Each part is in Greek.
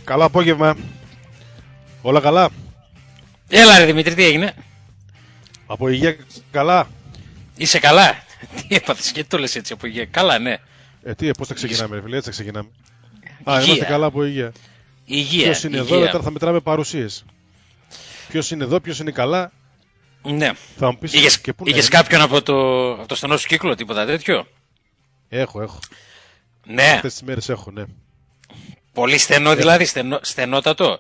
Καλό απόγευμα. Όλα καλά? Έλα ρε Δημήτρη, τι έγινε? Από υγεία καλά? Είσαι καλά? Τι έπαθες, γιατί το λες έτσι από υγεία? Καλά, ναι. Πώς θα ξεκινάμε, φίλε, έτσι θα ξεκινάμε. Υγεία. Είμαστε καλά από υγεία. Υγεία. Ποιος είναι εδώ, μετά θα μετράμε παρουσίες. Ποιος είναι εδώ, ποιος είναι καλά. Ναι. Θα μου πεις Είχες κάποιον από το στενό σου κύκλο, τίποτα τέτοιο? Έχω. Ναι. Αυτές τις μέρες έχω, ναι. Πολύ στενό δηλαδή, στενότατο.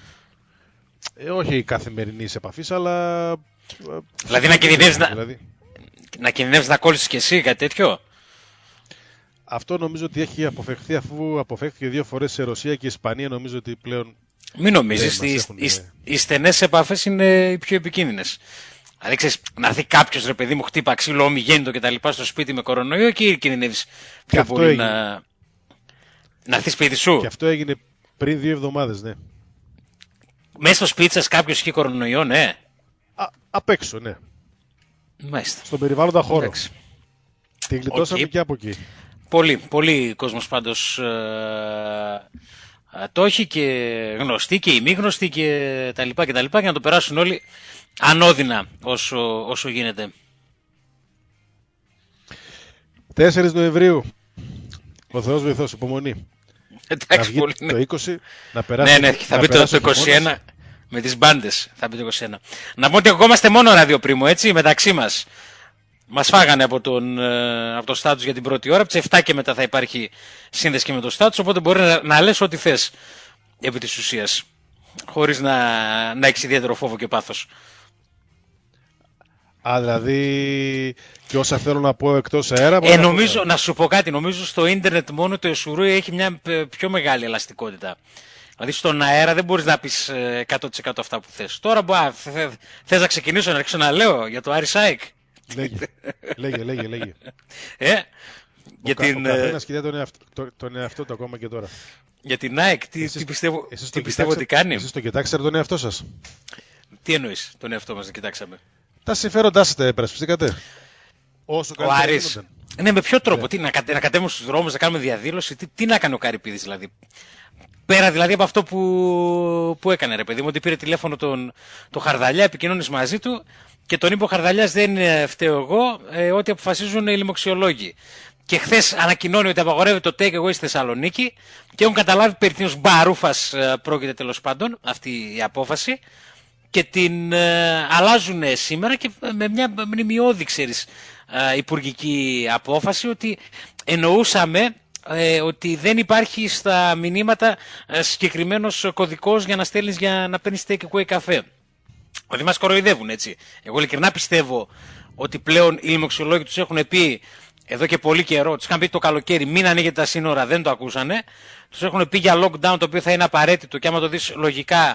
Όχι καθημερινής επαφής, αλλά... Δηλαδή να κινδυνεύεις να κόλλησεις κι εσύ, κάτι τέτοιο. Αυτό νομίζω ότι έχει αποφευχθεί, αφού αποφεύχθηκε 2 φορές σε Ρωσία και Ισπανία. Νομίζω ότι πλέον... Μην νομίζεις, οι στενές επαφές είναι οι πιο επικίνδυνες. Δηλαδή ξέρεις, να έρθει κάποιος ρε παιδί μου, χτύπα ξύλο, ομιγέννητο και τα λοιπά στο σπίτι με κορονοϊό και κινδυνεύεις πιο πολύ να έρθει σπίτι σου. Και αυτό έγινε πριν 2 εβδομάδες, ναι. Μέσα στο σπίτι σας κάποιος είχε κορονοϊό, ναι. Απ' έξω, ναι. Μάλιστα. Στον περιβάλλοντα χώρο. Εντάξει. Τη γλιτώσαμε και από εκεί. Πολύ κόσμος πάντως το έχει, και γνωστοί και ημίγνωστοι και τα λοιπά για να το περάσουν όλοι ανώδυνα όσο γίνεται. 4 Νοεμβρίου. Ο Θεός βοηθός, υπομονή. Εντάξει, πολύ. Το 20, να περάσει. Ναι, θα μπει το 21 με τις μπάντες. Θα μπει το 21. Να πω ότι ακόμα είμαστε μόνο ραδιοπρίμο, έτσι, μεταξύ μας. Μας φάγανε από το στάτους για την πρώτη ώρα. Από τις 7 και μετά θα υπάρχει σύνδεση και με το στάτους. Οπότε μπορεί να λες ό,τι θες επί της ουσίας. Χωρίς να έχεις ιδιαίτερο φόβο και πάθος. Δηλαδή και όσα θέλω να πω εκτός αέρα. Νομίζω, να σου πω κάτι. Νομίζω στο ίντερνετ μόνο το εσουρούι έχει μια πιο μεγάλη ελαστικότητα. Δηλαδή στον αέρα δεν μπορείς να πεις 100% αυτά που θες. Τώρα θες να ξεκινήσω να αρχίσω να λέω για το Άρη Σάικ. Λέγε. Ο καθένας κοιτάει τον εαυτό του ακόμα και τώρα. Για την ΑΕΚ, τι πιστεύω ότι κάνει. Εσείς το κοιτάξατε τον εαυτό σας? Τι εννοείς τον εαυτό μας να κοιτάξαμε? Τα συμφέροντά σας τα υπερασπιστήκατε? Όσο ο Άρης. Ναι, με ποιο τρόπο? Να κατέβουμε στους δρόμους, να κάνουμε διαδήλωση? Τι να κάνει ο Καρυπίδης δηλαδή? Πέρα δηλαδή από αυτό που έκανε, ρε παιδί μου, ότι πήρε τηλέφωνο τον Χαρδαλιά, επικοινώνησε μαζί του και τον είπε ο Χαρδαλιάς δεν φταίω εγώ, ότι αποφασίζουν οι λοιμοξιολόγοι. Και χθες ανακοινώνει ότι απαγορεύεται το take away στη Θεσσαλονίκη και έχουν καταλάβει περί τίνος μπαρούφας πρόκειται τέλος πάντων αυτή η απόφαση και την αλλάζουν σήμερα και με μια μνημειώδη, ξέρεις, υπουργική απόφαση, ότι εννοούσαμε ότι δεν υπάρχει στα μηνύματα συγκεκριμένος κωδικός για να στέλνεις για να παίρνεις take away καφέ. Ότι μας κοροϊδεύουν, έτσι. Εγώ ειλικρινά πιστεύω ότι πλέον οι λοιμοξιολόγοι τους έχουν πει εδώ και πολύ καιρό, τους είχαν πει το καλοκαίρι μην ανοίγετε τα σύνορα, δεν το ακούσανε. Τους έχουν πει για lockdown, το οποίο θα είναι απαραίτητο και άμα το δεις λογικά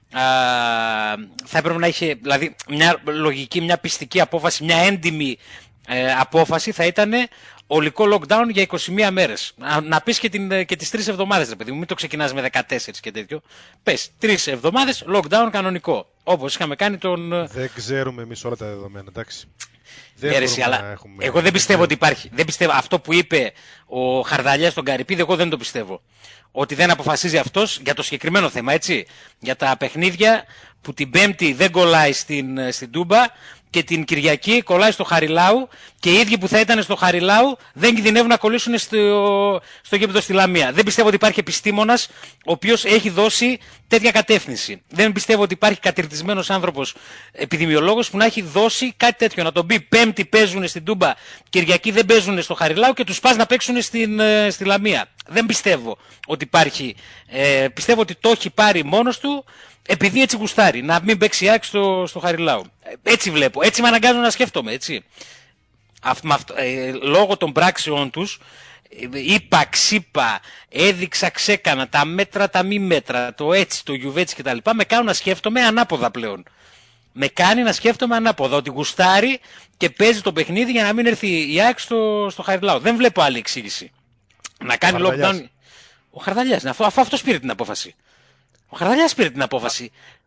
θα έπρεπε να είχε, δηλαδή μια λογική, μια πιστική απόφαση, μια έντιμη απόφαση θα ήταν ολικό lockdown για 21 μέρες. Να πεις και τις 3 εβδομάδες, ρε παιδί μου, μην το ξεκινάς με 14 και τέτοιο. Πες 3 εβδομάδες lockdown κανονικό, όπως είχαμε κάνει τον... Δεν ξέρουμε εμείς όλα τα δεδομένα, εντάξει. Εγώ δεν πιστεύω ότι υπάρχει. Δεν πιστεύω αυτό που είπε ο Χαρδαλιάς στον Καρυπίδη, εγώ δεν το πιστεύω. Ότι δεν αποφασίζει αυτός για το συγκεκριμένο θέμα, έτσι. Για τα παιχνίδια που την Πέμπτη δεν κολλάει στην Τούμπα και την Κυριακή κολλάει στο Χαριλάου και οι ίδιοι που θα ήταν στο Χαριλάου δεν κινδυνεύουν να κολλήσουν στο γήπεδο στη Λαμία. Δεν πιστεύω ότι υπάρχει επιστήμονας ο οποίος έχει δώσει τέτοια κατεύθυνση. Δεν πιστεύω ότι υπάρχει κατηρτισμένος άνθρωπος επιδημιολόγος που να έχει δώσει κάτι τέτοιο. Να τον πει Πέμπτη παίζουν στην Τούμπα, Κυριακή δεν παίζουν στο Χαριλάου και τους πας να παίξουν στη Λαμία. Δεν πιστεύω ότι υπάρχει. Πιστεύω ότι το έχει πάρει μόνος του επειδή έτσι γουστάρει. Να μην παίξει άκρη στο Χαριλάου. Έτσι βλέπω. Έτσι με αναγκάζουν να σκέφτομαι. Έτσι. Λόγω των πράξεων τους είπα, ξύπα, έδειξα, ξέκανα, τα μέτρα, τα μη μέτρα, το έτσι, το γιουβέτσι κτλ. Με κάνουν να σκέφτομαι ανάποδα πλέον. Με κάνει να σκέφτομαι ανάποδα ότι γουστάρει και παίζει το παιχνίδι για να μην έρθει η ΑΕΚ στο Χαριλάου. Δεν βλέπω άλλη εξήγηση. Να κάνει lockdown. Ο Χαρδαλιάς, αφού αυτός πήρε την απόφαση. Ο Χαρδαλιάς πήρε την απόφαση.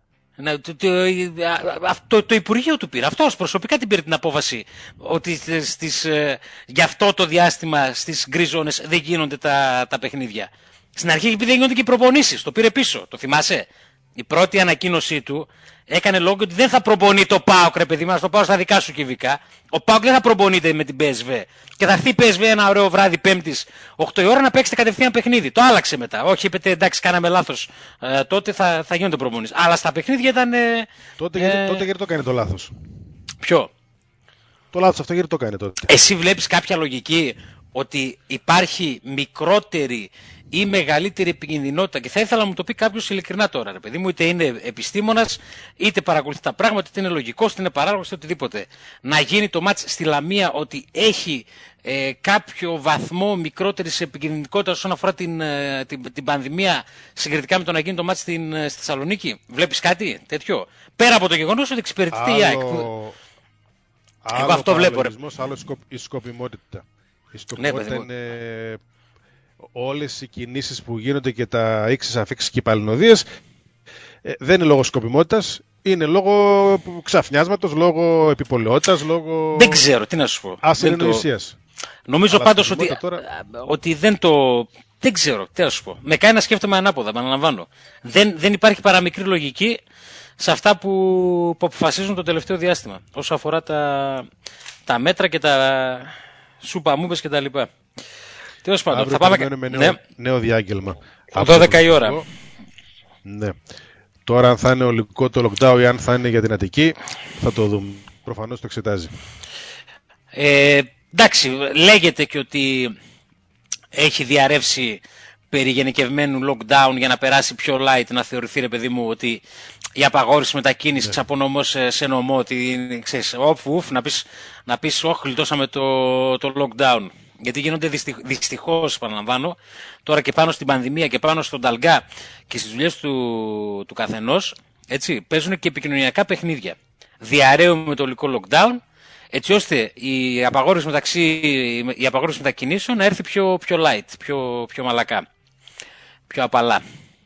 Το Υπουργείο του πήρε. Αυτός προσωπικά την πήρε την απόφαση ότι για αυτό το διάστημα στις γκριζ ζώνες δεν γίνονται τα παιχνίδια. Στην αρχή επειδή δεν γίνονται και οι προπονήσεις, το πήρε πίσω, το θυμάσαι. Η πρώτη ανακοίνωσή του έκανε λόγο ότι δεν θα προπονεί το ΠΑΟΚ, ρε παιδί μας, το πάω στα δικά σου κυβικά. Ο ΠΑΟΚ δεν θα προπονείται με την PSV. Και θα έρθει η PSV ένα ωραίο βράδυ Πέμπτης, 8 η ώρα να παίξετε κατευθείαν παιχνίδι. Το άλλαξε μετά. Όχι, είπετε εντάξει, κάναμε λάθος. Τότε θα γίνονται προπονήσεις. Αλλά στα παιχνίδια ήταν. Τότε γιατί το έκανε το λάθος. Ποιο? Το λάθος αυτό γιατί το έκανε τότε. Εσύ βλέπεις κάποια λογική ότι υπάρχει μικρότερη ή μεγαλύτερη επικινδυνότητα, και θα ήθελα να μου το πει κάποιος ειλικρινά τώρα, ρε παιδί μου, είτε είναι επιστήμονας, είτε παρακολουθεί τα πράγματα, είτε είναι λογικός, είτε είναι παράλογος, είτε οτιδήποτε. Να γίνει το μάτς στη Λαμία ότι έχει κάποιο βαθμό μικρότερης επικινδυνικότητας όσον αφορά την πανδημία συγκριτικά με το να γίνει το μάτς στη Θεσσαλονίκη? Βλέπεις κάτι τέτοιο? Πέρα από το γεγονός ότι εξυπηρετείται η ΑΕΚ. Άλλο αυτό βλέπω, ρε. Άλλο η σκοπιμότητα. Η σκοπιμότητα είναι όλες οι κινήσεις που γίνονται και τα ίξεις, αφίξεις και οι παλινοδίες. Δεν είναι λόγω σκοπιμότητας, είναι λόγω ξαφνιάσματος, λόγω επιπολαιότητας, λόγω... Δεν ξέρω, τι να σου πω. Ασυνεννοησίας. Νομίζω πάντως τώρα... ότι δεν το... Δεν ξέρω, τι να σου πω. Με κάνει να σκέφτομαι ανάποδα, επαναλαμβάνω. Δεν υπάρχει παραμικρή λογική σε αυτά που αποφασίζουν το τελευταίο διάστημα, όσο αφορά τα μέτρα και τα σουπαμούμπες και τα λοιπά. Τέλος πάντων, θα πάμε με νέο διάγγελμα. 12 η ώρα. Ναι. Τώρα αν θα είναι ολικό το lockdown ή αν θα είναι για την Αττική, θα το δούμε. Προφανώς το εξετάζει. Εντάξει, λέγεται και ότι έχει διαρρεύσει περί γενικευμένου lockdown για να περάσει πιο light, να θεωρηθεί, ρε παιδί μου, ότι η απαγόρευση μετακίνησης από νομό σε νομό, ότι ξέρεις, να πεις όχι, γλιτώσαμε το lockdown. Γιατί γίνονται δυστυχώς, επαναλαμβάνω, τώρα και πάνω στην πανδημία και πάνω στον ταλγκά και στις δουλειές του καθενός, έτσι, παίζουν και επικοινωνιακά παιχνίδια. Διαρρέουμε το ολικό lockdown, έτσι ώστε η απαγόρευση μετακινήσεων να έρθει πιο light, πιο μαλακά, πιο απαλά.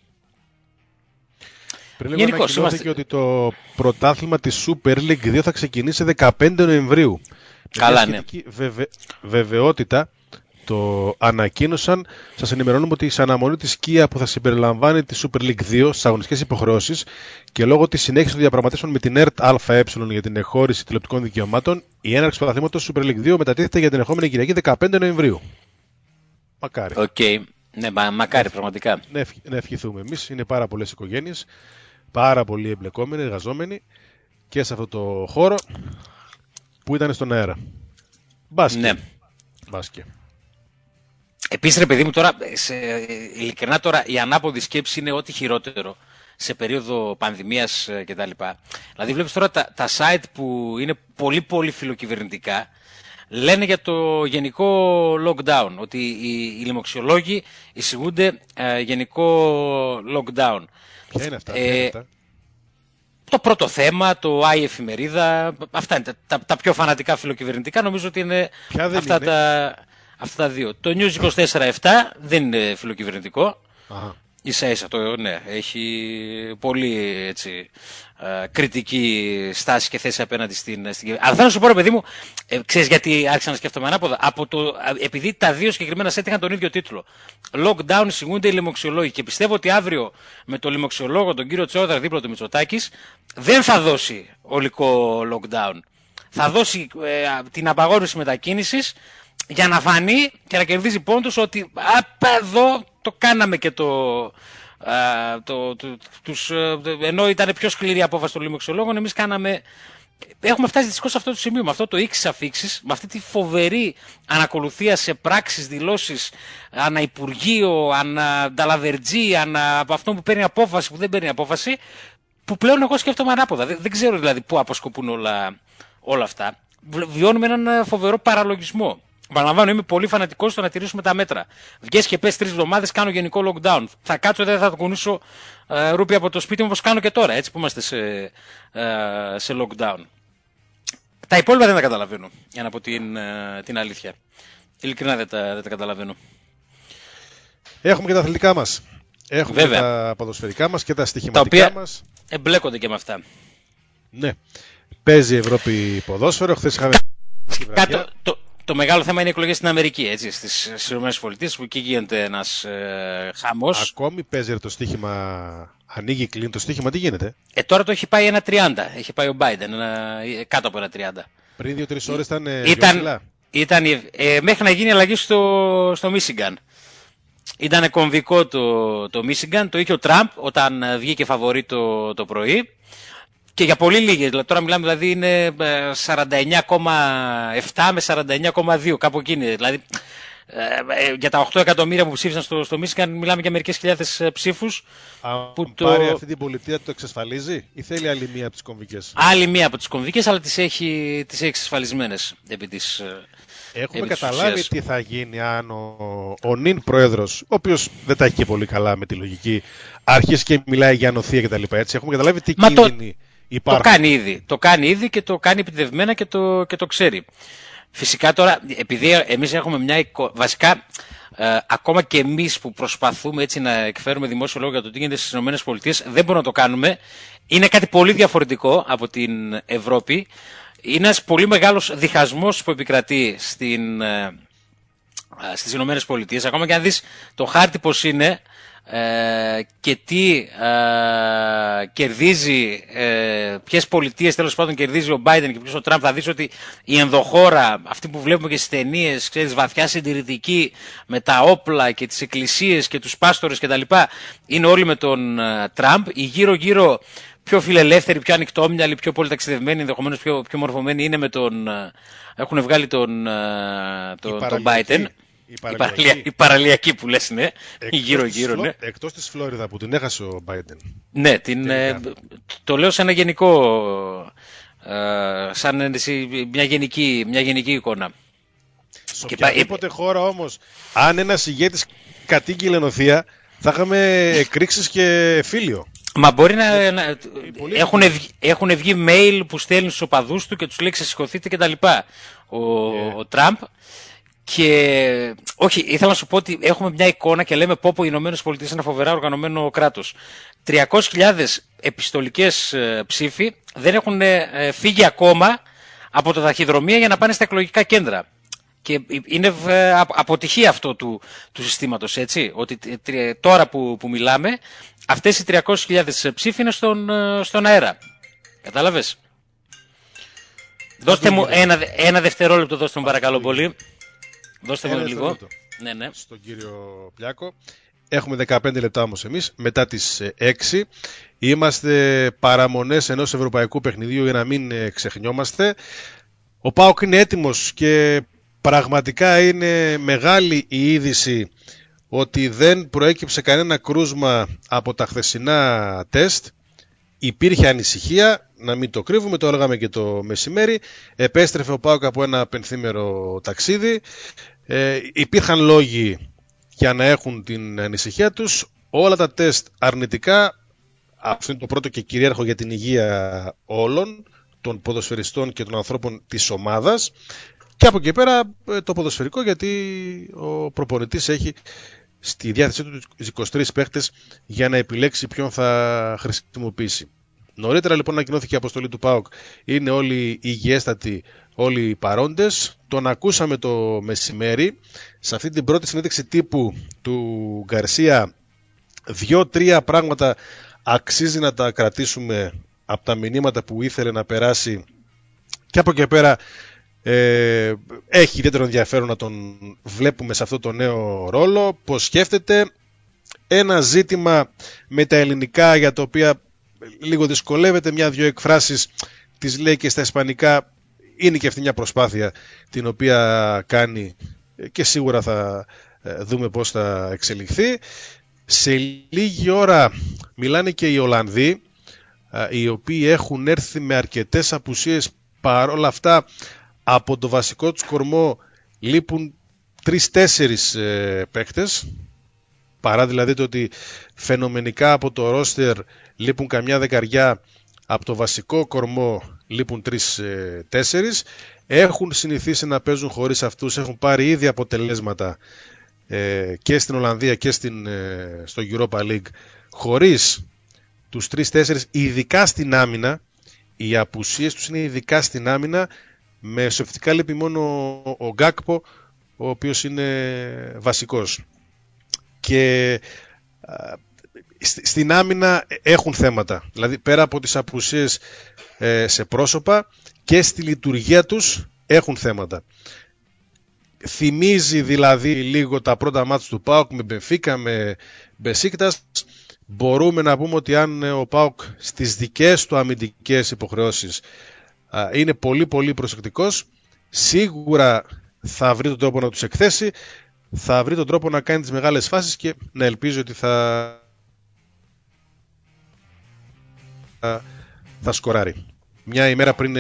Πριν λίγο ανακοινώθηκε ότι το πρωτάθλημα της Super League 2 θα ξεκινήσει 15 Νοεμβρίου. Καλά, ναι. Βεβαιότητα το ανακοίνωσαν. Σας ενημερώνουμε ότι σε αναμονή της ΚΙΑ που θα συμπεριλαμβάνει τη Super League 2 στις αγωνιστικές υποχρεώσεις και λόγω της συνέχισης των διαπραγματεύσεων με την ΕΡΤ ΑΕ για την εχώρηση τηλεοπτικών δικαιωμάτων, η έναρξη του πρωταθλήματος Super League 2 μετατίθεται για την ερχόμενη Κυριακή 15 Νοεμβρίου. Μακάρι. Okay. Ναι, μακάρι πραγματικά. Να ευχηθούμε εμείς. Είναι πάρα πολλές οικογένειες, πάρα πολλοί εμπλεκόμενοι, εργαζόμενοι και σε αυτό το χώρο που ήταν στον αέρα. Μπάσκετ. Ναι. Μπάσκετ. Επίσης, ρε παιδί μου, τώρα, ειλικρινά τώρα, η ανάποδη σκέψη είναι ό,τι χειρότερο σε περίοδο πανδημίας κτλ. Δηλαδή βλέπεις τώρα τα site που είναι πολύ πολύ φιλοκυβερνητικά, λένε για το γενικό lockdown, ότι οι λοιμοξιολόγοι εισηγούνται γενικό lockdown. Ποια είναι αυτά? Το πρώτο θέμα, το η εφημερίδα, αυτά είναι τα πιο φανατικά φιλοκυβερνητικά, νομίζω ότι είναι αυτά τα δύο. Το News 24-7 δεν είναι φιλοκυβερνητικό. Αχα. Ίσα-ίσα ναι, έχει πολύ έτσι, κριτική στάση και θέση απέναντι στην κυβέρνηση. Αλλά θέλω να σου πω, ρε παιδί μου, ξέρεις γιατί άρχισα να σκέφτομαι ανάποδα? Επειδή τα δύο συγκεκριμένα set είχαν τον ίδιο τίτλο. Lockdown εισηγούνται οι λοιμοξιολόγοι. Και πιστεύω ότι αύριο με το λοιμοξιολόγο, τον κύριο Τσόδρα δίπλα του Μητσοτάκης, δεν θα δώσει ολικό lockdown. Θα δώσει την απαγόρευση μετακίνησης για να φανεί και να κερδίζει πόντους ότι εδώ το κάναμε και ενώ ήταν πιο σκληρή απόφαση των λοιμοξιολόγων, εμείς κάναμε. Έχουμε φτάσει δυστυχώς σε αυτό το σημείο, με αυτό το ίξις αφίξης, με αυτή τη φοβερή ανακολουθία σε πράξεις, δηλώσεις, ανά Υπουργείο, ανά Νταλαβερτζή, ανά από αυτό που παίρνει απόφαση, που δεν παίρνει απόφαση, που πλέον εγώ σκέφτομαι ανάποδα. Δεν ξέρω δηλαδή πού αποσκοπούν όλα αυτά. Βιώνουμε έναν φοβερό παραλογισμό. Παραλαμβάνω, είμαι πολύ φανατικός στο να τηρήσουμε τα μέτρα. Βγες και πες 3 εβδομάδες κάνω γενικό lockdown. Θα κάτσω, δεν θα το κουνήσω ρούπι από το σπίτι μου όπως κάνω και τώρα, έτσι που είμαστε σε lockdown. Τα υπόλοιπα δεν τα καταλαβαίνω, για να πω την αλήθεια. Ειλικρινά δεν τα καταλαβαίνω. Έχουμε και τα αθλητικά μας. Έχουμε και τα ποδοσφαιρικά μας και τα στοιχηματικά μας. Εμπλέκονται και με αυτά. Ναι. Παίζει η Ευρώπη ποδόσφαιρο. Χθες είχαμε... το μεγάλο θέμα είναι οι εκλογές στην Αμερική, έτσι, στις ΗΠΑ, που εκεί γίνεται ένας χαμός. Ακόμη παίζει το στοίχημα, ανοίγει, κλείνει το στοίχημα, τι γίνεται? Τώρα το έχει πάει 1,30, έχει πάει ο Biden, κάτω από 1,30. Πριν 2-3 ώρες ήταν μέχρι να γίνει αλλαγή στο Μίσιγκαν. Ήταν κομβικό το Μίσιγκαν, το είχε ο Τραμπ όταν βγήκε φαβορί το πρωί. Και για πολύ λίγες, τώρα μιλάμε δηλαδή είναι 49,7 με 49,2, κάπου εκεί είναι. Δηλαδή για τα 8 εκατομμύρια που ψήφισαν στο Μίσιγκαν μιλάμε για μερικές χιλιάδες ψήφους. Αν πάρει αυτή την πολιτεία το εξασφαλίζει ή θέλει άλλη μία από τις κομβικές? Άλλη μία από τις κομβικές, αλλά τις έχει εξασφαλισμένες επί της. Έχουμε καταλάβει τι θα γίνει αν ο νυν πρόεδρος, ο οποίος δεν τα έχει και πολύ καλά με τη λογική, αρχίσει και μιλάει για ανοθεία κτλ. Έχουμε καταλάβει τι κίνδυνοι υπάρχουν. Το κάνει ήδη και το κάνει επιτευμένα και το ξέρει. Φυσικά τώρα, επειδή εμείς έχουμε μια εικόνα, βασικά ακόμα και εμείς που προσπαθούμε έτσι να εκφέρουμε δημόσιο λόγο για το τι γίνεται στις ΗΠΑ, δεν μπορούμε να το κάνουμε. Είναι κάτι πολύ διαφορετικό από την Ευρώπη. Είναι ένας πολύ μεγάλος διχασμός που επικρατεί στις Ηνωμένες Πολιτείες. Ακόμα και αν δεις το χάρτη πως είναι και τι κερδίζει, ποιες πολιτείες τέλος πάντων κερδίζει ο Biden και ποιος ο Τραμπ, θα δεις ότι η ενδοχώρα, αυτή που βλέπουμε και στις ταινίες, ξέρεις, βαθιά συντηρητική, με τα όπλα και τις εκκλησίες και τους πάστορες κτλ., είναι όλοι με τον Τραμπ. Οι γύρω-γύρω πιο φιλελεύθεροι, πιο ανοιχτόμυαλοι, πιο πολυταξιδευμένοι, ενδεχομένως πιο μορφωμένοι είναι με έχουν βγάλει τον Biden. Η παραλιακή που λες, ναι. Γύρω-γύρω, ναι. Εκτός της Φλόριδα που την έχασε ο Biden. Ναι, το λέω σαν ένα γενικό, σαν μια γενική εικόνα. Σε οποιαδήποτε χώρα όμως, αν ένας ηγέτης κατήγγειλε νοθεία, θα είχαμε εκρήξεις και φίλιο. Μα μπορεί να έχουν βγει mail που στέλνουν στους οπαδούς του και τους λέει ξεσηκωθείτε κτλ. Ο Τραμπ. Και όχι, ήθελα να σου πω ότι έχουμε μια εικόνα και λέμε πω οι Ηνωμένες Πολιτείες είναι ένα φοβερά οργανωμένο κράτος. 300.000 επιστολικές ψήφοι δεν έχουν φύγει ακόμα από τα ταχυδρομεία για να πάνε στα εκλογικά κέντρα. Και είναι αποτυχία αυτό του συστήματος, έτσι, ότι τώρα που μιλάμε αυτές οι 300.000 ψήφοι είναι στον αέρα. Κατάλαβες? Δώστε μου ένα δευτερόλεπτο, δώστε μου παρακαλώ πολύ. Δώστε μου λίγο. Ναι. Στον κύριο Πλιάκο. Έχουμε 15 λεπτά όμως εμείς, μετά τις 6. Είμαστε παραμονές ενός ευρωπαϊκού παιχνιδίου για να μην ξεχνιόμαστε. Ο ΠΑΟΚ είναι έτοιμος και πραγματικά είναι μεγάλη η είδηση ότι δεν προέκυψε κανένα κρούσμα από τα χθεσινά τεστ. Υπήρχε ανησυχία, να μην το κρύβουμε, το έλεγαμε και το μεσημέρι. Επέστρεφε ο ΠΑΟΚ από ένα πενθήμερο ταξίδι. Υπήρχαν λόγοι για να έχουν την ανησυχία τους. Όλα τα τεστ αρνητικά. Αυτό είναι το πρώτο και κυρίαρχο για την υγεία όλων των ποδοσφαιριστών και των ανθρώπων της ομάδας. Και από εκεί πέρα το ποδοσφαιρικό, γιατί ο προπονητής έχει στη διάθεσή του 23 παίχτες για να επιλέξει ποιον θα χρησιμοποιήσει. Νωρίτερα λοιπόν ανακοινώθηκε η αποστολή του ΠΑΟΚ. Είναι όλοι υγιέστατοι, όλοι οι παρόντες. Τον ακούσαμε το μεσημέρι. Σε αυτή την πρώτη συνέντευξη τύπου του Γκαρσία, 2-3 πράγματα αξίζει να τα κρατήσουμε από τα μηνύματα που ήθελε να περάσει, και από εκεί πέρα έχει ιδιαίτερο ενδιαφέρον να τον βλέπουμε σε αυτό το νέο ρόλο, πώς σκέφτεται. Ένα ζήτημα με τα ελληνικά για το οποίο λίγο δυσκολεύεται, μια-δυο εκφράσεις τις λέει και στα ισπανικά. Είναι και αυτή μια προσπάθεια την οποία κάνει και σίγουρα θα δούμε πώς θα εξελιχθεί. Σε λίγη ώρα μιλάνε και οι Ολλανδοί, οι οποίοι έχουν έρθει με αρκετές απουσίες. Παρόλα αυτά από το βασικό τους κορμό λείπουν 3-4 παίκτες, παρά δηλαδή το ότι φαινομενικά από το ρόστερ λείπουν καμιά δεκαριά, από το βασικό κορμό λείπουν 3-4. Έχουν συνηθίσει να παίζουν χωρίς αυτούς, έχουν πάρει ήδη αποτελέσματα και στην Ολλανδία και στο Europa League χωρίς τους 3-4, ειδικά στην άμυνα. Οι απουσίες τους είναι ειδικά στην άμυνα. Με σοφιστικά λείπει μόνο ο Γκάκπο, ο οποίος είναι βασικός. Και στην άμυνα έχουν θέματα. Δηλαδή πέρα από τις απουσίες σε πρόσωπα και στη λειτουργία τους έχουν θέματα. Θυμίζει δηλαδή λίγο τα πρώτα μάτς του ΠΑΟΚ με Μπενφίκα, με Μπεσίκτας. Μπορούμε να πούμε ότι αν ο ΠΑΟΚ στις δικές του αμυντικές υποχρεώσεις είναι πολύ πολύ προσεκτικός, σίγουρα θα βρει τον τρόπο να τους εκθέσει, θα βρει τον τρόπο να κάνει τις μεγάλες φάσεις και να ελπίζει ότι θα σκοράρει. Μια ημέρα πριν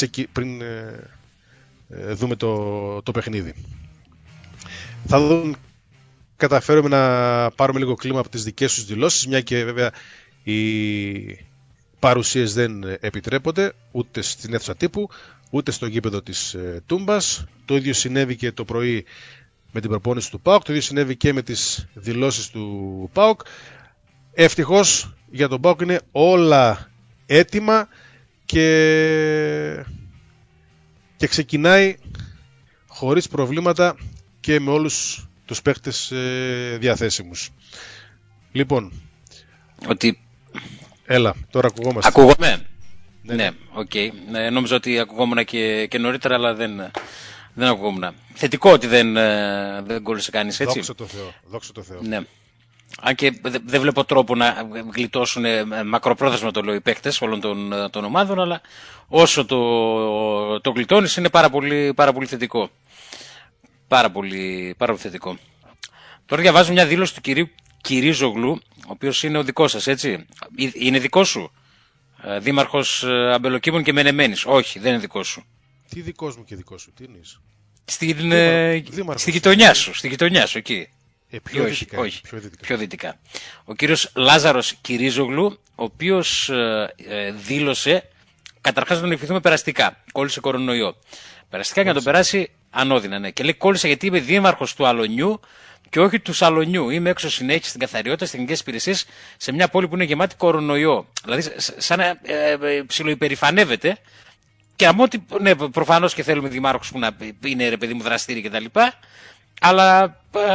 δούμε το παιχνίδι. Θα δούμε, καταφέρουμε να πάρουμε λίγο κλίμα από τις δικές τους δηλώσεις, μια και βέβαια οι παρουσίες δεν επιτρέπονται ούτε στην αίθουσα τύπου, ούτε στο γήπεδο της Τούμπας. Το ίδιο συνέβη και το πρωί με την προπόνηση του ΠΑΟΚ, το ίδιο συνέβη και με τις δηλώσεις του ΠΑΟΚ. Ευτυχώς για τον ΠΑΟΚ είναι όλα έτοιμα και ξεκινάει χωρίς προβλήματα και με όλους τους παίχτες διαθέσιμους. Λοιπόν, ότι... Έλα, τώρα ακουγόμαστε. Ακούγομαι. Ναι, οκ. Νόμιζα ότι ακουγόμουν και νωρίτερα, αλλά δεν ακουγόμουν. Θετικό ότι δεν κόλλησε κανείς, έτσι. Δόξα τω Θεώ. Ναι. Αν και δεν βλέπω τρόπο να γλιτώσουν μακροπρόθεσμα, το λέω, οι παίκτες όλων των ομάδων, αλλά όσο το γλιτώνεις είναι πάρα πολύ θετικό. Πάρα πολύ θετικό. Τώρα διαβάζω μια δήλωση του κυρίου Κυρίζογλου, ο οποίος είναι ο δικός σας, έτσι. Είναι δικός σου? Δήμαρχος Αμπελοκήπων και Μενεμένης. Όχι, δεν είναι δικός σου. Τι δικός μου και δικός σου, τι εννοείς? Στη γειτονιά σου, εκεί. Πιο δυτικά. Ο κύριος Λάζαρος Κυρίζογλου, ο οποίος δήλωσε, καταρχάς να τον ευχηθούμε περαστικά. Κόλλησε κορονοϊό. Περαστικά για να τον περάσει ανώδυνα, ναι. Και λέει κόλλησα γιατί είμαι δήμαρχος του Αλονιού και όχι του Σαλονιού. Είμαι έξω συνέχεια στην καθαριότητα, στις εθνικές υπηρεσίες, σε μια πόλη που είναι γεμάτη κορονοϊό. Δηλαδή, σαν να ψιλοϊπερηφανεύεται. Και άμα ότι, ναι, προφανώς και θέλουμε δημάρχους που να είναι, ρε παιδί μου, δραστήριοι κτλ. Αλλά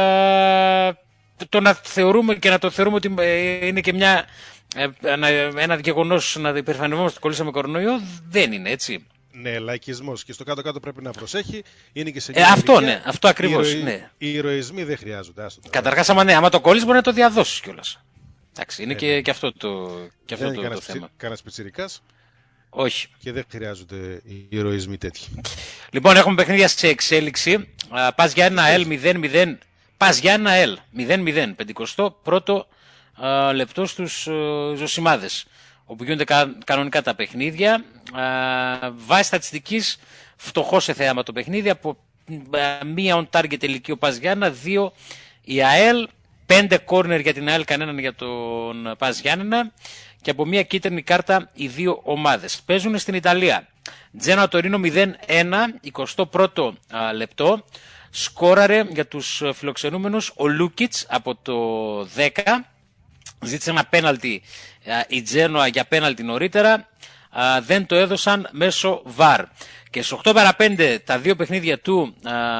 το να θεωρούμε και να το θεωρούμε ότι είναι και ένα γεγονός να υπερηφανευόμαστε ότι κολλήσαμε κορονοϊό, δεν είναι, έτσι. Ναι, λαϊκισμός. Και στο κάτω-κάτω πρέπει να προσέχει. Είναι και σε αυτό, ναι, αυτό ακριβώς. Ναι. Οι ηρωισμοί δεν χρειάζονται. Καταρχάς, άμα το κόλλεις, μπορεί να το διαδώσεις κιόλας. Εντάξει, είναι και αυτό το θέμα. Κανένας πιτσιρικάς. Όχι. Και δεν χρειάζονται οι ηρωισμοί τέτοιοι. Λοιπόν, έχουμε παιχνίδια σε εξέλιξη. Πας για ένα L 0-0. Πας για ένα L 0-0. 51ο λεπτό στους Ζωσιμάδες, όπου γίνονται κανονικά τα παιχνίδια. Βάσει στατιστικής, φτωχό σε θέαμα το παιχνίδι. Από μία on target τελική ο Πας Γιάννα, 2 η ΑΕΛ, 5 corner για την ΑΕΛ, κανέναν για τον Πας Γιάννενα, και από μία κίτρινη κάρτα οι δύο ομάδες. Παίζουν στην Ιταλία. Τζένοα Τωρίνο 0-1, 21ο λεπτό. Σκόραρε για τους φιλοξενούμενους ο Λούκιτς από το 10. Ζήτησε ένα πέναλτι η Τζένοα για πέναλτι νωρίτερα. Δεν το έδωσαν μέσω VAR. Και στις 8-5 τα δύο παιχνίδια του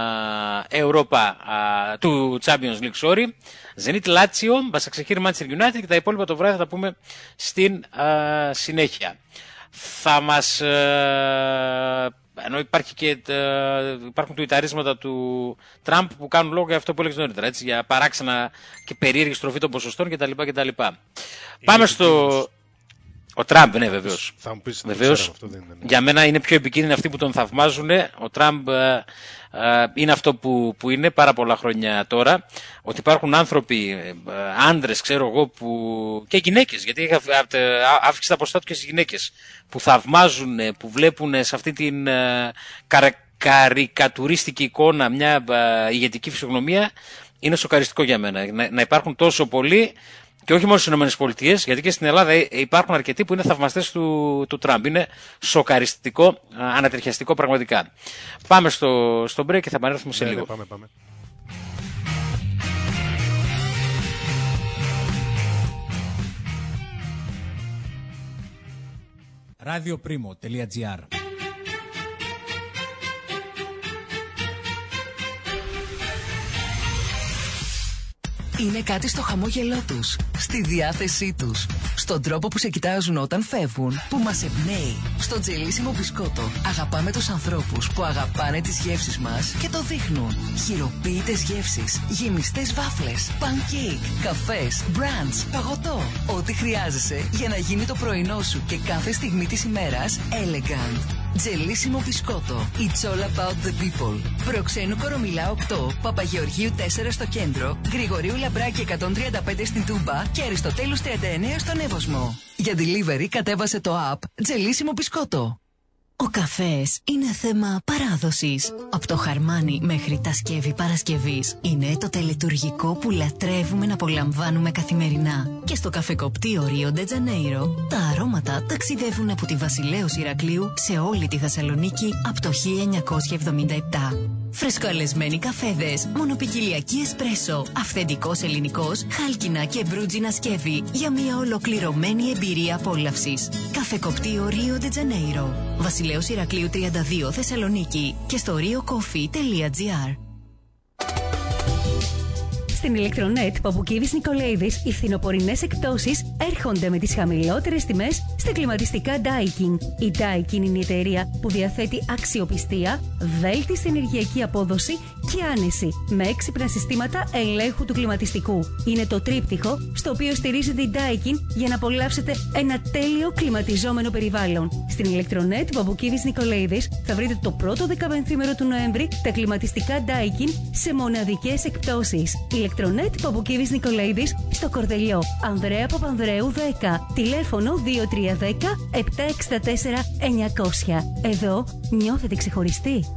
του Champions League, sorry. Zenit Lazio, Μπασαξεχήρ Manchester United, και τα υπόλοιπα το βράδυ θα τα πούμε στην συνέχεια. Θα μας... ενώ υπάρχουν τουιταρίσματα του Τραμπ που κάνουν λόγο για αυτό που έλεγες νωρίτερα, έτσι, για παράξενα και περίεργη στροφή των ποσοστών κτλ. Πάμε στο... Ο Τραμπ, ναι, βεβαίως. Θα μου πεις, βεβαίως, αυτό δεν είναι. Για μένα είναι πιο επικίνδυνοι αυτοί που τον θαυμάζουν. Ο Τραμπ είναι αυτό που είναι πάρα πολλά χρόνια τώρα. Ότι υπάρχουν άνθρωποι, άντρες, ξέρω εγώ, και γυναίκες, γιατί αύξησε τα ποσοστά του και στις γυναίκες, που θαυμάζουν, που βλέπουν σε αυτή την καρικατουρίστικη εικόνα μια ηγετική φυσιογνωμία. Είναι σοκαριστικό για μένα να υπάρχουν τόσο πολλοί. Και όχι μόνο στις ΗΠΑ, γιατί και στην Ελλάδα υπάρχουν αρκετοί που είναι θαυμαστές του Τραμπ. Είναι σοκαριστικό, ανατριχιαστικό πραγματικά. Πάμε στο break και θα επανέλθουμε σε λίγο. Πάμε. radioprimo.gr Είναι κάτι στο χαμόγελό τους, στη διάθεσή τους, στον τρόπο που σε κοιτάζουν όταν φεύγουν, που μας εμπνέει. Στο τζελίσιμο μπισκότο αγαπάμε τους ανθρώπους που αγαπάνε τις γεύσεις μας και το δείχνουν. Χειροποίητες γεύσεις, γεμιστές βάφλες, pancake, καφές, brunch, παγωτό. Ό,τι χρειάζεσαι για να γίνει το πρωινό σου και κάθε στιγμή της ημέρας elegant. Τζελίσιμο μπισκότο. It's all about the people. Προξένου Κορομιλά 8, Παπαγεωργίου 4 στο κέντρο, Γρηγορίου Λαμπράκη 135 στην Τούμπα και Αριστοτέλους 39 στον Εύωσμο. Για delivery κατέβασε το app Τζελίσιμο μπισκότο. Ο καφές είναι θέμα παράδοσης. Από το χαρμάνι μέχρι τα σκεύη Παρασκευής είναι το τελετουργικό που λατρεύουμε να απολαμβάνουμε καθημερινά. Και στο καφεκοπτείο Ρίο ντε Τζανέιρο τα αρώματα ταξιδεύουν από τη Βασιλέως Ηρακλείου σε όλη τη Θεσσαλονίκη από το 1977. Φρεσκοαλεσμένοι καφέδες, μονοπικιλιακή εσπρέσο, αυθεντικός ελληνικός, χάλκινα και μπρούτζινα σκεύη για μια ολοκληρωμένη εμπειρία απόλαυσης. Καφεκοπτείο Ρίο ντε Τζανέιρο, Βασιλέως Ηρακλείου 32 Θεσσαλονίκη και στο riocoffee.gr. Στην Ηλεκτρονέτ Παπουκίδης Νικολαίδης οι φθινοπορεινές εκπτώσεις έρχονται με τις χαμηλότερες τιμές στα κλιματιστικά Daikin. Η Daikin είναι η εταιρεία που διαθέτει αξιοπιστία, βέλτιστη ενεργειακή απόδοση και άνεση με έξυπνα συστήματα ελέγχου του κλιματιστικού. Είναι το τρίπτυχο στο οποίο στηρίζεται η Daikin για να απολαύσετε ένα τέλειο κλιματιζόμενο περιβάλλον. Στην Ηλεκτρονέτ Παπουκίδης Νικολαίδης θα βρείτε το πρώτο 15μέρο του Νοέμβρη τα κλιματιστικά Daikin σε μοναδικές εκπτώσεις. Ηλεκτρονέτ Παπουκίδης Νικολαίδης στο Κορδελιό, Ανδρέα Παπανδρέου 10, τηλέφωνο 2310 764 900. Εδώ νιώθετε ξεχωριστοί.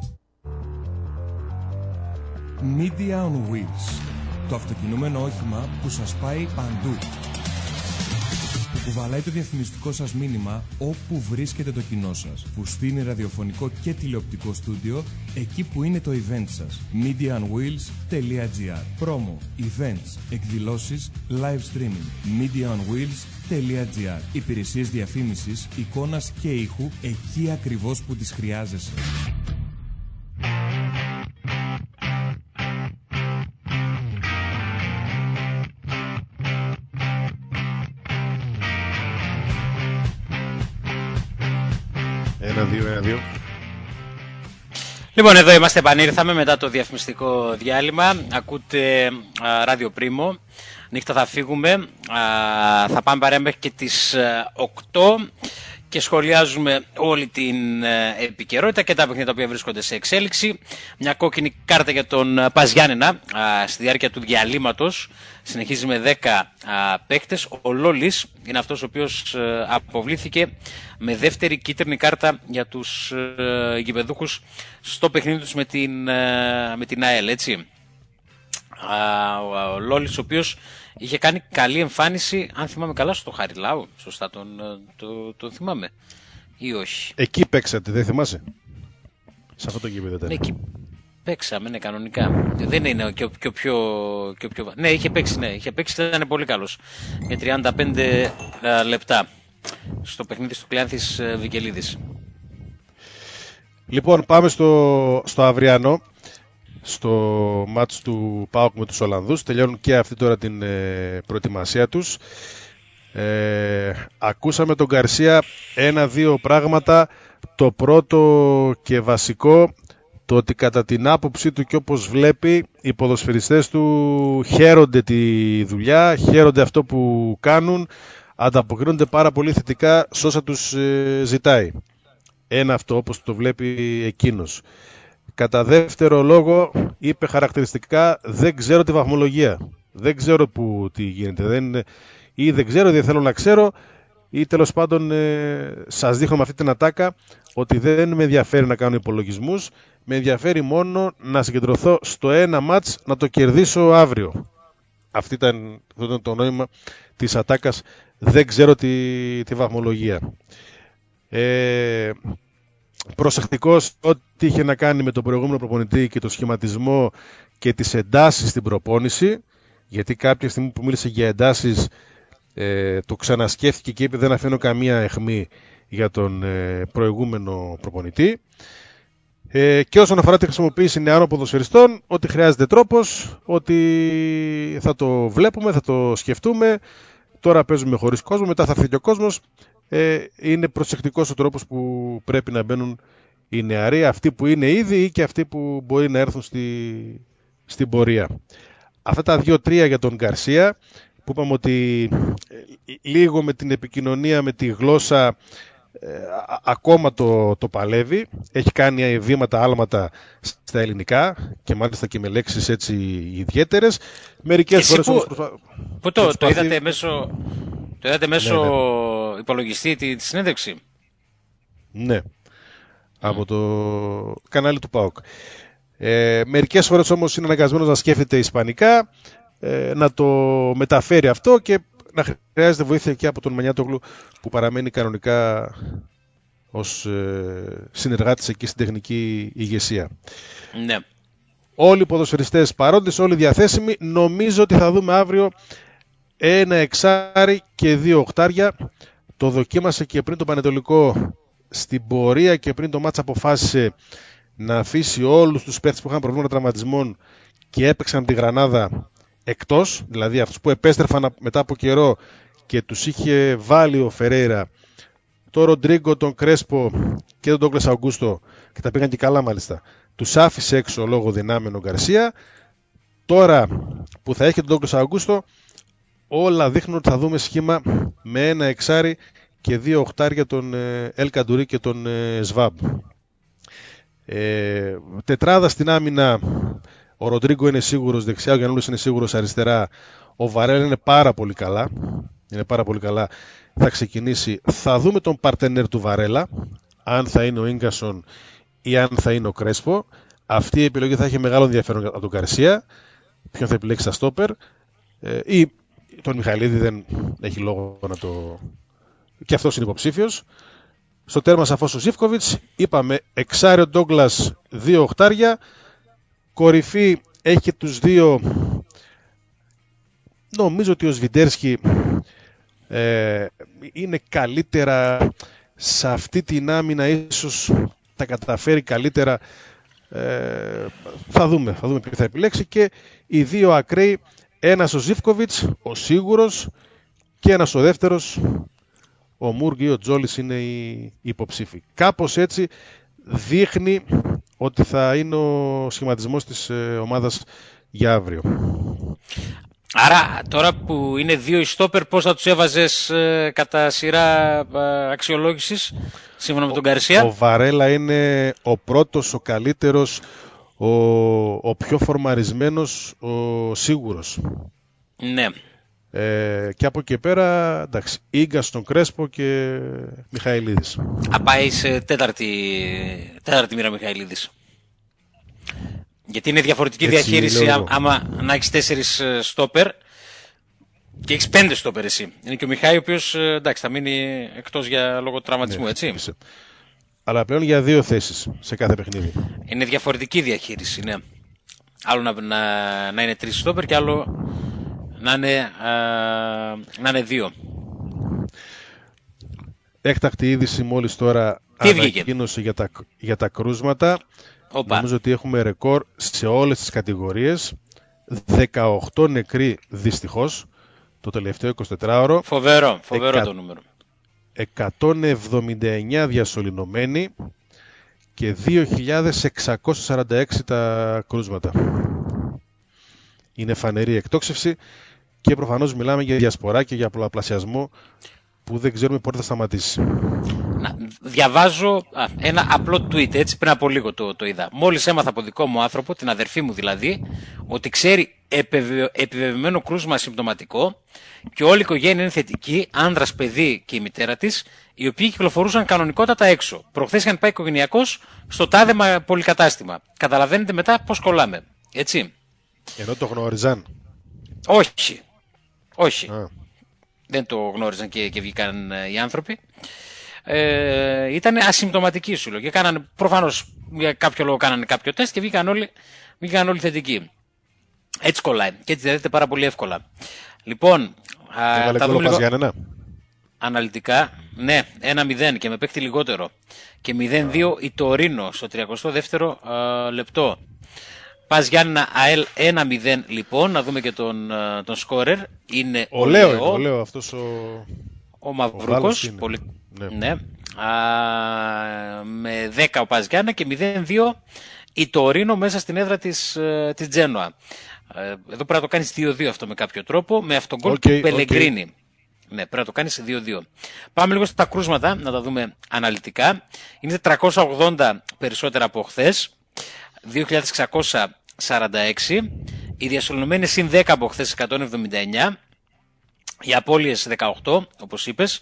Media on Wheels. Το αυτοκινούμενο όχημα που σας πάει παντού. Που κουβαλάει το διαφημιστικό σας μήνυμα όπου βρίσκεται το κοινό σας. Που στείνει ραδιοφωνικό και τηλεοπτικό στούντιο εκεί που είναι το event σας. MediaOnWheels.gr. Promo, events, εκδηλώσεις, live streaming. MediaOnWheels.gr. Υπηρεσίες διαφήμισης, εικόνας και ήχου εκεί ακριβώς που τις χρειάζεσαι. Ένα-δύο. Λοιπόν, εδώ είμαστε, επανήρθαμε μετά το διαφημιστικό διάλειμμα. Ακούτε Ράδιο Πρίμο. Νύχτα θα φύγουμε. Θα πάμε παρέα μέχρι και τις 8 και σχολιάζουμε όλη την επικαιρότητα και τα παιχνίδια τα οποία βρίσκονται σε εξέλιξη. Μια κόκκινη κάρτα για τον Πας Γιάννενα στη διάρκεια του διαλύματος. Συνεχίζει με 10 παίκτες. Ο Λόλης είναι αυτός ο οποίος αποβλήθηκε με δεύτερη κίτρινη κάρτα για τους γηπεδούχους στο παιχνίδι τους με την ΑΕΛ, έτσι. Ο Λόλης ο οποίος είχε κάνει καλή εμφάνιση, αν θυμάμαι καλά, στο Χαριλάου. Σωστά τον θυμάμαι ή όχι? Εκεί παίξατε, δεν θυμάσαι? Σε αυτό το γήπεδο ήταν. Εκεί παίξαμε, ναι, κανονικά. Δεν είναι και ο πιο... Ναι, είχε παίξει, ήταν πολύ καλός. Για 35 λεπτά στο παιχνίδι του Κλεάνθης Βικελίδης. Λοιπόν, πάμε στο αυριανό, στο μάτς του ΠΑΟΚ με τους Ολλανδούς. Τελειώνουν και αυτή τώρα την προετοιμασία τους. Ακούσαμε τον Γκαρσία 1-2 πράγματα. Το πρώτο και βασικό, το ότι κατά την άποψή του και όπως βλέπει, οι ποδοσφαιριστές του χαίρονται τη δουλειά, χαίρονται αυτό που κάνουν, ανταποκρίνονται πάρα πολύ θετικά σε όσα τους ζητάει. Ένα αυτό, όπως το βλέπει εκείνος. Κατά δεύτερο λόγο, είπε χαρακτηριστικά, δεν ξέρω τη βαθμολογία. Δεν ξέρω τι γίνεται. Ή δεν ξέρω, δεν θέλω να ξέρω, ή τέλος πάντων σας δείχνω με αυτή την ατάκα ότι δεν με ενδιαφέρει να κάνω υπολογισμούς. Με ενδιαφέρει μόνο να συγκεντρωθώ στο ένα μάτς, να το κερδίσω αύριο. Αυτό ήταν το νόημα της ατάκας, δεν ξέρω τη βαθμολογία. Προσεκτικός ό,τι είχε να κάνει με τον προηγούμενο προπονητή και το σχηματισμό και τις εντάσεις στην προπόνηση, γιατί κάποια στιγμή που μίλησε για εντάσεις το ξανασκέφτηκε και είπε δεν αφήνω καμία αιχμή για τον προηγούμενο προπονητή. Και όσον αφορά τη χρησιμοποίηση νεαρών ποδοσφαιριστών, ότι χρειάζεται τρόπος, ότι θα το βλέπουμε, θα το σκεφτούμε. Τώρα παίζουμε χωρίς κόσμο, μετά θα έρθει και ο κόσμος. Είναι προσεκτικός ο τρόπος που πρέπει να μπαίνουν οι νεαροί, αυτοί που είναι ήδη ή και αυτοί που μπορεί να έρθουν στην πορεία. Αυτά τα 2-3 για τον Γκαρσία, που είπαμε ότι λίγο με την επικοινωνία, με τη γλώσσα, ακόμα το παλεύει. Έχει κάνει βήματα, άλματα στα ελληνικά και μάλιστα και με λέξεις έτσι ιδιαίτερες. Μερικές φορές όμως Πού το είδατε μέσω ναι. Υπολογιστή τη συνέντευξη? Ναι, από το κανάλι του ΠΑΟΚ. Μερικές φορές όμως είναι αναγκασμένος να σκέφτεται ισπανικά, να το μεταφέρει αυτό και να χρειάζεται βοήθεια και από τον Μανιάτογλου, που παραμένει κανονικά ως συνεργάτης εκεί στην τεχνική ηγεσία. Ναι. Όλοι οι ποδοσφαιριστές παρόντες, όλοι διαθέσιμοι. Νομίζω ότι θα δούμε αύριο ένα εξάρι και 2 οχτάρια. Το δοκίμασε και πριν το Πανετολικό στην πορεία και πριν το μάτς αποφάσισε να αφήσει όλους τους παίκτες που είχαν προβλήματα τραυματισμών και έπαιξαν τη Γρανάδα εκτός, δηλαδή αυτούς που επέστρεφαν μετά από καιρό και τους είχε βάλει ο Φερέιρα, τον Ροντρίγκο, τον Κρέσπο και τον Ντόγκλας Αουγκούστο, και τα πήγαν και καλά μάλιστα, τους άφησε έξω λόγω δυνάμεων ο Γκαρσία. Τώρα που θα έχει τον Ντόγκλας Αουγκούστο, όλα δείχνουν ότι θα δούμε σχήμα με ένα εξάρι και 2 οχτάρια, τον Ελ Καντουρί και τον Σβάμπ. Τετράδα στην άμυνα. Ο Ροντρίγκο είναι σίγουρος δεξιά, ο Γιαννούλης είναι σίγουρος αριστερά. Ο Βαρέλα είναι πάρα πολύ καλά. Θα ξεκινήσει. Θα δούμε τον παρτενέρ του Βαρέλα, αν θα είναι ο Ίγκασον ή αν θα είναι ο Κρέσπο. Αυτή η επιλογή θα έχει μεγάλο ενδιαφέρον από τον Γκαρσία. Ποιον θα επιλέξει στα στόπερ. Ή τον Μιχαηλίδη, δεν έχει λόγο να το... Και αυτός είναι υποψήφιος. Στο τέρμα σαφώς ο Ζίβκοβιτς. Είπαμε εξάρι ο Ντόγκλας, 2 οχτάρια. Κορυφή έχει και τους δύο. Νομίζω ότι ο Σβιντέρσκι είναι καλύτερα σε αυτή την άμυνα, ίσως τα καταφέρει καλύτερα. Θα δούμε ποιο θα επιλέξει. Και οι δύο ακραίοι, ένας ο Ζίβκοβιτς, ο σίγουρος, και ένας ο δεύτερος, ο Μούργκ ή ο Τζόλις, είναι οι υποψήφοι. Κάπως έτσι δείχνει ότι θα είναι ο σχηματισμός της ομάδας για αύριο. Άρα τώρα που είναι 2 οι στόπερ, πώς θα τους έβαζες κατά σειρά αξιολόγησης σύμφωνα με τον Γκαρσία? Ο Βαρέλα είναι ο πρώτος, ο καλύτερος, ο πιο φορμαρισμένος, ο σίγουρος. Ναι. Και από εκεί πέρα, εντάξει, Ίγκα στον Κρέσπο και Μιχαηλίδης. Πάει σε τέταρτη μοίρα Μιχαηλίδης. Γιατί είναι διαφορετική έτσι, διαχείριση άμα να έχεις 4 στόπερ και έχεις 5 στόπερ εσύ. Είναι και ο Μιχάη, ο οποίος εντάξει, θα μείνει εκτός για λόγω τραυματισμού, ναι, έτσι. Αλλά πλέον για 2 θέσεις σε κάθε παιχνίδι. Είναι διαφορετική διαχείριση, ναι. Άλλο να είναι 3 στόπερ και άλλο να είναι 2. Έκτακτη είδηση μόλις τώρα ανακοίνωσε για τα κρούσματα. Οπα. Νομίζω ότι έχουμε ρεκόρ σε όλες τις κατηγορίες. 18 νεκροί δυστυχώς το τελευταίο 24ωρο. Φοβερό το νούμερο. 179 διασωληνωμένοι και 2.646 τα κρούσματα. Είναι φανερή εκτόξευση και προφανώς μιλάμε για διασπορά και για πολλαπλασιασμό που δεν ξέρουμε πότε θα σταματήσει. Διαβάζω ένα απλό tweet, έτσι, πριν από λίγο το είδα. Μόλις έμαθα από δικό μου άνθρωπο, την αδερφή μου δηλαδή, ότι ξέρει επιβεβαιωμένο κρούσμα συμπτωματικό και όλη η οικογένεια είναι θετική, άνδρας, παιδί και η μητέρα της, οι οποίοι κυκλοφορούσαν κανονικότατα έξω. Προχθές είχαν πάει οικογενειακώς στο τάδε πολυκατάστημα. Καταλαβαίνετε μετά πώς κολλάμε, έτσι. Ενώ το γνώριζαν. Όχι. Δεν το γνώριζαν και βγήκαν οι άνθρωποι. Ήταν ασυμπτωματικοί, σου λέω. Και προφανώς για κάποιο λόγο κάνανε κάποιο τεστ και βγήκαν όλοι θετικοί. Έτσι κολλάει. Και έτσι δείτε πάρα πολύ εύκολα. Λοιπόν, θα δούμε λίγο αναλυτικά. Ναι, 1-0 και με παίκτη λιγότερο. Και 0-2 η Τωρίνο στο 32ο λεπτό. Πας Γιάννηνα ΑΕΛ 1-0 λοιπόν, να δούμε και τον σκόρερ. Είναι ο Λέο αυτός ο Μαυρούκος. Ναι. Με 10 ο Πας Γιάννηνα και 0-2 η Τωρίνο μέσα στην έδρα της Τζένοα. Εδώ πρέπει να το κάνεις 2-2 αυτό με κάποιο τρόπο, με αυτόν γκολ του Πελεγκρίνη. Ναι, πρέπει να το κάνεις 2-2. Πάμε λίγο στα κρούσματα, να τα δούμε αναλυτικά. Είναι 480 περισσότερα από χθες, 2.646. Οι διασωληνωμένοι συν 10 από χθες, 179. Οι απώλειες 18, όπως είπες.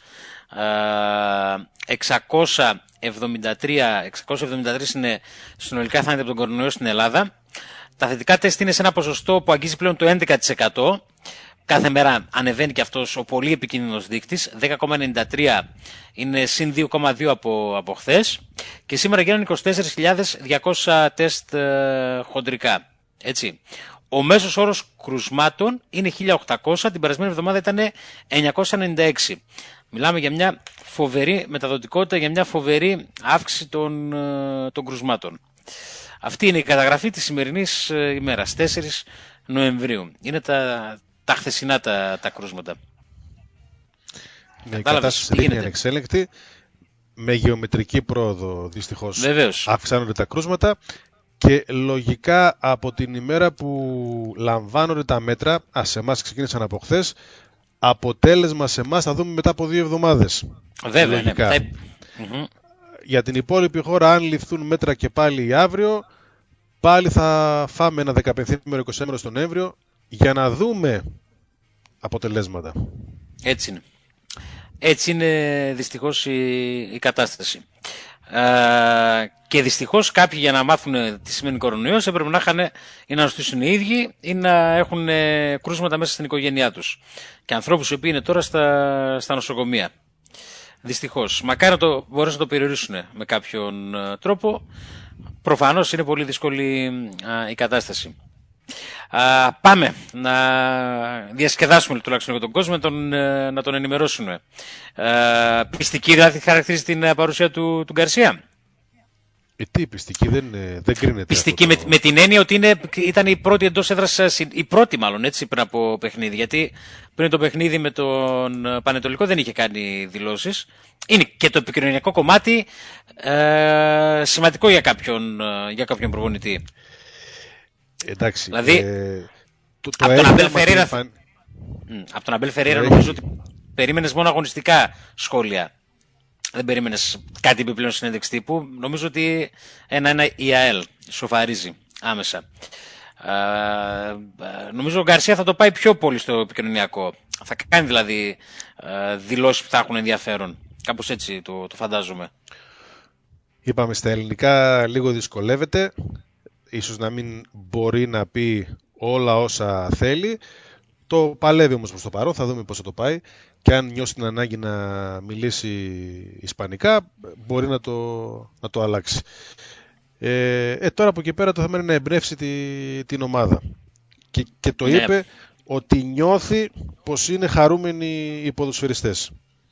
673 είναι συνολικά θάνατοι από τον κορονοϊό στην Ελλάδα. Τα θετικά τεστ είναι σε ένα ποσοστό που αγγίζει πλέον το 11%. Κάθε μέρα ανεβαίνει και αυτός ο πολύ επικίνδυνος δείκτης. 10,93 είναι συν 2,2 από χθες. Και σήμερα γίνανε 24.200 τεστ χοντρικά. Έτσι. Ο μέσος όρος κρουσμάτων είναι 1.800, την περασμένη εβδομάδα ήταν 996. Μιλάμε για μια φοβερή μεταδοτικότητα, για μια φοβερή αύξηση των κρουσμάτων. Αυτή είναι η καταγραφή της σημερινής ημέρας, 4 Νοεμβρίου. Είναι τα χθεσινά τα κρούσματα. Η κατάσταση είναι ανεξέλεγκτη, με γεωμετρική πρόοδο δυστυχώς. Βεβαίως. Αυξάνονται τα κρούσματα και λογικά από την ημέρα που λαμβάνονται τα μέτρα, σε εμάς ξεκίνησαν από χθες, αποτέλεσμα σε εμάς θα δούμε μετά από 2 εβδομάδες. Βέβαια, ναι. Για την υπόλοιπη χώρα, αν ληφθούν μέτρα και πάλι αύριο, πάλι θα φάμε ένα 15 20 στον Νοέμβριο για να δούμε αποτελέσματα. Έτσι είναι. Έτσι είναι δυστυχώς η κατάσταση. Και δυστυχώς κάποιοι για να μάθουν τι σημαίνει κορονοϊός έπρεπε να είχαν ή να νοσήσουν οι ίδιοι ή να έχουν κρούσματα μέσα στην οικογένειά τους. Και ανθρώπους οι οποίοι είναι τώρα στα νοσοκομεία. Δυστυχώς. Μακάρι να μπορέσουν να το περιορίσουν με κάποιον τρόπο. Προφανώς είναι πολύ δύσκολη η κατάσταση. Πάμε να διασκεδάσουμε τουλάχιστον για τον κόσμο, να τον ενημερώσουμε. Πιστική δηλαδή χαρακτηρίζει την παρουσία του Γκαρσία. Τι πιστική, δεν κρίνεται. Πιστική με την έννοια ότι ήταν η πρώτη εντός έδρας, η πρώτη μάλλον έτσι πριν από παιχνίδι. Γιατί πριν το παιχνίδι με τον Πανετολικό δεν είχε κάνει δηλώσεις. Είναι και το επικοινωνιακό κομμάτι σημαντικό για κάποιον προπονητή. Εντάξει. Δηλαδή, από τον Αμπέλ Φερέιρα νομίζω ότι περίμενες μόνο αγωνιστικά σχόλια. Δεν περίμενες κάτι επιπλέον συνέντευξη τύπου. Νομίζω ότι ένα η ΑΕΛ σοφαρίζει άμεσα. Νομίζω ο Γκαρσία θα το πάει πιο πολύ στο επικοινωνιακό. Θα κάνει δηλαδή δηλώσεις που θα έχουν ενδιαφέρον. Κάπως έτσι το φαντάζομαι. Είπαμε στα ελληνικά λίγο δυσκολεύεται. Ίσως να μην μπορεί να πει όλα όσα θέλει. Το παλεύει όμως προς το παρόν, θα δούμε πώς θα το πάει. Και αν νιώσει την ανάγκη να μιλήσει ισπανικά, μπορεί να το αλλάξει. Τώρα από εκεί πέρα το θέμα είναι να εμπνεύσει την ομάδα. Και το είπε ότι νιώθει πως είναι χαρούμενοι οι ποδοσφαιριστές.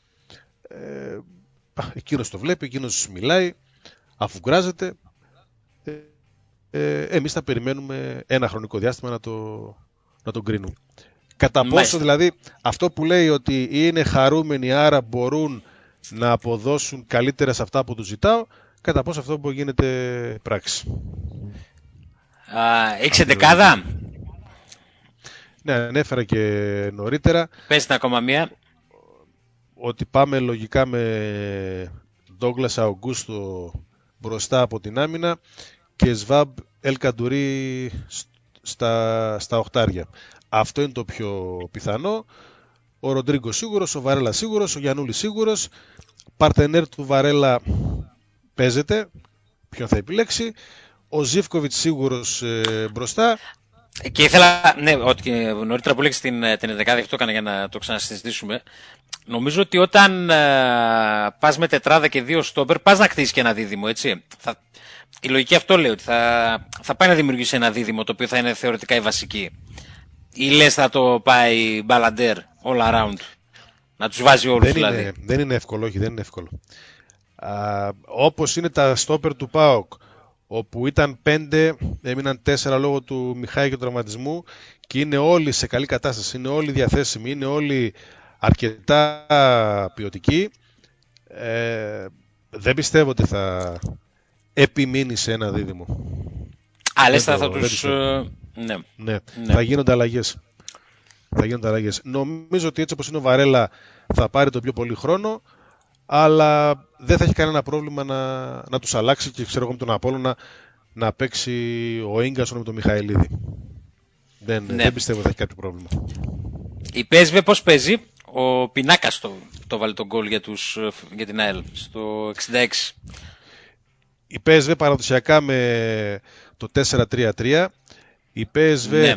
Εκείνος το βλέπει, εκείνος μιλάει, αφού γκράζεται. Εμείς θα περιμένουμε ένα χρονικό διάστημα να τον κρίνουμε. Κατά πόσο δηλαδή αυτό που λέει ότι είναι χαρούμενοι άρα μπορούν να αποδώσουν καλύτερα σε αυτά που τους ζητάω, κατά πόσο αυτό που γίνεται πράξη. Έχεις εντεκάδα? Ναι, ανέφερα και νωρίτερα. Πες την ακόμα μία. Ότι πάμε λογικά με Ντόγκλας Αουγκούστο μπροστά από την άμυνα και Σβάμπ Ελ Καντουρί στα οχτάρια. Αυτό είναι το πιο πιθανό. Ο Ροντρίγκο σίγουρος, ο Βαρέλα σίγουρος, ο Γιαννούλης σίγουρος. Παρτενέρ του Βαρέλα παίζεται. Ποιον θα επιλέξει. Ο Ζίβκοβιτς σίγουρος μπροστά. Και ήθελα, ότι νωρίτερα που λέξεις την 11η, αυτό έκανα για να το ξανασυζητήσουμε. Νομίζω ότι όταν πας με τετράδα και 2 στόπερ, πας να χτίσεις και ένα δίδυμο, έτσι. Η λογική αυτό λέει, ότι θα πάει να δημιουργήσει ένα δίδυμο, το οποίο θα είναι θεωρητικά η βασική. Ή λες θα το πάει μπαλαντέρ, all around? Να τους βάζει όλους δηλαδή. Δεν είναι εύκολο, όχι, δεν είναι εύκολο. Όπως είναι τα στόπερ του ΠΑΟΚ, όπου ήταν 5, έμειναν 4 λόγω του Μιχάη και του τραυματισμού και είναι όλοι σε καλή κατάσταση, είναι όλοι διαθέσιμοι, είναι όλοι αρκετά ποιοτικοί. Δεν πιστεύω ότι θα επιμείνει σε ένα δίδυμο. Λες θα τους... Ναι. Θα γίνονται αλλαγές. Νομίζω ότι έτσι όπως είναι ο Βαρέλα θα πάρει το πιο πολύ χρόνο, αλλά δεν θα έχει κανένα πρόβλημα να τους αλλάξει και ξέρω εγώ με τον Απόλλωνα να παίξει ο Ίγκασον με τον Μιχαηλίδη. Δεν πιστεύω ότι θα έχει κάποιο πρόβλημα. Η PSV πώς παίζει? Ο Πινάκας το βάλει τον γκολ για την ΑΕΛ στο 66. Η PSV παραδοσιακά με το 4-3-3. Η PSV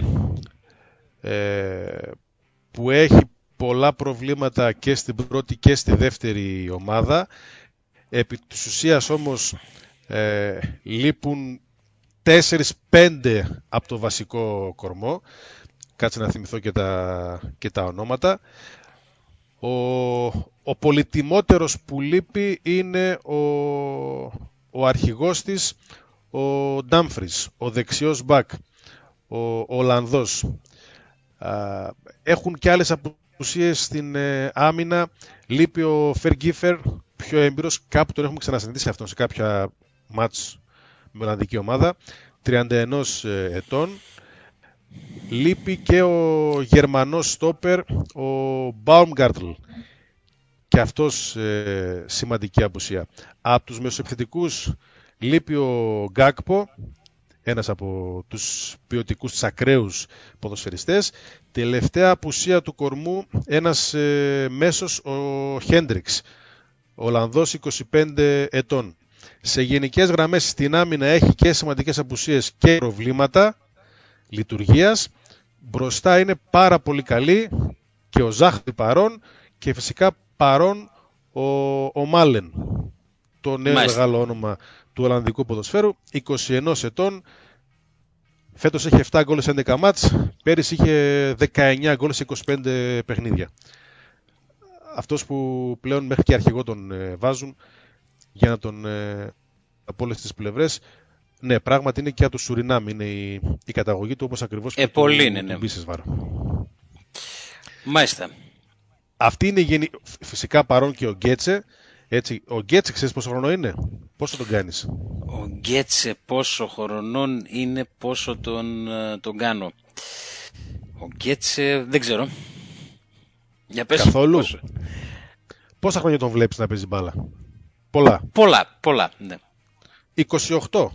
που έχει πολλά προβλήματα και στην πρώτη και στη δεύτερη ομάδα. Επί της ουσίας όμως λείπουν 4-5 από το βασικό κορμό. Κάτσε να θυμηθώ και τα ονόματα. Ο πολυτιμότερος που λείπει είναι ο αρχηγός της, ο Ντάμφρις, ο δεξιός μπακ, ο Ολλανδός. Έχουν και άλλες απουσίες στην άμυνα. Λείπει ο Φεργκίφερ, πιο έμπειρος, κάπου τον έχουμε ξανασυνδύσει αυτόν σε κάποια μάτς με Ολλανδική ομάδα, 31 ετών. Λείπει και ο Γερμανός στόπερ, ο Baumgartl, και αυτός σημαντική απουσία. Από τους μεσοεπιθετικούς λείπει ο Γκάκπο, ένας από τους ποιοτικούς, τους ακραίους ποδοσφαιριστές. Τελευταία απουσία του κορμού, ένας μέσος, ο Χέντριξ, Ολλανδός, 25 ετών. Σε γενικές γραμμές στην άμυνα έχει και σημαντικές απουσίες και προβλήματα λειτουργίας. Μπροστά είναι πάρα πολύ καλή και ο Ζάχτη παρόν και φυσικά παρόν ο Μάλεν, το νέο μεγάλο όνομα του Ολλανδικού ποδοσφαίρου, 21 ετών. Φέτος έχει 7 γκολ σε 11 μάτς, πέρυσι είχε 19 γκολ σε 25 παιχνίδια. Αυτός που πλέον μέχρι και αρχηγό τον βάζουν για να τον από όλες τις πλευρές. Ναι, πράγματι είναι και από το Σουρινάμ, είναι η καταγωγή του, όπως ακριβώς και του Μπίσεσβαρ. Μάλιστα. Αυτή είναι φυσικά παρόν και ο Γκέτσε. Έτσι, ο Γκέτσε ξέρεις πόσο χρονό είναι? Πόσο τον κάνεις? Ο Γκέτσε πόσο χρονών είναι, πόσο τον κάνω? Ο Γκέτσε δεν ξέρω. Για πες. Καθόλου. Πόσα χρόνια τον βλέπεις να παίζει μπάλα? Πολλά, ναι. 28.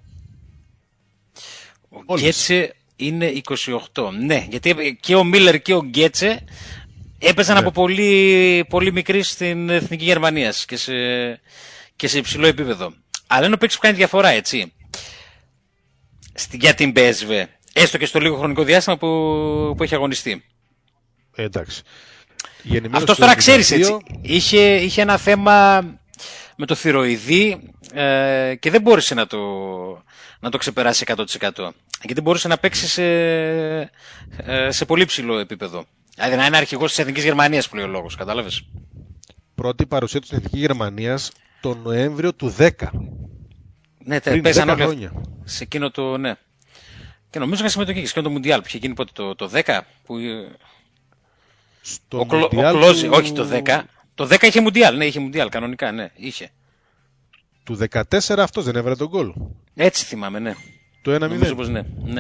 Ο Γκέτσε είναι 28. Ναι, γιατί και ο Μίλλερ και ο Γκέτσε έπαιζαν από πολύ, πολύ μικρή στην Εθνική Γερμανίας και σε υψηλό επίπεδο. Αλλά είναι ο παίκτης που κάνει διαφορά, έτσι. Για την PSV. Έστω και στο λίγο χρονικό διάστημα που έχει αγωνιστεί. Εντάξει. Αυτός τώρα ξέρεις, έτσι. Είχε ένα θέμα με το θυροειδή και δεν μπόρεσε να το ξεπεράσει 100%. Γιατί μπορούσε να παίξει σε πολύ ψηλό επίπεδο. Δηλαδή να είναι αρχηγός της Εθνικής Γερμανίας που λέει ο λόγος, κατάλαβες. Πρώτη παρουσία του στην Εθνική Γερμανίας τον Νοέμβριο του 10. Ναι, παίζαν όλοι σε εκείνο το, ναι. Και νομίζω είχα συμμετοχή και σε εκείνο το Μουντιάλ που είχε γίνει πότε το 10. Που... Στο Μουντιάλ όχι το 10. Το 10 είχε Μουντιάλ, ναι, είχε Μουντιάλ κανονικά, ναι, είχε. Του 14 αυτός δεν έβαλε τον γκολ. Έτσι θυμάμαι, ναι. Το 1-0. Νομίζω πως ναι.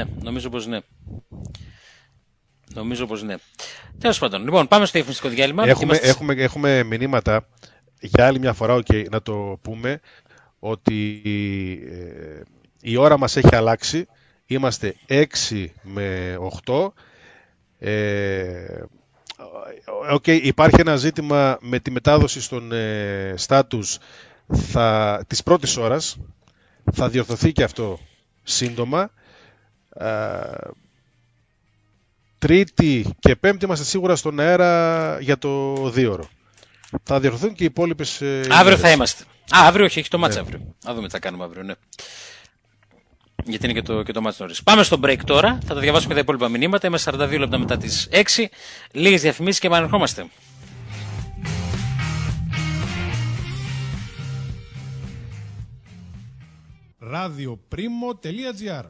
Νομίζω πως ναι. Τέλος πάντων. Λοιπόν, πάμε στο διαφημιστικό διάλειμμα. Έχουμε μηνύματα για άλλη μια φορά, να το πούμε, ότι η ώρα μας έχει αλλάξει. Είμαστε 6 με 8. Υπάρχει ένα ζήτημα με τη μετάδοση στον στάτους της πρώτης ώρας. Θα διορθωθεί και αυτό σύντομα. Τρίτη και Πέμπτη είμαστε σίγουρα στον αέρα για το 2ωρο. Θα διορθωθούν και οι υπόλοιπες. Αύριο θα είμαστε. Αύριο έχει το μάτς αύριο. Να δούμε τι θα κάνουμε αύριο, ναι. Γιατί είναι και το μάτς νωρίς. Πάμε στο break τώρα. Θα τα διαβάσουμε τα υπόλοιπα μηνύματα. Είμαι 42 λεπτά μετά τις 6. Λίγες διαφημίσεις και επανερχόμαστε. radioprimo.gr.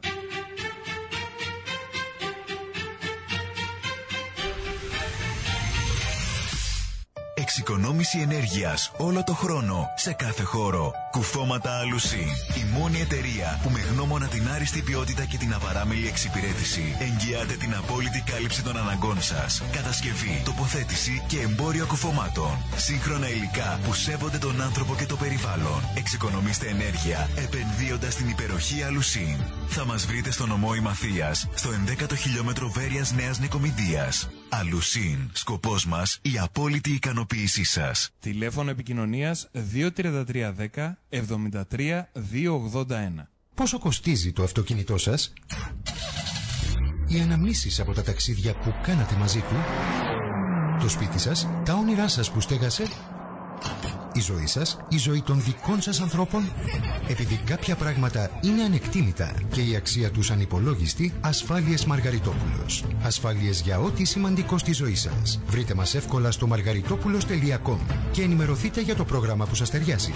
Εξοικονόμηση ενέργειας όλο το χρόνο, σε κάθε χώρο. Κουφώματα Alusin. Η μόνη εταιρεία που με γνώμονα την άριστη ποιότητα και την απαράμιλη εξυπηρέτηση εγγυάται την απόλυτη κάλυψη των αναγκών σας. Κατασκευή, τοποθέτηση και εμπόριο κουφωμάτων. Σύγχρονα υλικά που σέβονται τον άνθρωπο και το περιβάλλον. Εξοικονομήστε ενέργεια επενδύοντας στην υπεροχή Alusin. Θα μας βρείτε στο νομό Ημαθίας, στο 11ο χιλιόμετρο Βέρειας Νέας Νικομηντίας. Alusin. Σκοπός μας η απόλυτη ικανοποίησή σας. Τηλέφωνο επικοινωνίας 23310 73 281. Πόσο κοστίζει το αυτοκίνητό σας? Οι αναμνήσεις από τα ταξίδια που κάνατε μαζί του? Το σπίτι σας? Τα όνειρά σας που στέγασε? Η ζωή σας? Η ζωή των δικών σας ανθρώπων? Επειδή κάποια πράγματα είναι ανεκτήμητα και η αξία τους ανυπολόγιστη, Ασφάλειες Μαργαριτόπουλος. Ασφάλειες για ό,τι σημαντικό στη ζωή σας. Βρείτε μας εύκολα στο margaritopoulos.com και ενημερωθείτε για το πρόγραμμα που σας ταιριάζει.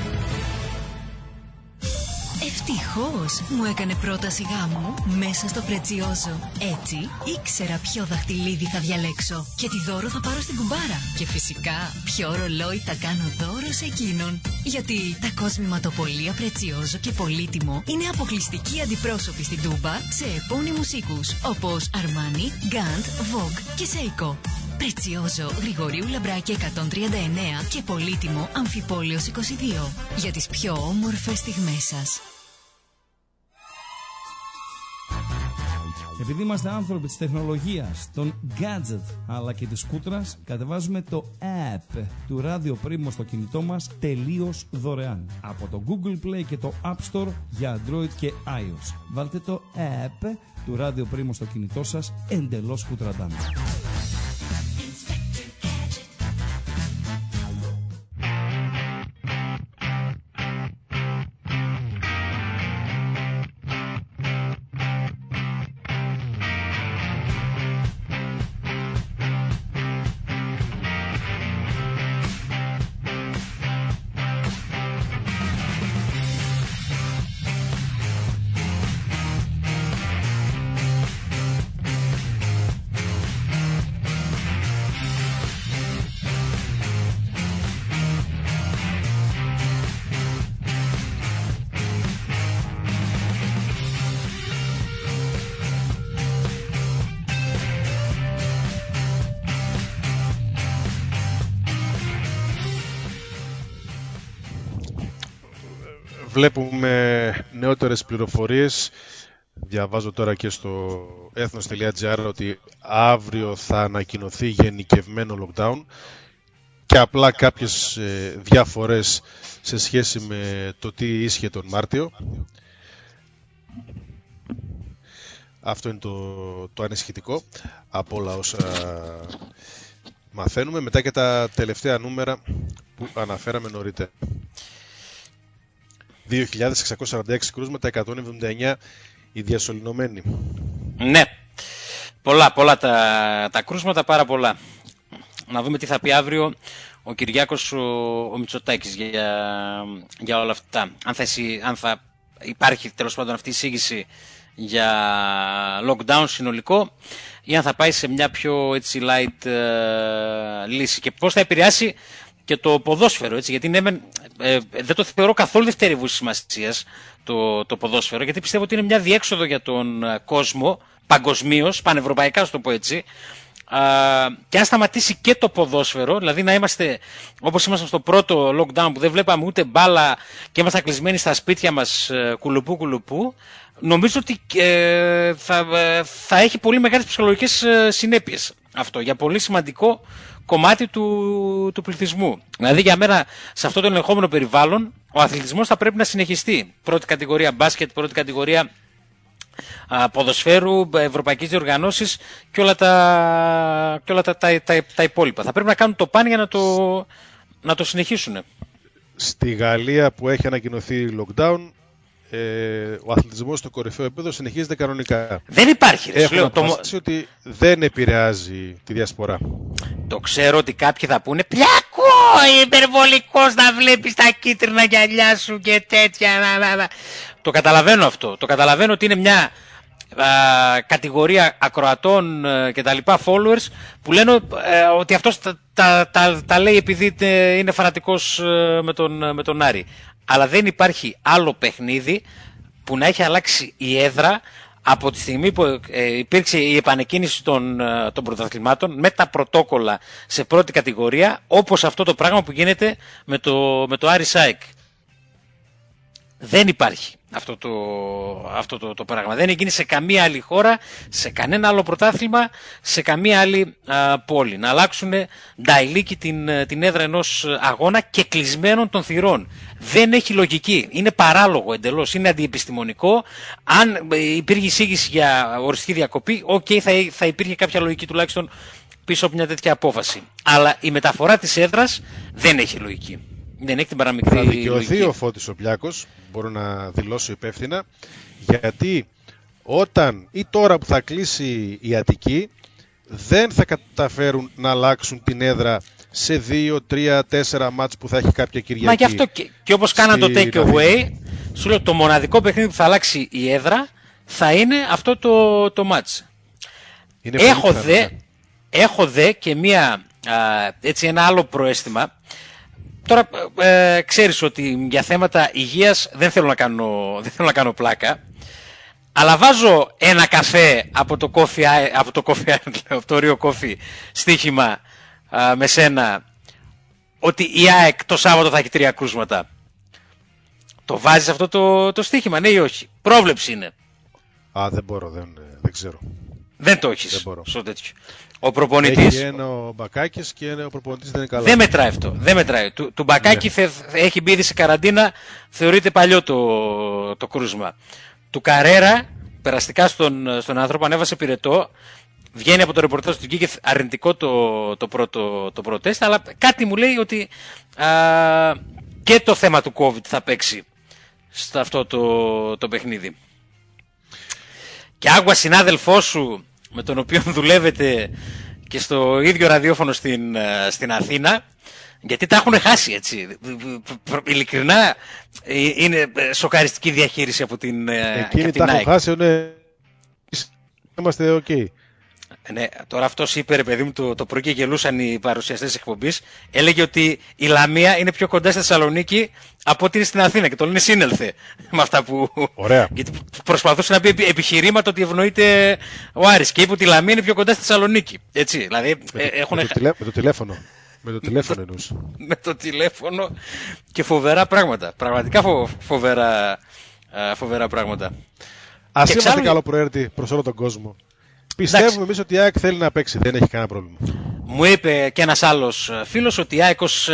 Ευτυχώς μου έκανε πρόταση γάμου μέσα στο Πρετσιόζο. Έτσι ήξερα ποιο δαχτυλίδι θα διαλέξω και τι δώρο θα πάρω στην κουμπάρα. Και φυσικά ποιο ρολόι θα κάνω δώρο σε εκείνον. Γιατί τα κόσμημα το πολύ Πρετσιόζο και πολύτιμο είναι αποκλειστικοί αντιπρόσωποι στην Τούμπα σε επώνυμους οίκους όπως Αρμάνι, Γκάντ, Vogue και Seiko. Πρετσιόζο, Γρηγορίου Λαμπράκη 139 και πολύτιμο Αμφιπόλεως 22. Για τις πιο όμορφες στιγμές σας. Επειδή είμαστε άνθρωποι της τεχνολογίας, των gadget αλλά και της σκούτρας, κατεβάζουμε το app του Radio Primo στο κινητό μας τελείως δωρεάν από το Google Play και το App Store για Android και iOS. Βάλτε το app του Radio Primo στο κινητό σας εντελώς κουτραντάν. Βλέπουμε νεότερες πληροφορίες. Διαβάζω τώρα και στο ethnos.gr ότι αύριο θα ανακοινωθεί γενικευμένο lockdown και απλά κάποιες διαφορές σε σχέση με το τι ίσχυε τον Μάρτιο. Αυτό είναι το ανησυχητικό από όλα όσα μαθαίνουμε. Μετά και τα τελευταία νούμερα που αναφέραμε νωρίτερα. 2.646 κρούσματα, 179 οι διασωληνωμένοι. Ναι, πολλά τα κρούσματα, πάρα πολλά. Να δούμε τι θα πει αύριο ο Κυριάκος ο Μητσοτάκης για όλα αυτά. Αν θα υπάρχει τέλος πάντων αυτή η εισήγηση για lockdown συνολικό ή αν θα πάει σε μια πιο έτσι light λύση και πώς θα επηρεάσει και το ποδόσφαιρο, έτσι, γιατί δεν το θεωρώ καθόλου δευτερεύουσης σημασίας το ποδόσφαιρο, γιατί πιστεύω ότι είναι μια διέξοδο για τον κόσμο, παγκοσμίως, πανευρωπαϊκά, στο το πω έτσι, και αν σταματήσει και το ποδόσφαιρο, δηλαδή να είμαστε όπως ήμασταν στο πρώτο lockdown που δεν βλέπαμε ούτε μπάλα και ήμασταν κλεισμένοι στα σπίτια μας κουλουπού, νομίζω ότι θα έχει πολύ μεγάλες ψυχολογικές συνέπειες αυτό για πολύ σημαντικό κομμάτι του πληθυσμού. Δηλαδή για μένα σε αυτό το ελεγχόμενο περιβάλλον ο αθλητισμός θα πρέπει να συνεχιστεί. Πρώτη κατηγορία μπάσκετ, πρώτη κατηγορία ποδοσφαίρου, ευρωπαϊκές διοργανώσεις και όλα τα υπόλοιπα. Θα πρέπει να κάνουν το παν για να το συνεχίσουν. Στη Γαλλία που έχει ανακοινωθεί lockdown, ο αθλητισμός στο κορυφαίο επίπεδο συνεχίζεται κανονικά. Δεν υπάρχει. Έχουν αποφασίσει ότι δεν επηρεάζει τη διασπορά. Το ξέρω ότι κάποιοι θα πούνε πλιακό, υπερβολικός να βλέπεις τα κίτρινα γυαλιά σου και τέτοια. Το καταλαβαίνω αυτό. Το καταλαβαίνω ότι είναι μια κατηγορία ακροατών και τα λοιπά followers που λένε ότι αυτός τα λέει επειδή είναι φανατικός με τον Άρη. Αλλά δεν υπάρχει άλλο παιχνίδι που να έχει αλλάξει η έδρα από τη στιγμή που υπήρξε η επανεκκίνηση των πρωταθλημάτων με τα πρωτόκολλα σε πρώτη κατηγορία, όπως αυτό το πράγμα που γίνεται με το Άρη ΣΑΕΚ. Δεν υπάρχει αυτό το πράγμα. Δεν έγινε σε καμία άλλη χώρα, σε κανένα άλλο πρωτάθλημα, σε καμία άλλη πόλη. Να αλλάξουν νταϊλίκι την έδρα ενός αγώνα και κλεισμένων των θυρών. Δεν έχει λογική. Είναι παράλογο εντελώς. Είναι αντιεπιστημονικό. Αν υπήρχε εισήγηση για οριστική διακοπή, θα υπήρχε κάποια λογική τουλάχιστον πίσω από μια τέτοια απόφαση. Αλλά η μεταφορά της έδρας δεν έχει λογική. Δεν έχει την παραμικρή λογική. Θα δικαιωθεί ο Φώτης ο Πλιάκος, μπορώ να δηλώσω υπεύθυνα, γιατί όταν ή τώρα που θα κλείσει η Αττική δεν θα καταφέρουν να αλλάξουν την έδρα σε 2, 3, 4 μάτς που θα έχει κάποια Κυριακή. Μα γι' αυτό και όπως κάναν το take away, σου λέω το μοναδικό παιχνίδι που θα αλλάξει η έδρα θα είναι αυτό το μάτς. Έχω δε και ένα άλλο προαίσθημα. Τώρα ξέρεις ότι για θέματα υγείας δεν θέλω να κάνω πλάκα, αλλά βάζω ένα καφέ από το Rio Coffee στοίχημα με σένα ότι η ΑΕΚ το Σάββατο θα έχει 3 κρούσματα. Το βάζεις αυτό το στοίχημα, ναι ή όχι? Πρόβλεψη είναι. Δεν μπορώ, δεν ξέρω. Δεν το έχεις στο τέτοιο. Ο προπονητής. Έχει ένα ο Μπακάκης και ένα ο προπονητής δεν είναι καλά. Δεν μετράει αυτό. Δεν μετράει. Του Μπακάκη έχει μπει σε καραντίνα, θεωρείται παλιό το κρούσμα. Του Καρέρα, περαστικά στον άνθρωπο, ανέβασε πυρετό. Βγαίνει από το ρεπορτάζ του και αρνητικό το πρώτο τεστ, αλλά κάτι μου λέει ότι και το θέμα του COVID θα παίξει σε αυτό το παιχνίδι. Και άκουγα συνάδελφό σου με τον οποίο δουλεύετε και στο ίδιο ραδιόφωνο στην Αθήνα, γιατί τα έχουν χάσει έτσι. Ειλικρινά είναι σοκαριστική διαχείριση από την Εκείνοι τα έχουν χάσει, είμαστε ok. Ναι, τώρα αυτός είπε, ρε παιδί μου, το πρωί και γελούσαν οι παρουσιαστές της εκπομπής, έλεγε ότι η Λαμία είναι πιο κοντά στη Θεσσαλονίκη από ότι είναι στην Αθήνα και το λένε σύνελθε με αυτά που... Ωραία. Γιατί προσπαθούσε να πει επιχειρήματα ότι ευνοείται ο Άρης και είπε ότι η Λαμία είναι πιο κοντά στη Θεσσαλονίκη. Έτσι, δηλαδή με το τηλέφωνο. Με το τηλέφωνο εννοούσε. Με το τηλέφωνο και φοβερά πράγματα. Πραγματικά φοβερά πράγματα. Ας είμαστε καλοπροαίρετοι προς όλο τον κόσμο. Πιστεύουμε εμείς ότι η ΑΕΚ θέλει να παίξει, δεν έχει κανένα πρόβλημα. Μου είπε και ένας άλλος φίλος ότι η ΑΕΚ ως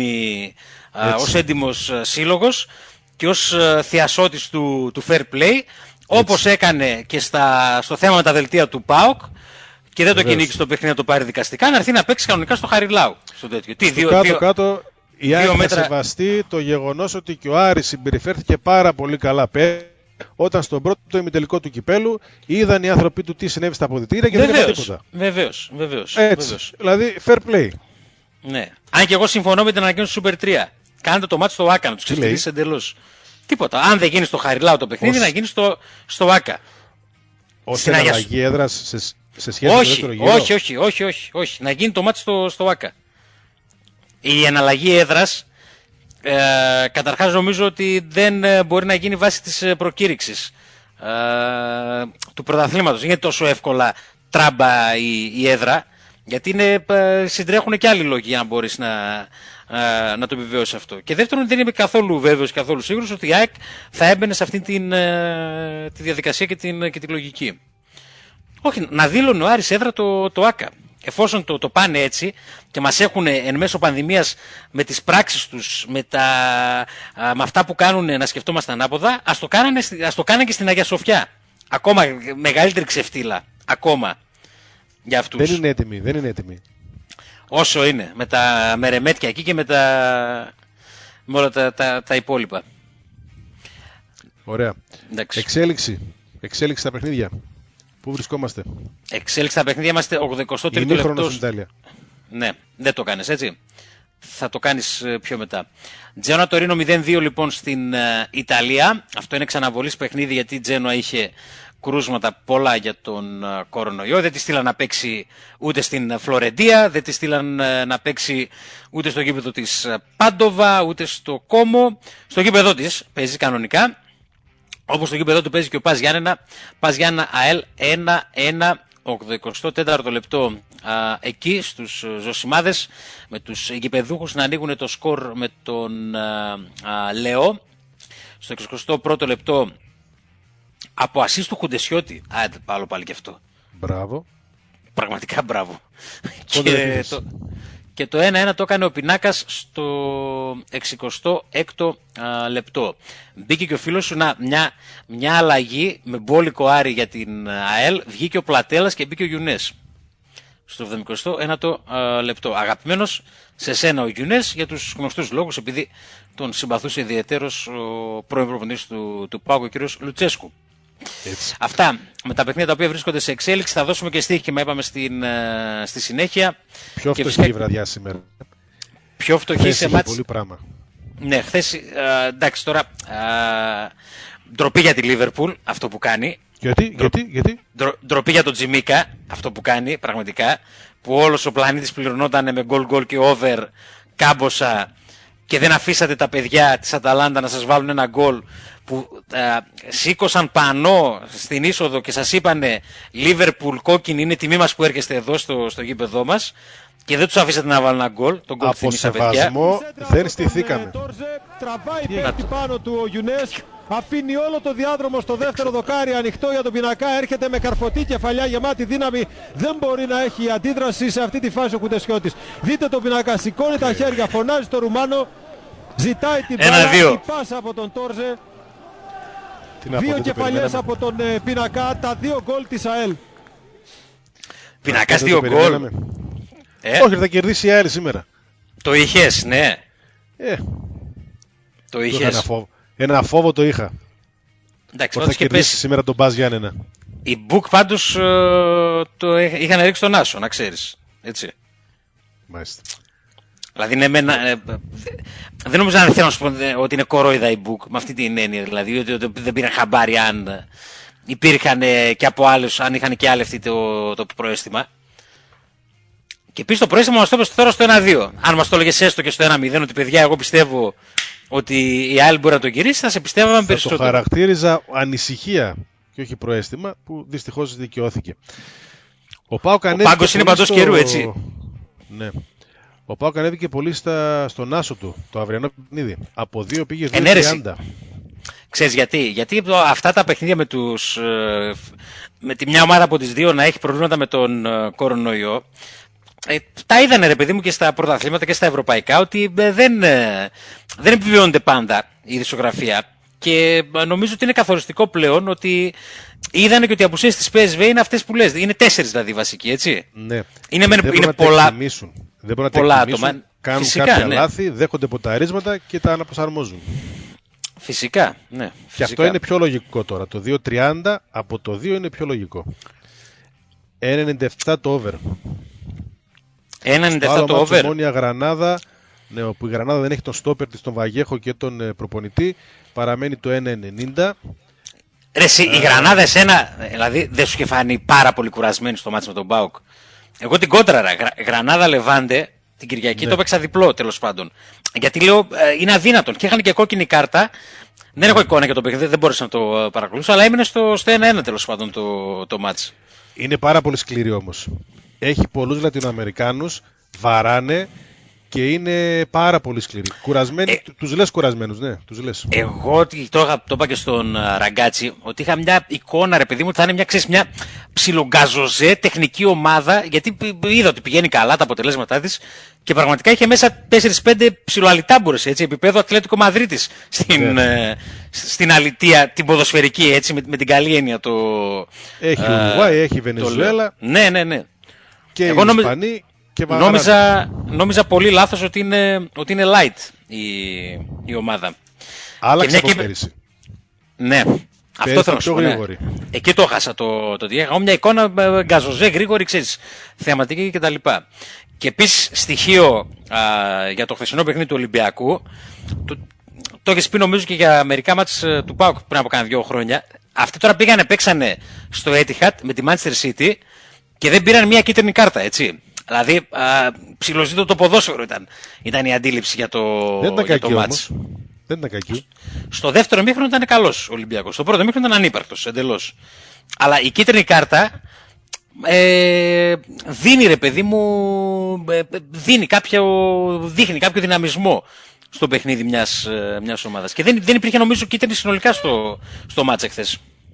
έντιμος σύλλογος και ως θειασότης του fair play, όπως έκανε και στο θέμα με τα δελτία του ΠΑΟΚ και δεν το κυνήγησε στο παιχνίδι να το πάρει δικαστικά, να έρθει να παίξει κανονικά στο Χαριλάου. Στο τέτοιο. Κάτω η ΑΕΚ θα σεβαστεί το γεγονός ότι και ο Άρης συμπεριφέρθηκε πάρα πολύ καλά όταν στον πρώτο ημιτελικό του κυπέλου είδαν οι άνθρωποι του τι συνέβη στα αποδυτήρια και δεν είπαν τίποτα. Βεβαίως. Δηλαδή, fair play. Ναι. Αν και εγώ συμφωνώ με την ανακοίνωση του Super 3. Κάντε το μάτι στο ΆΚΑ, να τους ξεφτυλίσεις εντελώς. Τίποτα. Αν δεν γίνει στο Χαριλάου το παιχνίδι, να γίνει στο ΆΚΑ. Ως εναλλαγή έδρας σε σχέση με το δεύτερο γύρο. Όχι. Να γίνει το μάτι στο ΆΚΑ. Η εναλλαγή έδρας καταρχάς νομίζω ότι δεν μπορεί να γίνει βάση της προκήρυξης του πρωταθλήματος. Είναι τόσο εύκολα τράμπα η έδρα, γιατί συντρέχουν και άλλοι λόγοι για να μπορείς να το επιβεβαιώσεις αυτό. Και δεύτερον, δεν είμαι καθόλου βέβαιος, καθόλου σίγουρος ότι η ΑΕΚ θα έμπαινε σε αυτή τη διαδικασία και τη λογική. Όχι, να δήλωνε ο Άρης έδρα το ΆΚΑ. Εφόσον το πάνε έτσι και μας έχουν εν μέσω πανδημίας με τις πράξεις τους, με αυτά που κάνουν να σκεφτόμαστε ανάποδα, ας το κάνανε και στην Αγία Σοφιά. Ακόμα μεγαλύτερη ξεφτύλα. Ακόμα για αυτούς. Δεν είναι έτοιμοι. Όσο είναι. Με τα μερεμέτια εκεί και με όλα τα υπόλοιπα. Ωραία. Εντάξει. Εξέλιξη στα παιχνίδια. Πού βρισκόμαστε? Εξέλιξη στα παιχνίδια είμαστε 83ο λεπτό. στην Ιταλία. Ναι, δεν το κάνεις έτσι. θα το κάνεις πιο μετά. Τζένοα Τωρίνο 0-2 λοιπόν στην Ιταλία. Αυτό είναι ξαναβολής παιχνίδι, γιατί η Τζένοα είχε κρούσματα πολλά για τον κορονοϊό. Δεν τη στείλαν να παίξει ούτε στην Φλωρεντία, δεν τη στείλαν να παίξει ούτε στο γήπεδο της Πάντοβα, ούτε στο Κόμο. Στο γήπεδο της παίζει κανονικά, όπως στο γήπεδο του παίζει και ο Πας Γιάννενα. Πας Γιάννενα ΑΕΛ 1-1, 84ο λεπτό εκεί στους Ζωσιμάδες, με τους γηπεδούχους να ανοίγουν το σκορ με τον Λεό. Στο 61ο λεπτό από ασίστ του Χουντεσιώτη. Πάλι και αυτό. Μπράβο. Πραγματικά μπράβο. Και το 1-1 το έκανε ο Πινάκας στο 66ο λεπτό. Μπήκε και ο φίλος σου μια αλλαγή με μπόλικο Άρη για την ΑΕΛ. Βγήκε ο Πλατέλας και μπήκε ο Γιουνές στο 71ο λεπτό. Αγαπημένος σε σένα ο Γιουνές για τους γνωστούς λόγους, επειδή τον συμπαθούσε ιδιαιτέρως ο πρώην προπονητής του ΠΑΟΚ, ο κ. Λουτσέσκου. Έτσι. Αυτά με τα παιχνίδια τα οποία βρίσκονται σε εξέλιξη. Θα δώσουμε και στοίχημα, είπαμε στη συνέχεια. Πιο φτωχή η βραδιά σήμερα. Πιο φτωχή σε μάτς. Πολύ πράγμα. Ναι, χθες, εντάξει τώρα, ντροπή για τη Λίβερπουλ αυτό που κάνει. Γιατί? Ντροπή για τον Τζιμίκα αυτό που κάνει πραγματικά, που όλος ο πλανήτης πληρωνόταν με γκολ και over κάμποσα και δεν αφήσατε τα παιδιά της Αταλάντα να σας βάλουν ένα γκολ που σήκωσαν πανό στην είσοδο και σας είπανε Λίβερπουλ κόκκινη, είναι τιμή μας που έρχεστε εδώ στο γήπεδό μας, και δεν τους αφήσατε να βάλουν ένα γκολ. Τον γκολ από σεβασμό δεν στηθήκαμε. Τραβάει πέφτει πάνω του ο Γιουνές, αφήνει όλο το διάδρομο στο δεύτερο δοκάρι ανοιχτό για τον Πινακά, έρχεται με καρφωτή κεφαλιά γεμάτη δύναμη, δεν μπορεί να έχει αντίδραση σε αυτή τη φάση ο Κουτεσιώτης. Δείτε τον Πινακά, σηκώνει τα χέρια, φωνάζει στο Ρουμάνο, ζητάει την μπάλα, η πάσα από τον Τόρζε. Δύο κεφαλιές από τον Πινακά, τα 2 γκολ της ΑΕΛ. Πινακάς 2 γκολ. Όχι, θα κερδίσει η ΑΕΛ σήμερα. Το είχες, ναι. Το είχες. Ένα φόβο το είχα. Εντάξει, θα κερδίσει σήμερα τον Πας Γιάννενα. Οι Μπουκ πάντως το είχαν ρίξει τον Άσο, να ξέρεις. Έτσι. Μάλιστα. Δηλαδή δεν νομίζω να θέλω να σου πω ότι είναι κορόιδα η Μπουκ με αυτή την έννοια, δηλαδή ότι δεν πήραν χαμπάρι αν υπήρχαν και από άλλους, αν είχαν και άλλοι αυτή το προαίσθημα. Και επίσης το προαίσθημα μας το έπαιξε τώρα στο 1-2. Αν μας το έλεγες έστω και στο 1-0 ότι παιδιά εγώ πιστεύω ότι η άλλη μπορεί να το γυρίσει, θα σε πιστεύαμε περισσότερο. Το χαρακτήριζα ανησυχία και όχι προαίσθημα, που δυστυχώς δικαιώθηκε. Ο Πάγκος είναι παντός καιρού, έτσι. Ναι. Ο ΠΑΟΚ ανέβηκε πολύ στον άσο του το αυριανό παιχνίδι. Από 2 πήγε 2-30. Ξέρεις γιατί? Γιατί αυτά τα παιχνίδια με τη μια ομάδα από τις δύο να έχει προβλήματα με τον κορονοϊό, τα είδανε ρε παιδί μου και στα πρωταθλήματα και στα ευρωπαϊκά, ότι δεν επιβιώνεται πάντα η ειδησιογραφία. Και νομίζω ότι είναι καθοριστικό πλέον ότι είδανε και ότι οι απουσίες της PSV είναι αυτές που λες. Είναι 4 δηλαδή βασικοί, έτσι. Ναι. Είναι πολλά. Δεν μπορούν να τα εκτιμήσουν, κάνουν φυσικά, κάποια λάθη, δέχονται ποταρίσματα και τα αναπροσαρμόζουν. Φυσικά, ναι. Και φυσικά. αυτό είναι πιο λογικό τώρα. Το 2-30 από το 2 είναι πιο λογικό. 1-97 το over. 1-97 το over. Ομόνια Γρανάδα, ναι, όπου η Γρανάδα δεν έχει τον στόπερ της, τον Βαγέχο και τον προπονητή, παραμένει το 1-90. Ρε εσύ, η Γρανάδα εσένα, δηλαδή δεν σου είχε φανεί πάρα πολύ κουρασμένη στο μάτι με τον ΠΑΟΚ? Εγώ την κόντραρα, Γρανάδα Λεβάντε, την Κυριακή, το έπαιξα διπλό τέλος πάντων. Γιατί λέω είναι αδύνατον και είχαν και κόκκινη κάρτα. Δεν έχω εικόνα για το παιχνίδι, δεν μπορούσα να το παρακολουθήσω, αλλά έμεινε στο 1-1 τέλος πάντων το μάτς. Είναι πάρα πολύ σκληρή όμως. Έχει πολλούς Λατινοαμερικάνους, βαράνε και είναι πάρα πολύ σκληροί. Κουρασμένοι, τους λες κουρασμένους, ναι, τους λες. Εγώ το είπα και στον Ραγκάτσι, ότι είχα μια εικόνα ρε παιδί μου ότι θα είναι μια ψιλογκαζοζέ τεχνική ομάδα, γιατί είδα ότι πηγαίνει καλά τα αποτελέσματά της και πραγματικά είχε μέσα 4-5 ψιλοαλιτάμπουρες, έτσι, επίπεδο Ατλέτικο Μαδρίτης στην αλητεία, την ποδοσφαιρική, έτσι, με την καλή έννοια το... Έχει Ουρουγουάη, έχει Βενεζουέλα. Ναι. Και οι Ισπανοί. Νόμιζα πολύ λάθος ότι είναι light η ομάδα. Άλλαξε από πέρυσι. Ναι, αυτό θέλω να σου πω. Ναι. Εκεί το χάσα το τι. Έχω μια εικόνα γκαζοζέ, γρήγορη, ξέρεις, θεαματική κτλ. Και επίσης στοιχείο για το χθεσινό παιχνίδι του Ολυμπιακού, το έχεις πει νομίζω και για μερικά μάτς του ΠΑΟΚ πριν από κάνα 2 χρόνια. Αυτοί τώρα πήγανε, παίξανε στο Etihad με τη Manchester City και δεν πήραν μια κίτρινη κάρτα, έτσι. Δηλαδή, ψιλοζήτω το ποδόσφαιρο ήταν η αντίληψη για το μάτς. Δεν ήταν κακή. Στο δεύτερο μήχρονο ήταν καλός ο Ολυμπιακός. Στο πρώτο μήχρονο ήταν ανύπαρκτος, εντελώς. Αλλά η κίτρινη κάρτα δίνει, ρε παιδί μου, δείχνει κάποιο δυναμισμό στο παιχνίδι μιας ομάδας. Και δεν υπήρχε νομίζω κίτρινη συνολικά στο μάτς εχθές.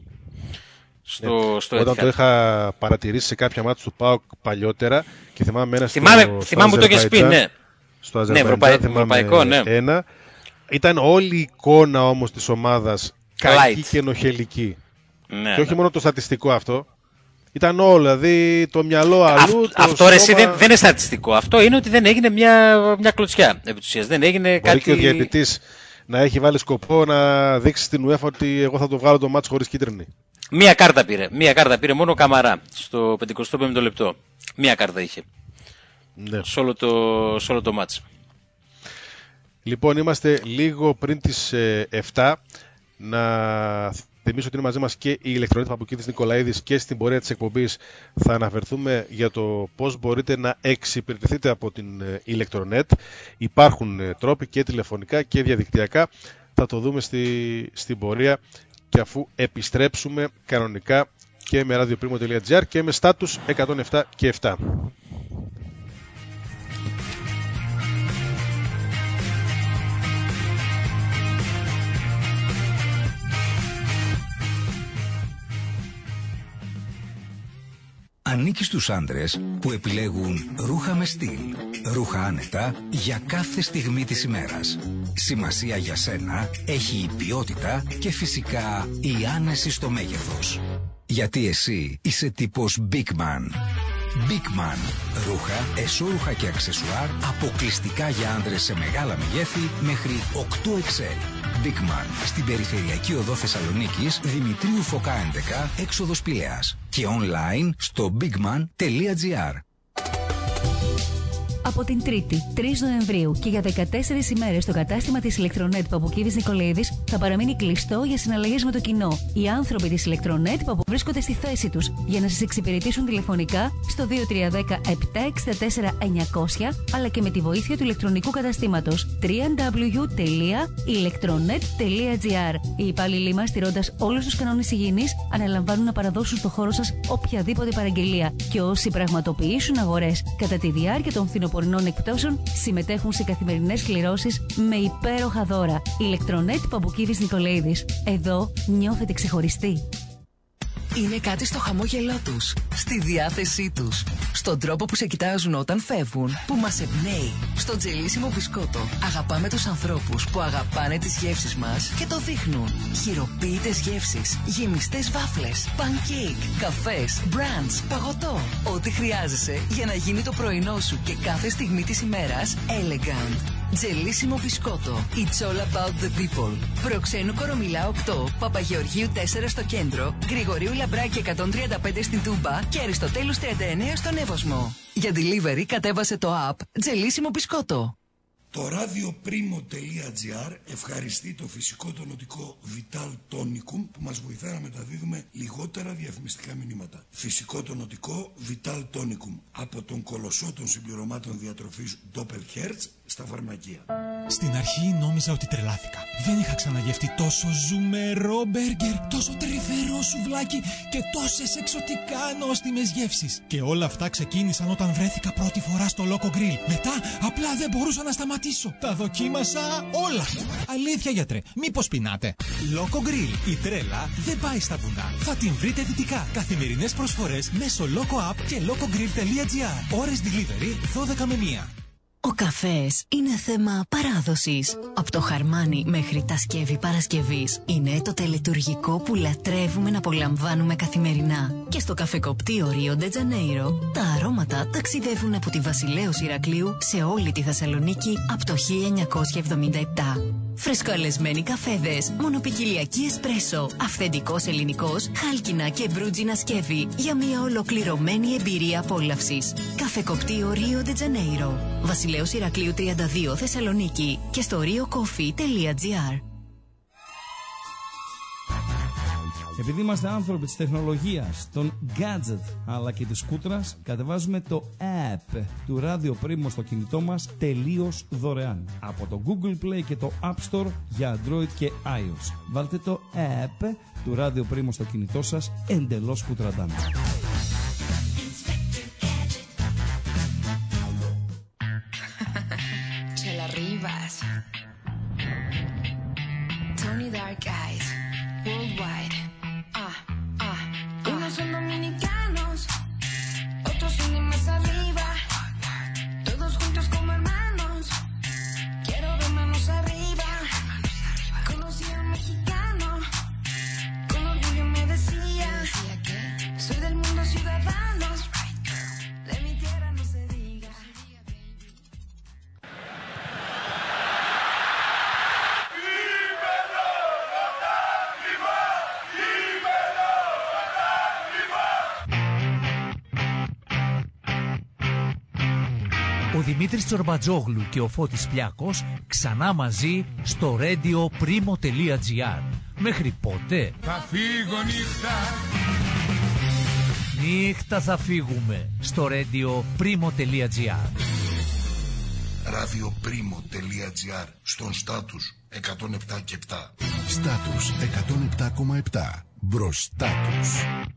Όταν το είχα παρατηρήσει σε κάποια μάτς του ΠΑΟΚ παλιότερα και θυμάμαι ένα θυμάμαι που το έχεις πει, ναι. Στο Αζερβαϊτζάν, ευρωπαϊκό, ναι. Ένα. Ήταν όλη η εικόνα όμως της ομάδας κακή και ενοχελική. Ναι, και όχι μόνο το στατιστικό αυτό. Ήταν όλο, δηλαδή το μυαλό αλλού. Αυτό ρε, δεν είναι στατιστικό. Αυτό είναι ότι δεν έγινε μια κλωτσιά επί της ουσίας. Δεν έγινε μπορεί κάτι. Και ο διαιτητής να έχει βάλει σκοπό να δείξει στην UEFA ότι εγώ θα το βγάλω το μάτς χωρίς κίτρινη. Μία κάρτα πήρε μόνο ο Καμαρά στο 55ο λεπτό. Μία κάρτα είχε. Ναι. Σε όλο το μάτς. Λοιπόν, είμαστε λίγο πριν τις 7. Να θυμίσω ότι είναι μαζί μας και η ηλεκτρονίτ Παπουκίδης Νικολαίδης και στην πορεία της εκπομπής θα αναφερθούμε για το πώς μπορείτε να εξυπηρετηθείτε από την ηλεκτρονέτ. Υπάρχουν τρόποι και τηλεφωνικά και διαδικτυακά. Θα το δούμε στην πορεία και αφού επιστρέψουμε κανονικά και με radioprimo.gr και με στάτους 107 και 7. Ανήκει στους άντρες που επιλέγουν ρούχα με στυλ, ρούχα άνετα για κάθε στιγμή της ημέρας. Σημασία για σένα έχει η ποιότητα και φυσικά η άνεση στο μέγεθος. Γιατί εσύ είσαι τύπος Big Man. Big Man. Ρούχα, εσώρουχα και αξεσουάρ αποκλειστικά για άντρες σε μεγάλα μεγέθη μέχρι 8XL. Big Man. Στην περιφερειακή οδό Θεσσαλονίκης, Δημητρίου Φωκά 11, έξοδος Πηλαίας. Και online στο bigman.gr. Από την 3η, 3 Νοεμβρίου και για 14 ημέρες το κατάστημα της ηλεκτρονέτ Παπουκίδης Νικολαίδης θα παραμείνει κλειστό για συναλλαγές με το κοινό. Οι άνθρωποι της ηλεκτρονέτ που βρίσκονται στη θέση τους για να σας εξυπηρετήσουν τηλεφωνικά στο 2310 764 900 αλλά και με τη βοήθεια του ηλεκτρονικού καταστήματος www.electronet.gr. Οι υπάλληλοι μας, στηρώντας όλους τους κανόνες υγιεινής, αναλαμβάνουν να παραδώσουν στο χώρο σας οποιαδήποτε παραγγελία. Και όσοι πραγματοποιήσουν αγορές κατά τη διάρκεια των φθινοπορικών εκπτώσεων συμμετέχουν σε καθημερινές κληρώσεις με υπέροχα δώρα. Ηλεκτρονέτ Παπουκίδης Νικολαίδης. Εδώ νιώθετε ξεχωριστοί. Είναι κάτι στο χαμόγελό τους, στη διάθεσή τους, στον τρόπο που σε κοιτάζουν όταν φεύγουν, που μας εμπνέει. Στο τζελίσιμο μπισκότο αγαπάμε τους ανθρώπους που αγαπάνε τις γεύσεις μας και το δείχνουν. Χειροποίητες γεύσεις, γεμιστές βάφλες, pancake, καφές, μπραντς, παγωτό. Ό,τι χρειάζεσαι για να γίνει το πρωινό σου και κάθε στιγμή της ημέρας elegant. Τζελίσιμο μπισκότο. It's all about the people. Προξένου Κορομιλά 8, Παπαγεωργίου 4 στο κέντρο, Γρηγορίου Λαμπράκη 135 στην Τούμπα και Αριστοτέλους 39 στον Εύωσμο. Για delivery κατέβασε το app Τζελίσιμο μπισκότο. Το radioprimo.gr ευχαριστεί το φυσικό τονωτικό Vital Tonicum που μας βοηθάει να μεταδίδουμε λιγότερα διαφημιστικά μηνύματα. Φυσικό τονωτικό Vital Tonicum από τον κολοσσό των συμπληρωμάτων διατροφής Doppelherz στα φαρμακεία. Στην αρχή νόμιζα ότι τρελάθηκα. Δεν είχα ξαναγευτεί τόσο ζουμερό μπέργκερ, τόσο τρυφερό σουβλάκι και τόσες εξωτικά νόστιμες γεύσεις. Και όλα αυτά ξεκίνησαν όταν βρέθηκα πρώτη φορά στο Loco Grill. Μετά απλά δεν μπορούσα να σταματήσω. Τα δοκίμασα όλα. Αλήθεια, γιατρέ, μήπως πεινάτε? Loco Grill. Η τρέλα δεν πάει στα βουνά. Θα την βρείτε δυτικά. Καθημερινές προσφορές μέσω Loco App και locogrill.gr. Ώρες delivery 12 με 1. Ο καφές είναι θέμα παράδοσης. Από το Χαρμάνι μέχρι τα Σκεύη Παρασκευής είναι το τελετουργικό που λατρεύουμε να απολαμβάνουμε καθημερινά. Και στο καφεκοπτείο Ρίο Ντε Τζανέιρο τα αρώματα ταξιδεύουν από τη Βασιλέως Ηρακλείου σε όλη τη Θεσσαλονίκη από το 1977. Φρεσκοαλεσμένοι καφέδες, μονοπικιλιακή εσπρέσο, αυθεντικός ελληνικός, χάλκινα και μπρούτζινα σκεύη για μια ολοκληρωμένη εμπειρία απόλαυσης. Καφεκοπτείο Ρίο Ντε Τζανέιρο, Βασιλέως Ηρακλείου 32 Θεσσαλονίκη και στο riocoffee.gr. Επειδή είμαστε άνθρωποι της τεχνολογίας, των gadget αλλά και της σκούτρας, κατεβάζουμε το app του Radio Primo στο κινητό μας τελείως δωρεάν. Από το Google Play και το App Store για Android και iOS. Βάλτε το app του Radio Primo στο κινητό σας εντελώς κουτραντάν. Tony Dark Eyes, worldwide. Unos son dominicanos, otros son de más arriba. Todos juntos como hermanos. Quiero ver manos arriba. Conocí a un mexicano, con orgullo me decía que soy del mundo ciudadano. De mi tierra no se diga. Ο Δημήτρης Τσορμπατζόγλου και ο Φώτης Πλιάκος ξανά μαζί στο radioprimo.gr. Μέχρι πότε? Θα φύγω νύχτα. Νύχτα θα φύγουμε στο radioprimo.gr. radioprimo.gr. Στον στάτους 107 και 7. Στάτους 107,7. Μπροστά τους.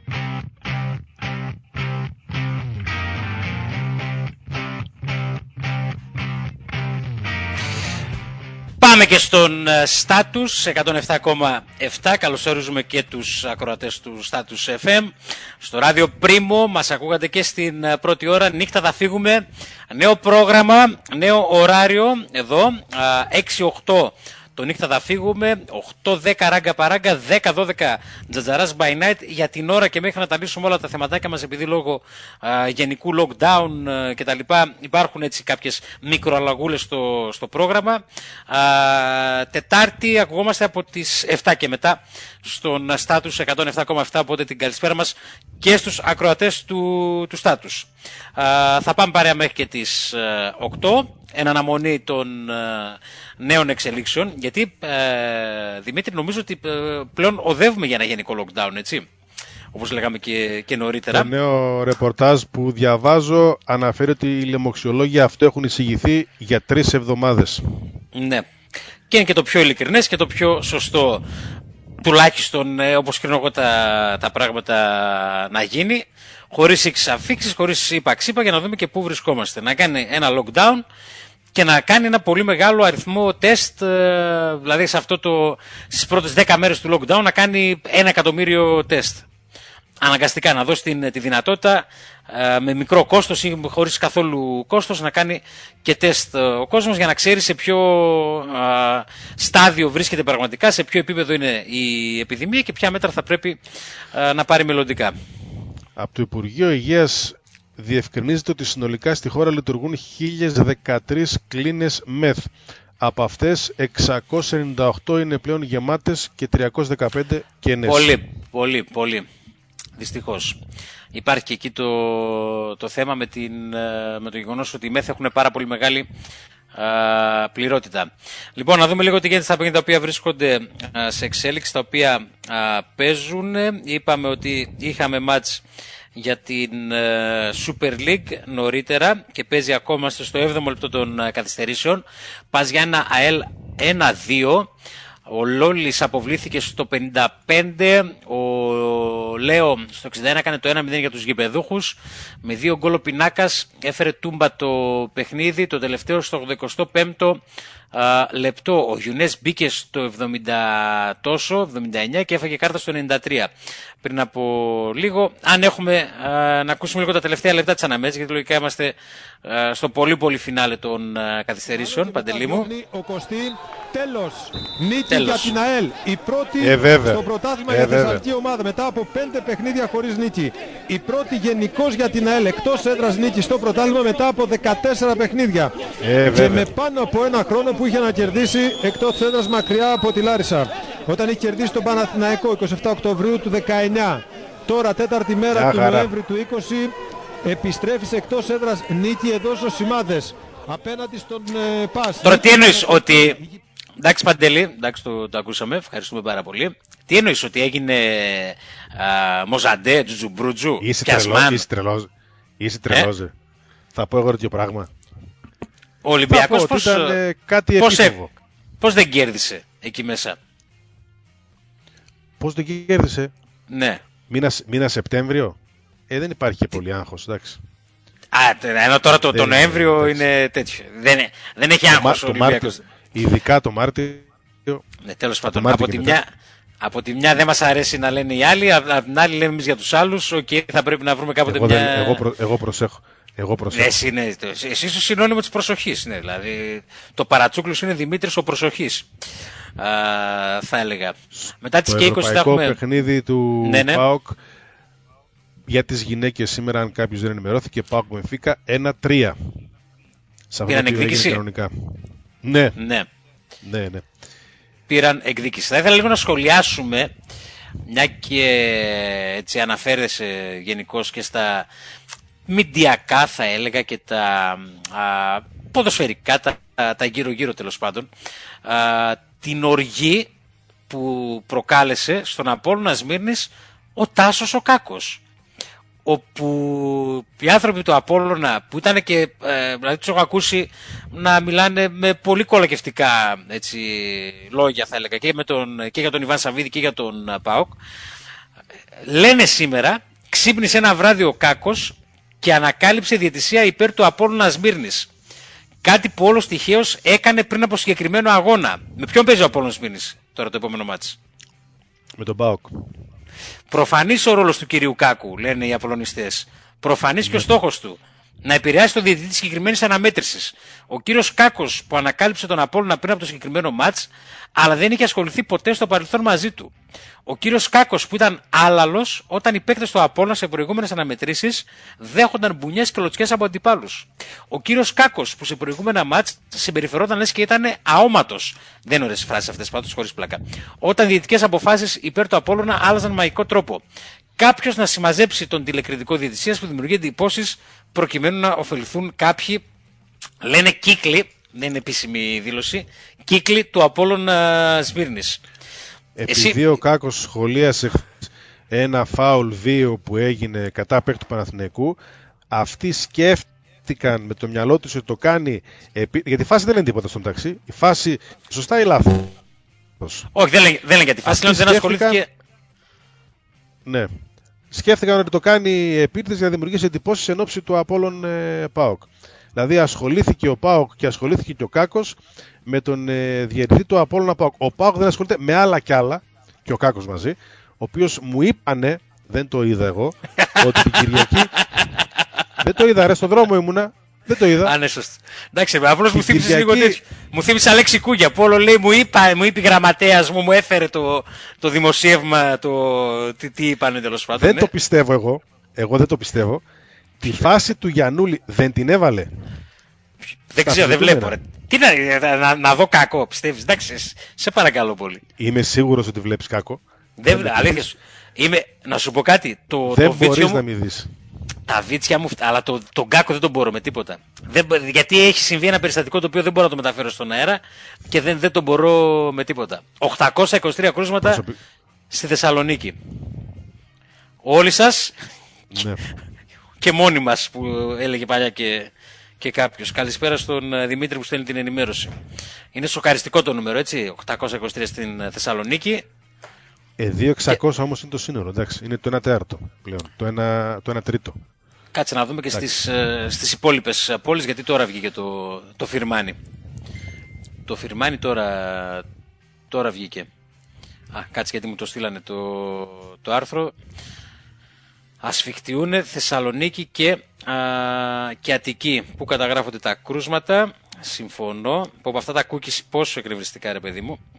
Πάμε και στον Στάτους 107,7. Καλωσορίζουμε και τους ακροατές του Στάτους FM. Στο ράδιο Πρίμο μας ακούγατε και στην πρώτη ώρα. Νύχτα θα φύγουμε. Νέο πρόγραμμα, νέο ωράριο. Εδώ 6-8 το νύχτα θα φύγουμε. 8-10 ράγκα παράγκα. 10-12 τζατζαράς by night. Για την ώρα και μέχρι να τα λύσουμε όλα τα θεματάκια μας, επειδή λόγω γενικού lockdown και τα λοιπά υπάρχουν έτσι κάποιες μικροαλλαγούλες στο πρόγραμμα. Τετάρτη ακουγόμαστε από τις 7 και μετά στον Στάτους 107,7, οπότε την καλησπέρα μας και στους ακροατές του Στάτους. Θα πάμε παρέα μέχρι και τις 8 εν αναμονή των νέων εξελίξεων, γιατί Δημήτρη, νομίζω ότι πλέον οδεύουμε για ένα γενικό lockdown, έτσι, όπως λέγαμε και νωρίτερα. Το νέο ρεπορτάζ που διαβάζω αναφέρει ότι οι λοιμοξιολόγοι αυτό έχουν εισηγηθεί για 3 εβδομάδες. Ναι, και είναι και το πιο ειλικρινές και το πιο σωστό, τουλάχιστον όπως κρίνω εγώ τα πράγματα να γίνει, χωρίς εξαφίξεις, χωρίς είπα-ξύπα, για να δούμε και πού βρισκόμαστε. Να κάνει ένα lockdown και να κάνει ένα πολύ μεγάλο αριθμό τεστ, δηλαδή στις πρώτες 10 μέρες του lockdown να κάνει 1 εκατομμύριο τεστ. Αναγκαστικά να δώσει τη δυνατότητα με μικρό κόστος ή χωρίς καθόλου κόστος να κάνει και τεστ ο κόσμος, για να ξέρει σε ποιο στάδιο βρίσκεται πραγματικά, σε ποιο επίπεδο είναι η επιδημία και ποια μέτρα θα πρέπει να πάρει μελλοντικά. Από το Υπουργείο Υγείας διευκρινίζεται ότι συνολικά στη χώρα λειτουργούν 1013 κλίνες ΜΕΘ. Από αυτές 698 είναι πλέον γεμάτες και 315 κενές. Πολύ. Δυστυχώς. Υπάρχει και εκεί το θέμα με το γεγονός ότι οι ΜΕΘ έχουν πάρα πολύ μεγάλη πληρότητα. Λοιπόν, να δούμε λίγο τι γίνεται στα παιχνίδια τα οποία βρίσκονται σε εξέλιξη, τα οποία παίζουν. Είπαμε ότι είχαμε μάτς για την Super League νωρίτερα και παίζει ακόμα στο 7ο λεπτό των καθυστερήσεων. Πας για ένα ΑΕΛ 1-2. Ο Λόλης αποβλήθηκε στο 55, ο Λέο στο 61 έκανε το 1-0 για τους γηπεδούχους. Με 2 γκολ ο Πινάκας έφερε τούμπα το παιχνίδι, το τελευταίο στο 85ο λεπτό. Ο Γιουνές μπήκε στο 79 και έφαγε κάρτα στο 93 πριν από λίγο. Αν έχουμε να ακούσουμε λίγο τα τελευταία λεπτά της αναμέτρησης, γιατί λογικά είμαστε στο πολύ φινάλε των καθυστερήσεων. Παντελή μου. Ο Κωστή, τέλος. Νίκη για την ΑΕΛ. Η πρώτη στο πρωτάθλημα για τη θεσσαλική ομάδα μετά από 5 παιχνίδια χωρίς νίκη. Η πρώτη γενικώς για την ΑΕΛ εκτός έδρας νίκη στο πρωτάθλημα μετά από 14 παιχνίδια. Και με πάνω από ένα χρόνο που είχε να κερδίσει εκτός έδρας μακριά από τη Λάρισα. Όταν είχε κερδίσει τον Παναθηναϊκό 27 Οκτωβρίου του 19. Τώρα τέταρτη μέρα του Νοέμβρη του 20 επιστρέφει σε εκτός έδρας νίκη εδώ στους Σημάδες απέναντι στον ΠΑΣ. Τώρα τι εννοείς ότι... Εντάξει Παντελή, εντάξει το ακούσαμε, ευχαριστούμε πάρα πολύ. Τι εννοείς ότι έγινε Μοζαντέ, Τζουτζουμπρούτζου, Πιασμάν. Είσαι τρελός. Θα πω εγώ τέτοιο πράγμα. Ο Ολυμπιακός πώς δεν κέρδισε εκεί μέσα. Πώς δεν κέρδισε. Ναι. Μήνα Σεπτέμβριο. Δεν υπάρχει και πολύ άγχος, εντάξει. Ενώ τώρα το Νοέμβριο είναι τέτοιο. Δεν έχει άγχος ο Ολυμπιακός. Ειδικά το Μάρτιο. Ναι, τέλος πάντων. Από τη μια δεν μας αρέσει να λένε οι άλλοι, από την άλλη λέμε εμείς για τους άλλους. Θα πρέπει να βρούμε κάποτε Εγώ προσέχω. Εσύ είσαι συνώνυμο της προσοχής. Ναι, δηλαδή, το παρατσούκλος είναι Δημήτρης ο προσοχής. Θα έλεγα. Μετά τις και 20 θα έχουμε... Το παιχνίδι του ΠΑΟΚ για τις γυναίκες σήμερα, αν κάποιος δεν ενημερώθηκε, ΠΑΟΚ Μπενφίκα 1-3. Πήραν εκδίκηση. Ναι. Πήραν εκδίκηση. Θα ήθελα λίγο να σχολιάσουμε, μια και έτσι αναφέρεσαι γενικώς και στα μηντιακά θα έλεγα και τα ποδοσφαιρικά, τα γύρω-γύρω τέλος πάντων, την οργή που προκάλεσε στον Απόλλωνα Σμύρνης ο Τάσος ο Κάκος, όπου οι άνθρωποι του Απόλλωνα που ήταν και δηλαδή τους έχω ακούσει να μιλάνε με πολύ κολακευτικά έτσι, λόγια θα έλεγα και για τον Ιβάν Σαββίδη και για τον ΠΑΟΚ, λένε σήμερα ξύπνησε ένα βράδυ ο Κάκος και ανακάλυψε διαιτησία υπέρ του Απόλλωνα Σμύρνης. Κάτι που όλος τυχαίως έκανε πριν από συγκεκριμένο αγώνα. Με ποιον παίζει ο Απόλλωνας Σμύρνης τώρα το επόμενο μάτς? Με τον ΠΑΟΚ. Προφανής ο ρόλος του κυρίου Κάκου, λένε οι Απολλωνιστές. Προφανής και ο στόχος του. Να επηρεάσει τον διαιτητή της συγκεκριμένης αναμέτρησης. Ο κύριος Κάκος που ανακάλυψε τον Απόλλωνα πριν από το συγκεκριμένο μάτς, αλλά δεν είχε ασχοληθεί ποτέ στο παρελθόν μαζί του. Ο κύριος Κάκος που ήταν άλαλος όταν οι παίκτες του Απόλλωνα σε προηγούμενες αναμετρήσεις δέχονταν μπουνιές και λοτσιές από αντιπάλους. Ο κύριος Κάκος που σε προηγούμενα μάτς συμπεριφερόταν λες και ήταν αόματος. Δεν είναι ωραίες φράσεις αυτές πάντως, χωρίς πλάκα. Όταν διαιτητικές αποφάσεις υπέρ του Απόλλωνα άλλαζαν μαγικό τρόπο. Κάποιος να συμμαζέψει τον τηλεκριτικό διαιτησίας που δημιουργεί εντυπώσεις προκειμένου να ωφεληθούν κάποιοι, λένε κύκλοι, δεν είναι επίσημη δήλωση, κύκλοι του Απόλλωνα Σμύρνης. Επειδή ο Κάκος σχολίασε ένα φάουλ βίο που έγινε κατά παίκτη του Παναθηναϊκού, αυτοί σκέφτηκαν με το μυαλό τους ότι το κάνει. Γιατί η φάση δεν είναι τίποτα στον ταξί. Η φάση σωστά ή λάθος? Όχι, δεν λένε για τη φάση, λένε ότι δεν ασχολήθηκε. Ναι. Σκέφτηκαν ότι το κάνει επίτηδες για να δημιουργήσει εντυπώσεις εν ώψη του Απόλλων ΠΑΟΚ. Δηλαδή ασχολήθηκε ο ΠΑΟΚ και ασχολήθηκε και ο Κάκος με τον διαιτητή του Απόλλωνα ΠΑΟΚ. Ο ΠΑΟΚ δεν ασχολείται με άλλα κι άλλα, και ο Κάκος μαζί, ο οποίος μου είπανε, δεν το είδα εγώ, ότι την Κυριακή. Δεν το είδα, ρε, στον δρόμο ήμουνα. Δεν το είδα. Ναι, σωστά. Εντάξει, απλώς μου θύμισες λίγο τέτοιο. Μου θύμισε Αλέξη Κούγια που όλο λέει, μου είπε η γραμματέας μου έφερε το δημοσίευμα, τι είπανε τέλος πάντων. Δεν το πιστεύω εγώ. Εγώ δεν το πιστεύω. Τη φάση του Γιαννούλη δεν την έβαλε? Δεν ξέρω, δεν βλέπω. Τι να δω Κάκο, πιστεύεις? Εντάξει, σε παρακαλώ πολύ. Είμαι σίγουρος ότι βλέπεις Κάκο. Αλήθεια σου. Να σου πω κάτι. Δεν μπορείς να μην δεις. Τα βίτσια μου, αλλά τον Κάκο δεν τον μπορώ με τίποτα. Γιατί έχει συμβεί ένα περιστατικό το οποίο δεν μπορώ να το μεταφέρω στον αέρα και δεν τον μπορώ με τίποτα. 823 κρούσματα στη Θεσσαλονίκη. Όλοι σας ναι. Και μόνοι μας που έλεγε παλιά και κάποιος. Καλησπέρα στον Δημήτρη που στέλνει την ενημέρωση. Είναι σοκαριστικό το νούμερο, έτσι. 823 στην Θεσσαλονίκη. 2.600 όμως είναι το σύνολο, εντάξει. Είναι το 1 τέταρτο πλέον. Το 1 τρίτο. Κάτσε να δούμε και στις υπόλοιπες πόλεις, γιατί τώρα βγήκε το Φιρμάνι. Το Φιρμάνι τώρα βγήκε. Κάτσε γιατί μου το στείλανε το άρθρο. Ασφικτιούνε, Θεσσαλονίκη και Αττική που καταγράφονται τα κρούσματα. Συμφωνώ. Από αυτά τα cookies πόσο εκνευριστικά, ρε παιδί μου.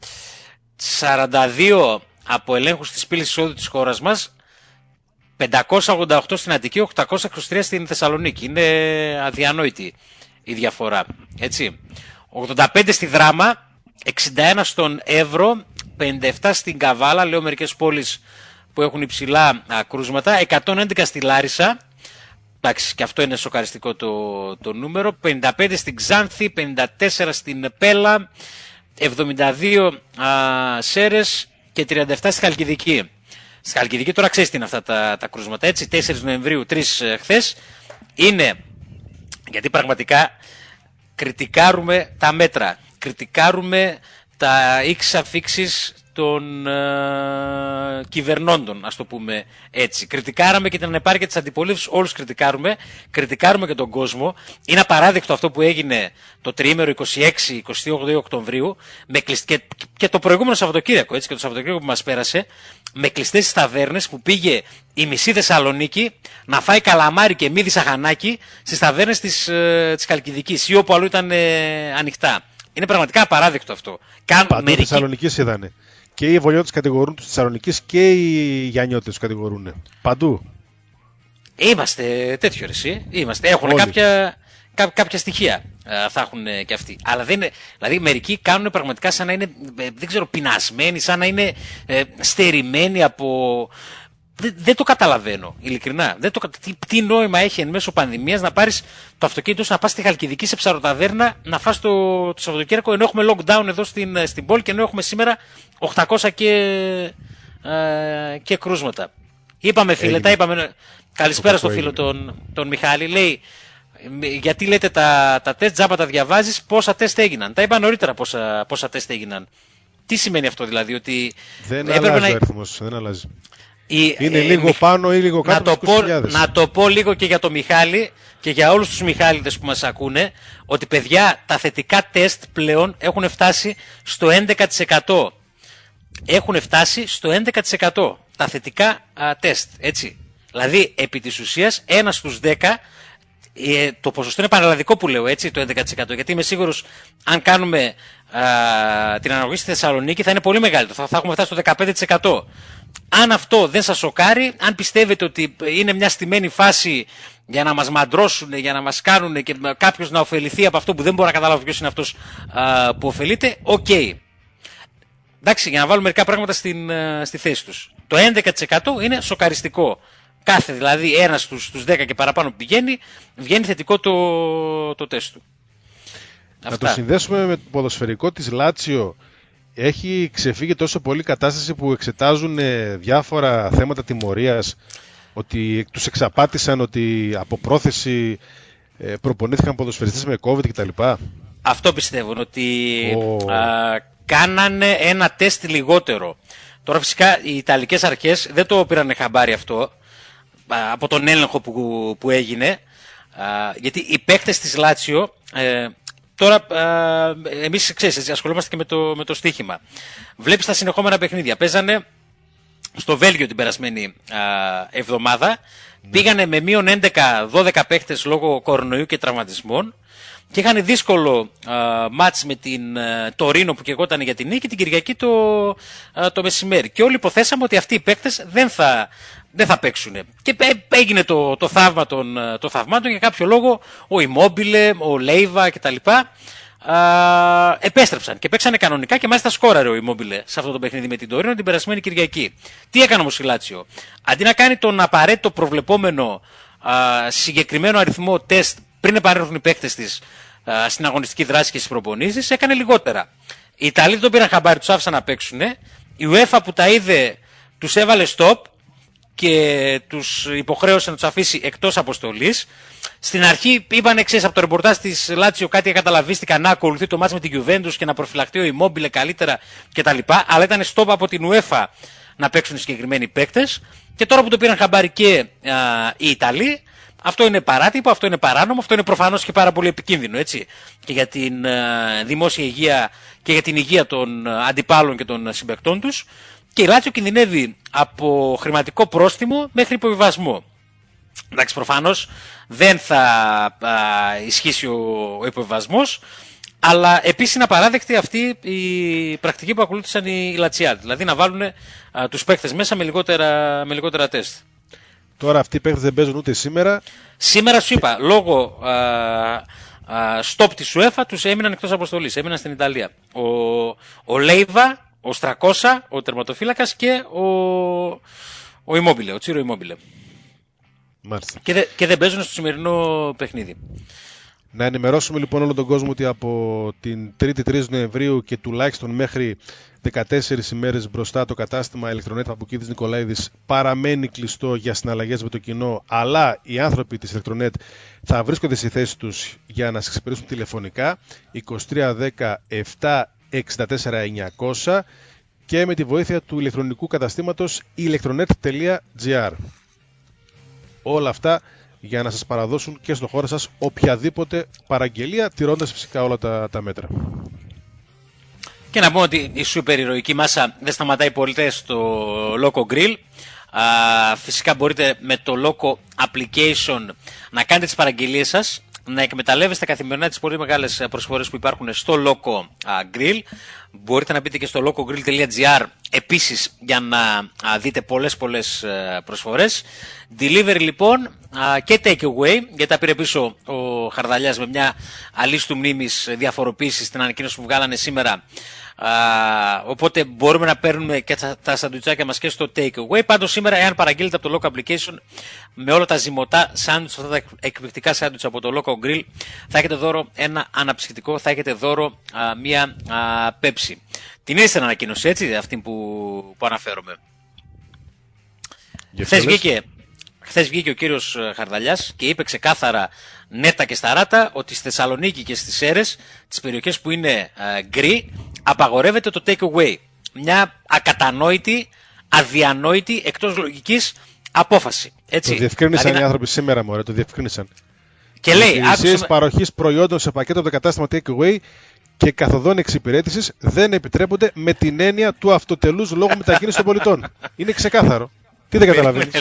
42 από ελέγχους της πύλης εισόδου της χώρας μας, 588 στην Αττική, 823 στην Θεσσαλονίκη. Είναι αδιανόητη η διαφορά. Έτσι. 85 στη Δράμα, 61 στον Εύρο, 57 στην Καβάλα, λέω μερικές πόλεις που έχουν υψηλά κρούσματα, 111 στη Λάρισα, εντάξει και αυτό είναι σοκαριστικό το νούμερο, 55 στην Ξάνθη, 54 στην Πέλα, 72 Σέρες και 37 στη Χαλκιδική. Στη Χαλκιδική τώρα ξέρεις τι είναι αυτά τα κρούσματα, έτσι, 4 Νοεμβρίου, 3 χθες, είναι γιατί πραγματικά κριτικάρουμε τα μέτρα, κριτικάρουμε τα αφήξεις των κυβερνώντων, ας το πούμε έτσι. Κριτικάραμε και την ανεπάρκεια της αντιπολίτευσης, όλους κριτικάρουμε και τον κόσμο. Είναι απαράδεκτο αυτό που έγινε το τριήμερο 26-28 Οκτωβρίου και το προηγούμενο Σαββατοκύριακο, έτσι, και το Σαββατοκύριακο που μας πέρασε, με κλειστές στις ταβέρνες που πήγε η μισή Θεσσαλονίκη να φάει καλαμάρι και μύδι σαχανάκι στις ταβέρνες της Χαλκιδικής ή όπου αλλού ήταν ανοιχτά. Είναι πραγματικά απαράδεκτο αυτό. Παντού Θεσσαλονικής είδανε. Και οι Βολιώτες κατηγορούν τους Θεσσαλονικής και οι Γιαννιώτες τους κατηγορούν. Παντού. Είμαστε τέτοιο ρεσί. Έχουν κάποια στοιχεία. Θα έχουν και αυτοί. Αλλά δεν είναι, δηλαδή μερικοί κάνουν πραγματικά σαν να είναι, δεν ξέρω, πεινασμένοι, σαν να είναι στερημένοι από... Δεν το καταλαβαίνω, ειλικρινά. Τι νόημα έχει εν μέσω πανδημίας να πάρεις το αυτοκίνητο σου, να πας στη Χαλκιδική σε ψαροταβέρνα, να φας το Σαββατοκύριακο, ενώ έχουμε lockdown εδώ στην πόλη και ενώ έχουμε σήμερα 800 και κρούσματα. Είπαμε φίλε, καλησπέρα στο φίλο τον Μιχάλη, λέει, γιατί λέτε τα τεστ τζάμπα τα διαβάζεις, πόσα τεστ έγιναν. Τα είπα νωρίτερα πόσα τεστ έγιναν. Τι σημαίνει αυτό δηλαδή, ότι δεν αλλάζει ο αριθμός, δεν αλλάζει. Είναι λίγο πάνω ή λίγο κάτω από 20.000. Να το πω λίγο και για το Μιχάλη και για όλους τους Μιχάληδες που μας ακούνε, ότι παιδιά τα θετικά τεστ πλέον έχουν φτάσει στο 11%. Έχουν φτάσει στο 11% τα θετικά τεστ, έτσι. Δηλαδή, επί της ουσίας, 1 στους 10, το ποσοστό είναι πανελλαδικό που λέω, έτσι, το 11%. Γιατί είμαι σίγουρος, αν κάνουμε την αναγωγή στη Θεσσαλονίκη, θα είναι πολύ μεγαλύτερο. Θα έχουμε φτάσει στο 15%. Αν αυτό δεν σας σοκάρει, αν πιστεύετε ότι είναι μια στημένη φάση για να μας μαντρώσουν, για να μας κάνουν και κάποιος να ωφεληθεί από αυτό που δεν μπορώ να καταλάβω ποιος είναι αυτός που ωφελείται, οκ. Εντάξει, για να βάλουμε μερικά πράγματα στη θέση τους. Το 11% είναι σοκαριστικό. Κάθε δηλαδή ένας στους 10 και παραπάνω που βγαίνει θετικό το τεστ του. Να το συνδέσουμε με το ποδοσφαιρικό της Λάτσιο. Έχει ξεφύγει τόσο πολύ κατάσταση που εξετάζουν διάφορα θέματα τιμωρίας, ότι τους εξαπάτησαν, ότι από πρόθεση προπονήθηκαν ποδοσφαιριστές με COVID κτλ. Αυτό πιστεύουν, ότι κάνανε ένα τεστ λιγότερο. Τώρα φυσικά οι Ιταλικές αρχές δεν το πήραν χαμπάρι αυτό από τον έλεγχο που έγινε, γιατί οι παίκτες της Λάτσιο... Τώρα, εμείς ξέρεις, ασχολούμαστε και με το στοίχημα. Βλέπεις τα συνεχόμενα παιχνίδια. Παίζανε στο Βέλγιο την περασμένη εβδομάδα. Πήγανε με μείον 11-12 παίχτες λόγω κορονοϊού και τραυματισμών. Και είχαν δύσκολο μάτς με την Τωρίνο που καιγόταν για την νίκη την Κυριακή το μεσημέρι. Και όλοι υποθέσαμε ότι αυτοί οι παίχτες δεν θα παίξουν. Και έγινε το θαύμα των θαυμάτων. Για κάποιο λόγο ο Immobile, ο Λέιβα κτλ. Επέστρεψαν και παίξανε κανονικά και μάλιστα σκόραρε ο Immobile σε αυτό το παιχνίδι με την Τωρίνο την περασμένη Κυριακή. Τι έκανε όμως η Λάτσιο? Αντί να κάνει τον απαραίτητο προβλεπόμενο συγκεκριμένο αριθμό τεστ πριν επανέλθουν οι παίκτες της στην αγωνιστική δράση και στις προπονήσεις, έκανε λιγότερα. Οι Ιταλοί δεν τον πήραν χαμπάρι, τους άφησαν να παίξουν. Η UEFA που τα είδε τους έβαλε stop και τους υποχρέωσε να τους αφήσει εκτός αποστολής. Στην αρχή είπαν εξής από το ρεπορτάζ της Λάτσιο κάτι καταλαβίστηκαν να ακολουθεί το μάτς με την Juventus και να προφυλαχτεί ο Immobile καλύτερα κτλ. Αλλά ήταν stop από την UEFA να παίξουν οι συγκεκριμένοι παίκτες. Και τώρα που το πήραν χαμπάρι και οι Ιταλοί, αυτό είναι παράτυπο, αυτό είναι παράνομο, αυτό είναι προφανώς και πάρα πολύ επικίνδυνο, έτσι. Και για την δημόσια υγεία και για την υγεία των αντιπάλων και των συμπαικτών τους. Και η Λάτσιο κινδυνεύει από χρηματικό πρόστιμο μέχρι υποβιβασμό. Εντάξει, προφανώς δεν θα ισχύσει ο υποβιβασμός, αλλά επίσης είναι απαράδεκτη αυτή η πρακτική που ακολούθησαν οι Λατσιάδες. Δηλαδή να βάλουν τους παίκτες μέσα με λιγότερα τεστ. Τώρα αυτοί οι παίκτες δεν παίζουν ούτε σήμερα. Σήμερα σου είπα, λόγω στόπ της UEFA τους έμειναν εκτός αποστολής, έμειναν στην Ιταλία. Ο Λέιβα, ο Στρακόσα, ο τερματοφύλακας και ο Immobile, ο Τσίρο Immobile. Μάλιστα. Και δεν παίζουν στο σημερινό παιχνίδι. Να ενημερώσουμε λοιπόν όλο τον κόσμο ότι από την 3η 3 Νοεμβρίου και τουλάχιστον μέχρι 14 ημέρες μπροστά το κατάστημα Electronet Παπουκίδης Νικολαίδης παραμένει κλειστό για συναλλαγές με το κοινό, αλλά οι άνθρωποι της Electronet θα βρίσκονται στη θέση τους για να σας εξυπηρετήσουν τηλεφωνικά 2310 764 900 και με τη βοήθεια του ηλεκτρονικού καταστήματος electronet.gr. Όλα αυτά για να σας παραδώσουν και στο χώρο σας οποιαδήποτε παραγγελία, τηρώντας φυσικά όλα τα μέτρα. Και να πούμε ότι η σούπερ ηρωική μάσα δεν σταματάει ποτέ στο Loco Grill. Φυσικά μπορείτε με το Loco application να κάνετε τις παραγγελίες σας, να εκμεταλλεύεστε καθημερινά τις πολύ μεγάλες προσφορές που υπάρχουν στο Loco Grill. Μπορείτε να μπείτε και στο locogrill.gr επίσης για να δείτε πολλές προσφορές. Delivery λοιπόν και take away, γιατί τα πήρε πίσω ο Χαρδαλιάς με μια αλίστου μνήμης διαφοροποίηση στην ανακοίνωση που βγάλανε σήμερα. Οπότε μπορούμε να παίρνουμε και τα σαντουιτσάκια μας και στο take away. Πάντως σήμερα, εάν παραγγείλετε από το Loco application με όλα τα ζυμωτά σάντουιτς, αυτά τα εκπληκτικά σάντουιτς από το Loco Grill, θα έχετε δώρο ένα αναψυκτικό, θα έχετε δώρο μία Pepsi. Την είδες την ανακοίνωση, έτσι, αυτή που αναφέρομαι. Χθες βγήκε ο κύριος Χαρδαλιάς και είπε ξεκάθαρα, νέτα και σταράτα, ότι στη Θεσσαλονίκη και στις Σέρρες, τις περιοχές που είναι γκρι, απαγορεύεται το take away. Μια ακατανόητη, αδιανόητη, εκτός λογικής απόφαση. Έτσι. Το διευκρίνησαν οι άνθρωποι σήμερα, μωρέ, το διευκρίνησαν. Και λέει, υπηρεσίες παροχής προϊόντων σε πακέτο από το κατάστημα take away και καθοδόν εξυπηρέτησης δεν επιτρέπονται με την έννοια του αυτοτελούς λόγου μετακίνησης των πολιτών. Είναι ξεκάθαρο. Τι δεν καταλαβαίνεις?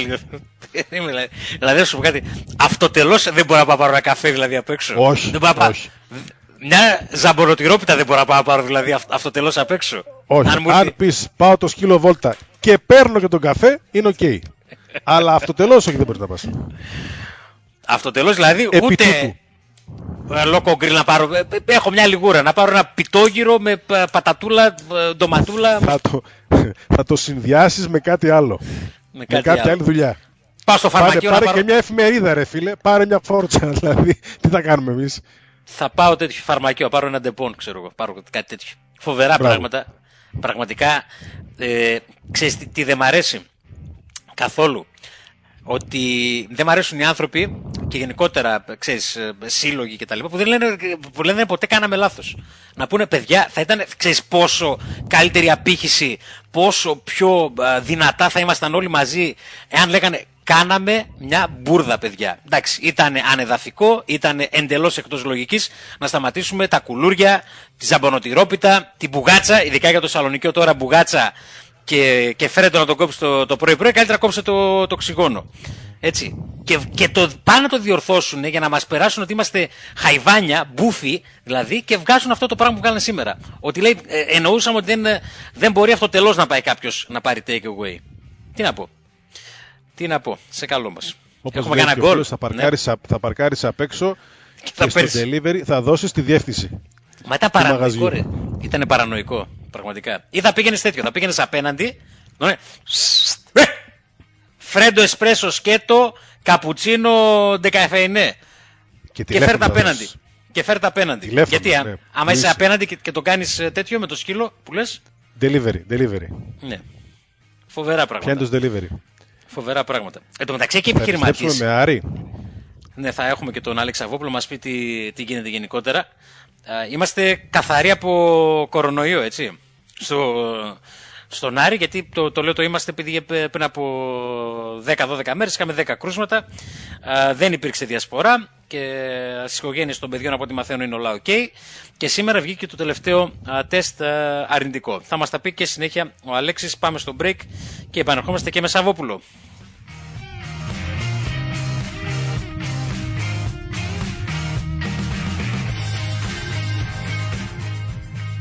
Δηλαδή, σου πω κάτι. Αυτοτελώς δεν μπορώ να πάρω ένα καφέ δηλαδή απ' έξω. Όχι. Όχι. Μια ζαμποροτηρόπιτα δεν μπορώ να πάρω δηλαδή αυτοτελώς απ' έξω. Όχι. Αν πεις πάω το σκύλο βόλτα και παίρνω και τον καφέ, είναι οκ. Αλλά αυτοτελώς όχι, δεν μπορείς να πας. Αυτοτελώς δηλαδή ούτε Loco Grill να πάρω. Έχω μια λιγούρα. Να πάρω ένα πιτόγυρο με πατατούλα, ντοματούλα. Θα το συνδυάσεις με κάτι άλλο. Με κάποια άλλη δουλειά. Πάω στο φαρμακείο. Πάρε και μια εφημερίδα, ρε φίλε. Πάρε μια φόρτσα. Δηλαδή, τι θα κάνουμε εμείς? Θα πάω τέτοιο φαρμακείο. Πάρω ένα ντεπών, ξέρω εγώ. Πάρω κάτι τέτοιο. Φοβερά πράγματα. Πραγματικά. Ξέρεις τι δεν μ' αρέσει καθόλου? Ότι δεν μ' αρέσουν οι άνθρωποι και γενικότερα, ξέρεις, σύλλογοι και τα λοιπά, που λένε ποτέ κάναμε λάθος. Να πούνε, παιδιά, θα ήταν, ξέρεις, πόσο καλύτερη απήχηση, πόσο πιο δυνατά θα ήμασταν όλοι μαζί εάν λέγανε κάναμε μια μπουρδα, παιδιά. Εντάξει, ήταν ανεδαφικό, ήταν εντελώς εκτός λογικής να σταματήσουμε τα κουλούρια, τη ζαμπονοτηρόπιτα, την μπουγάτσα, ειδικά για το Σαλονικείο τώρα μπουγάτσα, και φέρετε να τον κόψει το πρωί-πρωί, καλύτερα κόψε το οξυγόνο. Έτσι. Και πάνε να το διορθώσουν για να μας περάσουν ότι είμαστε χαϊβάνια, μπούφοι, δηλαδή, και βγάζουν αυτό το πράγμα που κάνανε σήμερα. Ότι λέει, εννοούσαμε ότι δεν μπορεί αυτοτελώς να πάει κάποιος να πάρει take away. Τι να πω, σε καλό μας. Όπως έχουμε κανένα γκολ. Θα παρκάρεις απ' έξω και στο delivery θα δώσεις τη διεύθυνση. Μα ήταν παρανοϊκό, ρε. Ήτανε παρανοϊκό, πραγματικά. Ή θα πήγαινες τέτοιο, θα πήγαινες απέναντι. Φρέντο εσπρέσο σκέτο, καπουτσίνο ντεκαφεϊνέ. Και φέρτε απέναντι. Και φέρτε απέναντι. Γιατί άμα είσαι απέναντι και το κάνεις τέτοιο με το σκύλο που λες. Delivery. Ναι. Φοβερά πράγματα. Πιάνει το delivery. Φοβερά πράγματα. Εν τω μεταξύ και επιχειρηματίες. Με Άρη. Ναι, θα έχουμε και τον Άλεξ Αβόπουλο, μας πει τι γίνεται γενικότερα. Είμαστε καθαροί από κορονοϊό, έτσι. Στον Άρη, γιατί το λέω το είμαστε επειδή πριν από 10-12 μέρες είχαμε 10 κρούσματα, δεν υπήρξε διασπορά και στις οικογένειες των παιδιών από ό,τι μαθαίνω είναι όλα ok, και σήμερα βγήκε το τελευταίο τεστ αρνητικό. Θα μας τα πει και συνέχεια ο Αλέξης. Πάμε στο break και επανερχόμαστε και με Σαββόπουλο.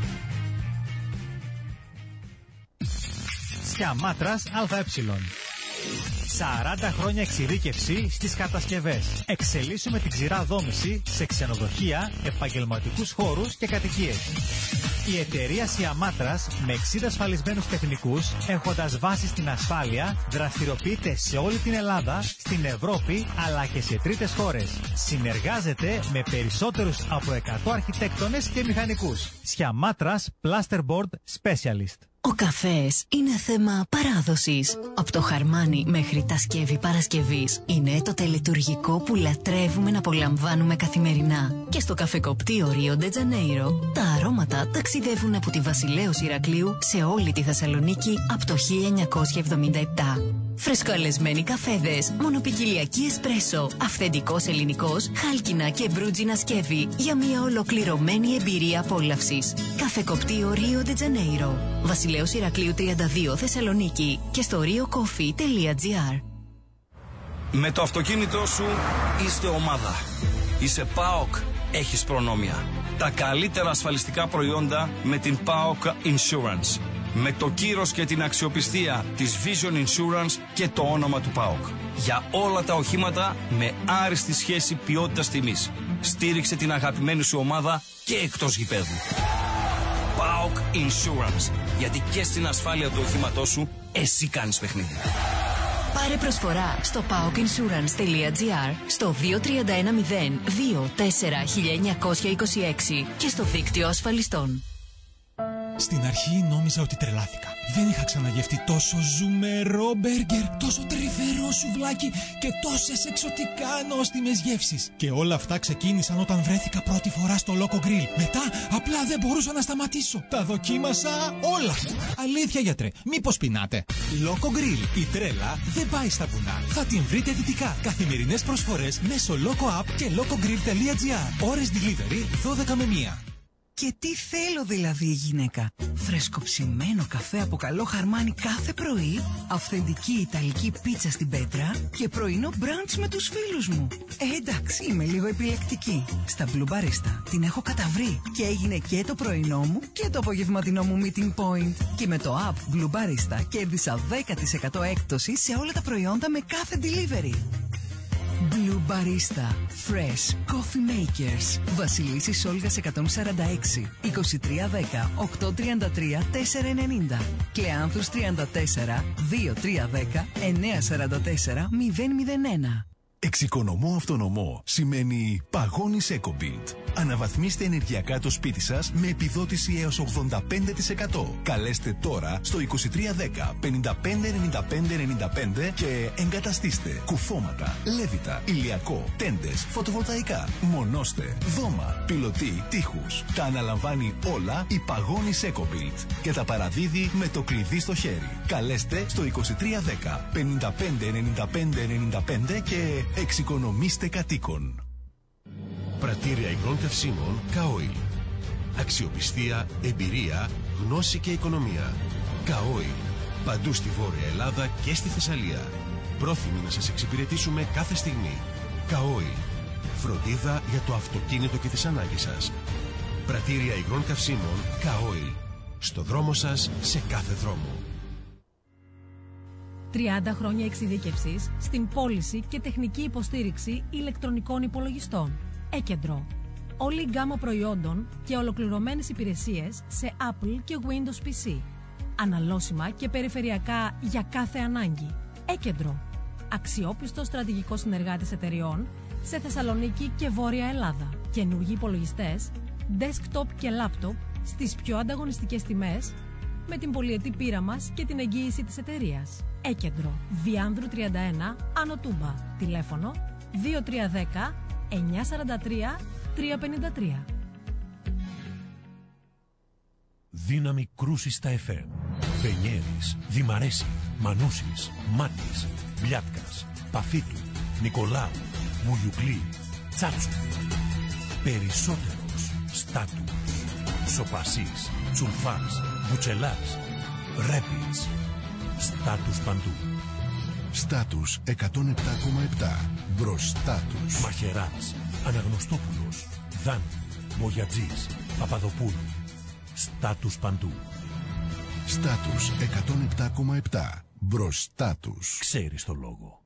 Μάτρας ΑΕ. 40 χρόνια εξειδίκευση στις κατασκευές. Εξελίσσουμε την ξηρά δόμηση σε ξενοδοχεία, επαγγελματικούς χώρους και κατοικίες. Η εταιρεία Σιαμάτρας, με 60 ασφαλισμένους τεχνικούς, έχοντας βάση στην ασφάλεια, δραστηριοποιείται σε όλη την Ελλάδα, στην Ευρώπη, αλλά και σε τρίτες χώρες. Συνεργάζεται με περισσότερους από 100 αρχιτέκτονες και μηχανικούς. Σιαμάτρας Plasterboard Specialist. Ο καφές είναι θέμα παράδοσης. Από το Χαρμάνι μέχρι τα Σκεύη Παρασκευής είναι το τελετουργικό που λατρεύουμε να απολαμβάνουμε καθημερινά. Και στο καφεκοπτείο Ρίο ντε Τζανέιρο τα αρώματα ταξιδεύουν από τη Βασιλέως Ηρακλείου σε όλη τη Θεσσαλονίκη από το 1977. Φρεσκοαλεσμένοι καφέδες, μονοπικιλιακή εσπρέσο, αυθεντικός ελληνικός, χάλκινα και μπρούτζινα σκεύη για μια ολοκληρωμένη εμπειρία απόλαυσης. Καφεκοπτείο Ρίο ντε Τζανέιρο, Βασιλέως Ηρακλείου 32 Θεσσαλονίκη και στο riocoffee.gr. Με το αυτοκίνητό σου είστε ομάδα. Είσαι ΠΑΟΚ, έχεις προνόμια. Τα καλύτερα ασφαλιστικά προϊόντα με την ΠΑΟΚ Insurance. Με το κύρος και την αξιοπιστία της Vision Insurance και το όνομα του ΠΑΟΚ. Για όλα τα οχήματα με άριστη σχέση ποιότητας-τιμής. Στήριξε την αγαπημένη σου ομάδα και εκτός γηπέδου. ΠΑΟΚ Insurance. Γιατί και στην ασφάλεια του οχήματός σου εσύ κάνεις παιχνίδι. Πάρε προσφορά στο paokinsurance.gr, στο 2310-24-1926 και στο δίκτυο ασφαλιστών. Στην αρχή νόμιζα ότι τρελάθηκα. Δεν είχα ξαναγευτεί τόσο ζουμερό μπέργκερ, τόσο τρυφερό σουβλάκι και τόσες εξωτικά νόστιμες γεύσεις. Και όλα αυτά ξεκίνησαν όταν βρέθηκα πρώτη φορά στο Loco Grill. Μετά απλά δεν μπορούσα να σταματήσω. Τα δοκίμασα όλα. Αλήθεια, γιατρέ, μήπως πεινάτε? Loco Grill. Η τρέλα δεν πάει στα βουνά. Θα την βρείτε δυτικά. Καθημερινές προσφορές μέσω Loco App και locogrill.gr. Ώρες delivery 12 με 1. Και τι θέλω δηλαδή η γυναίκα? Φρεσκοψημένο καφέ από καλό Χαρμάνι κάθε πρωί, αυθεντική ιταλική πίτσα στην πέτρα και πρωινό μπραντς με τους φίλους μου. Εντάξει, είμαι λίγο επιλεκτική. Στα Blue Barista την έχω καταβρει και έγινε και το πρωινό μου και το απογευματινό μου meeting point. Και με το app Blue Barista κέρδισα 10% έκπτωση σε όλα τα προϊόντα με κάθε delivery. Blue Barista. Fresh Coffee Makers. Βασιλίσσης Όλγας 146 2310 833 490. Κλεάνθους 34 2310 944 001. Εξοικονομώ αυτονομώ σημαίνει παγώνεις EcoBuild. Αναβαθμίστε ενεργειακά το σπίτι σας με επιδότηση έως 85%. Καλέστε τώρα στο 2310 559595 και εγκαταστήστε κουφώματα, λέβητα, ηλιακό, τέντες, φωτοβολταϊκά, μονώστε, δώμα, πιλωτή, τείχους. Τα αναλαμβάνει όλα η παγώνεις EcoBuild και τα παραδίδει με το κλειδί στο χέρι. Καλέστε στο 2310 559595 και εξοικονομήστε κατοίκων. Πρατήρια υγρών καυσίμων K-Oil. Αξιοπιστία, εμπειρία, γνώση και οικονομία. K-Oil. Παντού στη Βόρεια Ελλάδα και στη Θεσσαλία. Πρόθυμοι να σας εξυπηρετήσουμε κάθε στιγμή. K-Oil. Φροντίδα για το αυτοκίνητο και τις ανάγκες σας. Πρατήρια υγρών καυσίμων K-Oil. Στο δρόμο σας, σε κάθε δρόμο. 30 χρόνια εξειδίκευσης στην πώληση και τεχνική υποστήριξη ηλεκτρονικών υπολογιστών. Έκεντρο. Όλη η γκάμα προϊόντων και ολοκληρωμένες υπηρεσίες σε Apple και Windows PC. Αναλώσιμα και περιφερειακά για κάθε ανάγκη. Έκεντρο. Αξιόπιστο στρατηγικό συνεργάτης εταιριών σε Θεσσαλονίκη και Βόρεια Ελλάδα. Καινούργιοι υπολογιστές, desktop και laptop στις πιο ανταγωνιστικές τιμές, με την πολυετή πείρα μας και την εγγύηση της εταιρείας. Έκεντρο. Διάνδρου 31, Άνω Τούμπα. Τηλέφωνο 2310 943 353. Δύναμη κρούση στα FM. Βενιέρης, Δημαρέση, Μανούσης, Μάτης, Μπλιάτκας, Παφίτου, Νικολάου, Μουγιουκλή, Τσάτσου. Περισσότερος Στάτους, Σοπασής, Τσουλφάς, Μπουτσελάς, Ρέπιτς. Στάτους παντού. Στάτους 107,7. Μπροστά τους. Μαχαιράς, Αναγνωστόπουλος, Δάνη, Μογιατζής, Παπαδοπούλου. Στάτους παντού. Στάτους 107,7. Μπροστά τους. Ξέρεις το λόγο.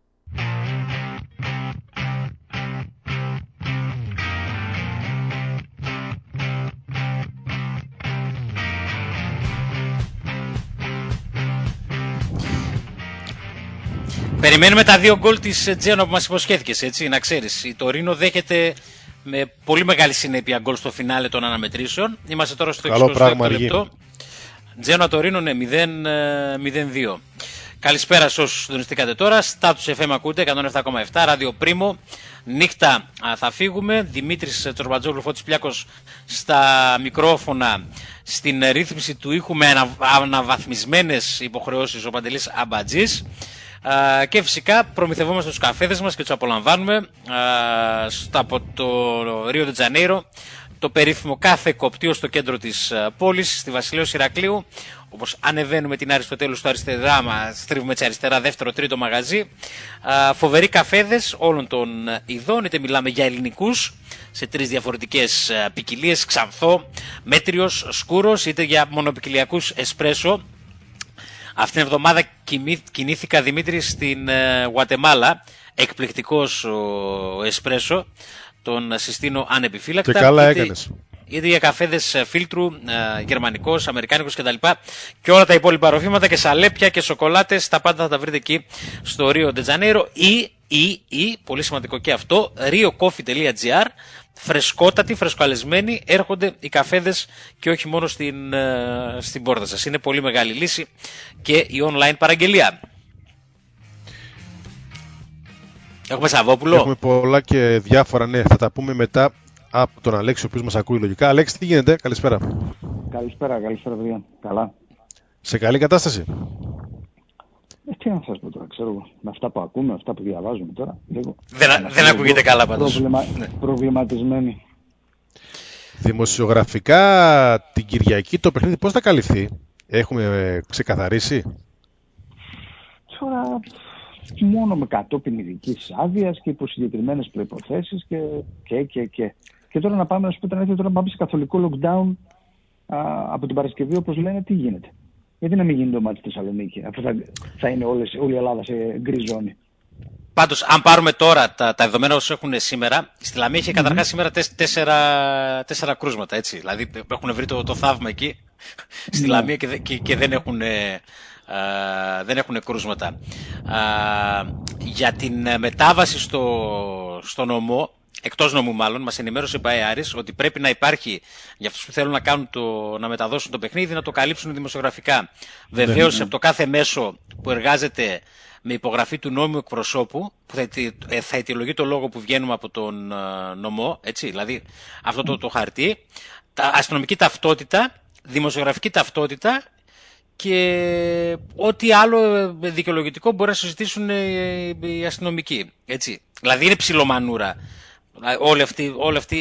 Περιμένουμε τα 2 γκολ της Τζένοα που μας υποσχέθηκες, έτσι, να ξέρεις. Η Τωρίνο δέχεται με πολύ μεγάλη συνέπεια γκολ στο φινάλε των αναμετρήσεων. Είμαστε τώρα στο 66 λεπτό. Τζένοα Τωρίνο, ναι, 0-2. Καλησπέρα σε όσους συντονιστήκατε τώρα. Status FM ακούτε, 107,7, ράδιο Πρίμο. Νύχτα θα φύγουμε. Δημήτρης Τσορμπατζόγλου, Φώτης Πλιάκος στα μικρόφωνα. Στην ρύθμιση του ήχου με αναβαθμισμένες υποχρεώσεις ο Παντελής Αμπατζής. Και φυσικά προμηθευόμαστε τους καφέδες μας και τους απολαμβάνουμε από το Ρίο ντε Τζανέιρο, το περίφημο Κάφε Κοπτίο στο κέντρο της πόλης, στη Βασιλέως Ηρακλείου. Όπως ανεβαίνουμε την Αριστοτέλου στο αριστερά μας, στρίβουμε έτσι αριστερά, δεύτερο, τρίτο μαγαζί. Φοβεροί καφέδες όλων των ειδών, είτε μιλάμε για ελληνικούς σε 3 διαφορετικές ποικιλίες, ξανθό, μέτριος, σκούρος, είτε για μονοπικιλιακούς εσπρέσο. Αυτήν την εβδομάδα κινήθηκα, Δημήτρη, στην Γουατεμάλα. Εκπληκτικός ο εσπρέσο. Τον συστήνω ανεπιφύλακτα. Και καλά έκανες. Είτε για καφέδες φίλτρου, γερμανικός, αμερικάνικος κτλ. Και όλα τα υπόλοιπα ροφήματα και σαλέπια και σοκολάτες, τα πάντα θα τα βρείτε εκεί στο Ρίο ντε Τζανέιρο ή, πολύ σημαντικό και αυτό, riocoffee.gr. Φρεσκότατοι, φρεσκοαλεσμένοι έρχονται οι καφέδες και όχι μόνο στην πόρτα σας. Είναι πολύ μεγάλη λύση και η online παραγγελία. Έχουμε Σαββόπουλο. Έχουμε πολλά και διάφορα, ναι. Θα τα πούμε μετά από τον Αλέξη, ο οποίος μας ακούει λογικά. Αλέξη, τι γίνεται, καλησπέρα. Καλησπέρα, παιδιά. Καλά. Σε καλή κατάσταση. Τι να σας πω τώρα, ξέρω εγώ. Με αυτά που ακούμε, αυτά που διαβάζουμε τώρα. Λίγο. Δεν ακούγεται καλά πάντως. Προβληματισμένοι. Δημοσιογραφικά την Κυριακή το παιχνίδι πώς θα καλυφθεί, έχουμε ξεκαθαρίσει? Τώρα μόνο με κατόπιν ειδικής άδειας και υπό συγκεκριμένες προϋποθέσεις και τώρα να πάμε, να σου πω την αλήθεια, τώρα να πάμε σε καθολικό lockdown από την Παρασκευή, όπως λένε, τι γίνεται. Γιατί να μην γίνει το μάτι στη Θεσσαλονίκη, αφού θα είναι όλη η Ελλάδα σε γκρι ζώνη. Πάντως, αν πάρουμε τώρα τα δεδομένα όσους έχουν σήμερα, στη Λαμία είχε καταρχάς σήμερα 4 κρούσματα, έτσι. Δηλαδή έχουν βρει το θαύμα εκεί, στη Λαμία και δεν έχουν κρούσματα. Για την μετάβαση στο νομό, εκτός νομού μάλλον, μας ενημέρωσε η ΠΑΕ Άρης ότι πρέπει να υπάρχει για αυτούς που θέλουν να μεταδώσουν το παιχνίδι, να το καλύψουν δημοσιογραφικά. Βεβαίως, από το κάθε μέσο που εργάζεται με υπογραφή του νόμιμου εκπροσώπου, που θα αιτιολογεί το λόγο που βγαίνουμε από τον νομό, έτσι, δηλαδή αυτό το χαρτί, αστυνομική ταυτότητα, δημοσιογραφική ταυτότητα και ό,τι άλλο δικαιολογητικό μπορεί να συζητήσουν οι αστυνομικοί, έτσι. Δηλαδή είναι ψιλομανούρα όλη αυτή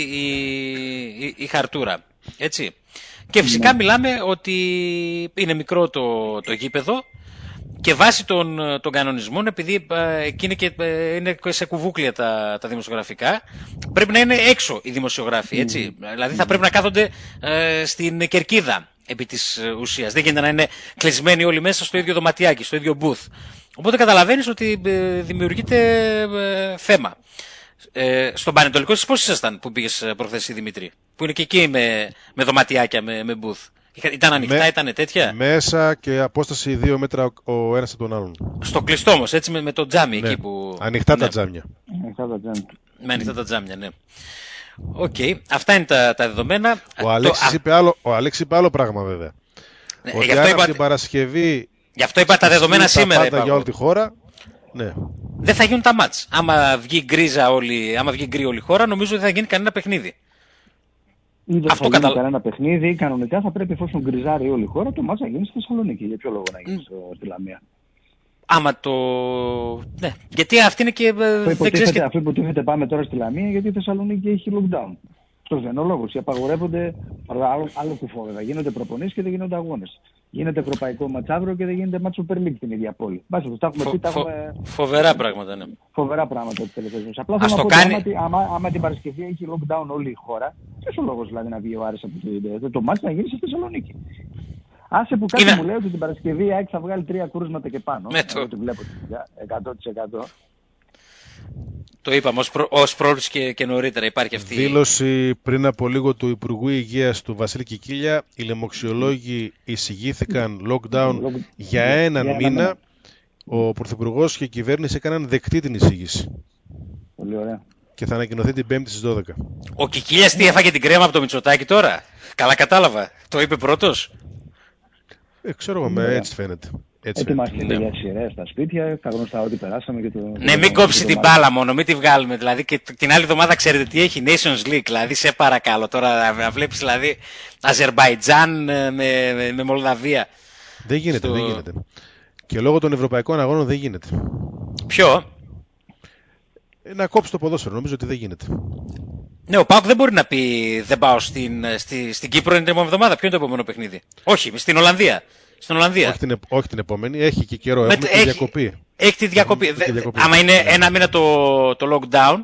η χαρτούρα, έτσι. Και φυσικά μιλάμε ότι είναι μικρό το γήπεδο και βάσει των κανονισμών, επειδή εκεί είναι σε κουβούκλια τα δημοσιογραφικά, πρέπει να είναι έξω οι δημοσιογράφοι, έτσι. Δηλαδή θα πρέπει να κάθονται στην κερκίδα επί της ουσίας. Δεν γίνεται να είναι κλεισμένοι όλοι μέσα στο ίδιο δωματιάκι, στο ίδιο booth. Οπότε καταλαβαίνεις ότι δημιουργείται θέμα. Στον Πανετολικό εσείς πώς ήσασταν που πήγες προχθές, Δημήτρη, που είναι και εκεί με δωματιάκια, με booth? Ήταν ανοιχτά, ήταν τέτοια? Μέσα και απόσταση 2 μέτρα ο ένας από τον άλλον. Στο κλειστό όμως, έτσι, με το τζάμι, ναι, εκεί που... Ανοιχτά τα τζάμια. Με ανοιχτά τα τζάμια, ναι. Οκ, αυτά είναι τα δεδομένα. Ο Αλέξης είπε άλλο πράγμα, βέβαια. Ναι, ότι αν από την Παρασκευή... Γι' αυτό είπα τα δεδομένα σήμερα. Πάντα για όλη τη χώρα, ναι. Δεν θα γίνουν τα μάτς. Άμα βγει γκρι όλη η χώρα, νομίζω ότι δεν θα γίνει κανένα παιχνίδι. Ή δεν θα γίνει κανένα παιχνίδι, κανονικά θα πρέπει, εφόσον γκριζάρει όλη η χώρα, το μάτς να γίνει στη Θεσσαλονίκη. Για ποιο λόγο να γίνει στη Λαμία? Άμα ναι, γιατί αυτή είναι και... Αυτό υποτίθεται πάμε τώρα στη Λαμία, γιατί η Θεσσαλονίκη έχει lockdown. Αυτό δεν είναι ο λόγος. Απαγορεύονται, άλλο κουφό βέβαια. Γίνονται προπονήσεις και δεν γίνονται αγώνες. Γίνεται ευρωπαϊκό ματσαύριο και δεν γίνεται μάτσο Super League στην ίδια πόλη. Φοβερά πράγματα, ναι. Φοβερά πράγματα τις τελευταίες μέρες. Απλά θέλω να πω ότι άμα την Παρασκευή έχει lockdown όλη η χώρα, ποιος ο λόγος δηλαδή να βγει ο Άρης από το μάτς να γίνει στη Θεσσαλονίκη? Άσε που κάτι μου λέει ότι την Παρασκευή η ΑΕΚ θα βγάλει 3 κρούσματα και πάνω. Ναι, το βλέπω 100%. Το είπαμε ως πρόληψη και νωρίτερα υπάρχει αυτή. Δήλωση πριν από λίγο του Υπουργού Υγείας του Βασίλη Κικίλια. Οι λαιμοξιολόγοι εισηγήθηκαν lockdown για έναν μήνα. Ο Πρωθυπουργός και η κυβέρνηση έκαναν δεκτή την εισήγηση. Πολύ ωραία. Και θα ανακοινωθεί την 5η στις 12. Ο Κικίλιας τι έφαγε την κρέμα από το Μητσοτάκη τώρα? Καλά κατάλαβα. Το είπε πρώτος. Ξέρω εγώ, έτσι φαίνεται. Ετοιμαστείτε για σειρές στα σπίτια, τα γνωστά ότι περάσαμε και το... Ναι, μην κόψει την μπάλα μόνο, μην τη βγάλουμε. Δηλαδή και την άλλη εβδομάδα ξέρετε τι έχει, Nations League. Δηλαδή σε παρακαλώ τώρα να βλέπεις δηλαδή Αζερμπαϊτζάν με Μολδαβία. Δεν γίνεται, δεν γίνεται. Και λόγω των ευρωπαϊκών αγώνων δεν γίνεται. Ποιο? Να κόψει το ποδόσφαιρο, νομίζω ότι δεν γίνεται. Ναι, ο ΠΑΟΚ δεν μπορεί να πει δεν πάω στην Κύπρο είναι την επόμενη εβδομάδα. Ποιο είναι το επόμενο παιχνίδι? Όχι, στην Ολλανδία. Στην Ολλανδία. Όχι την επόμενη, έχει και καιρό, έχουμε τη διακοπή. Έχει τη διακοπή. Άμα είναι ένα μήνα το lockdown,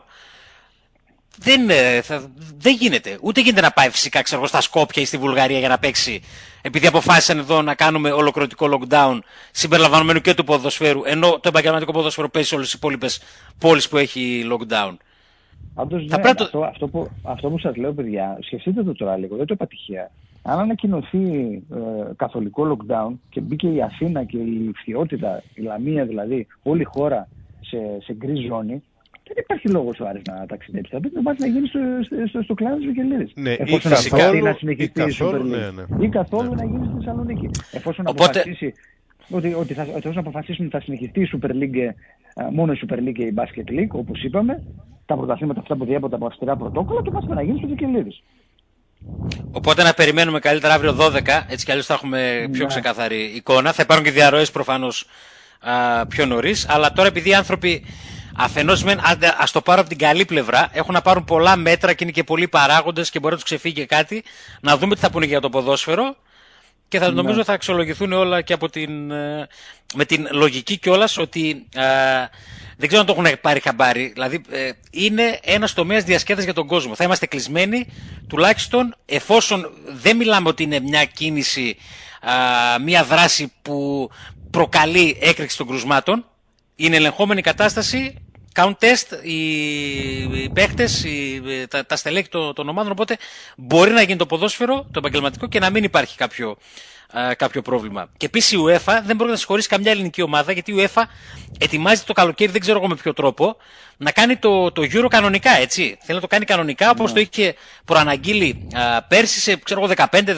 δεν γίνεται. Ούτε γίνεται να πάει φυσικά ξέρω, στα Σκόπια ή στη Βουλγαρία για να παίξει. Επειδή αποφάσισαν εδώ να κάνουμε ολοκληρωτικό lockdown συμπεριλαμβανομένου και του ποδοσφαίρου, ενώ το επαγγελματικό ποδόσφαιρο παίζει σε όλες τις υπόλοιπες πόλεις που έχει lockdown. Πάντως, αυτό που σας λέω, παιδιά, σκεφτείτε το τώρα λίγο, δεν το είπα τυχαία. Αν ανακοινωθεί καθολικό lockdown και μπήκε η Αθήνα και η Φθιότητα, η Λαμία δηλαδή, όλη η χώρα σε γκρι ζώνη, δεν υπάρχει λόγος ο Άρης να ταξιδέψει. Θα πρέπει να γίνει στο κλάδο της Βικελίδης. Ναι, εφόσον καθόλου, να συνεχιστεί η Super League. Ναι. Ή καθόλου να γίνει στη Θεσσαλονίκη. Εφόσον αποφασίσει ότι θα αποφασίσουν ότι θα συνεχιστεί η Super League, μόνο η Super League και η Basket League, όπως είπαμε, τα πρωταθλήματα αυτά που διέπονται από αυστηρά πρωτόκολλα, το μας να γίνει στο Βικελίδης. Οπότε να περιμένουμε καλύτερα αύριο 12, έτσι κι αλλιώς θα έχουμε πιο ξεκάθαρη εικόνα. Θα υπάρχουν και διαρροές προφανώς πιο νωρίς, αλλά τώρα επειδή οι άνθρωποι αφενός ας το πάρω από την καλή πλευρά, έχουν να πάρουν πολλά μέτρα και είναι και πολλοί παράγοντες και μπορεί να τους ξεφύγει και κάτι, να δούμε τι θα πούνε για το ποδόσφαιρο και θα νομίζω θα αξιολογηθούν όλα και με την λογική κιόλας ότι δεν ξέρω αν το έχουν πάρει χαμπάρι. Δηλαδή, είναι ένας τομέας διασκέδασης για τον κόσμο. Θα είμαστε κλεισμένοι, τουλάχιστον εφόσον δεν μιλάμε ότι είναι μια κίνηση, μια δράση που προκαλεί έκρηξη των κρουσμάτων. Είναι ελεγχόμενη κατάσταση, count test, οι παίχτες, τα στελέχη των ομάδων. Οπότε μπορεί να γίνει το ποδόσφαιρο, το επαγγελματικό και να μην υπάρχει κάποιο πρόβλημα. Και επίσης η UEFA δεν μπορεί να συγχωρήσει καμιά ελληνική ομάδα, γιατί η UEFA ετοιμάζεται το καλοκαίρι, δεν ξέρω εγώ με ποιο τρόπο, να κάνει το Euro κανονικά, έτσι. Θέλει να το κάνει κανονικά, όπως το είχε προαναγγείλει πέρσι σε 15,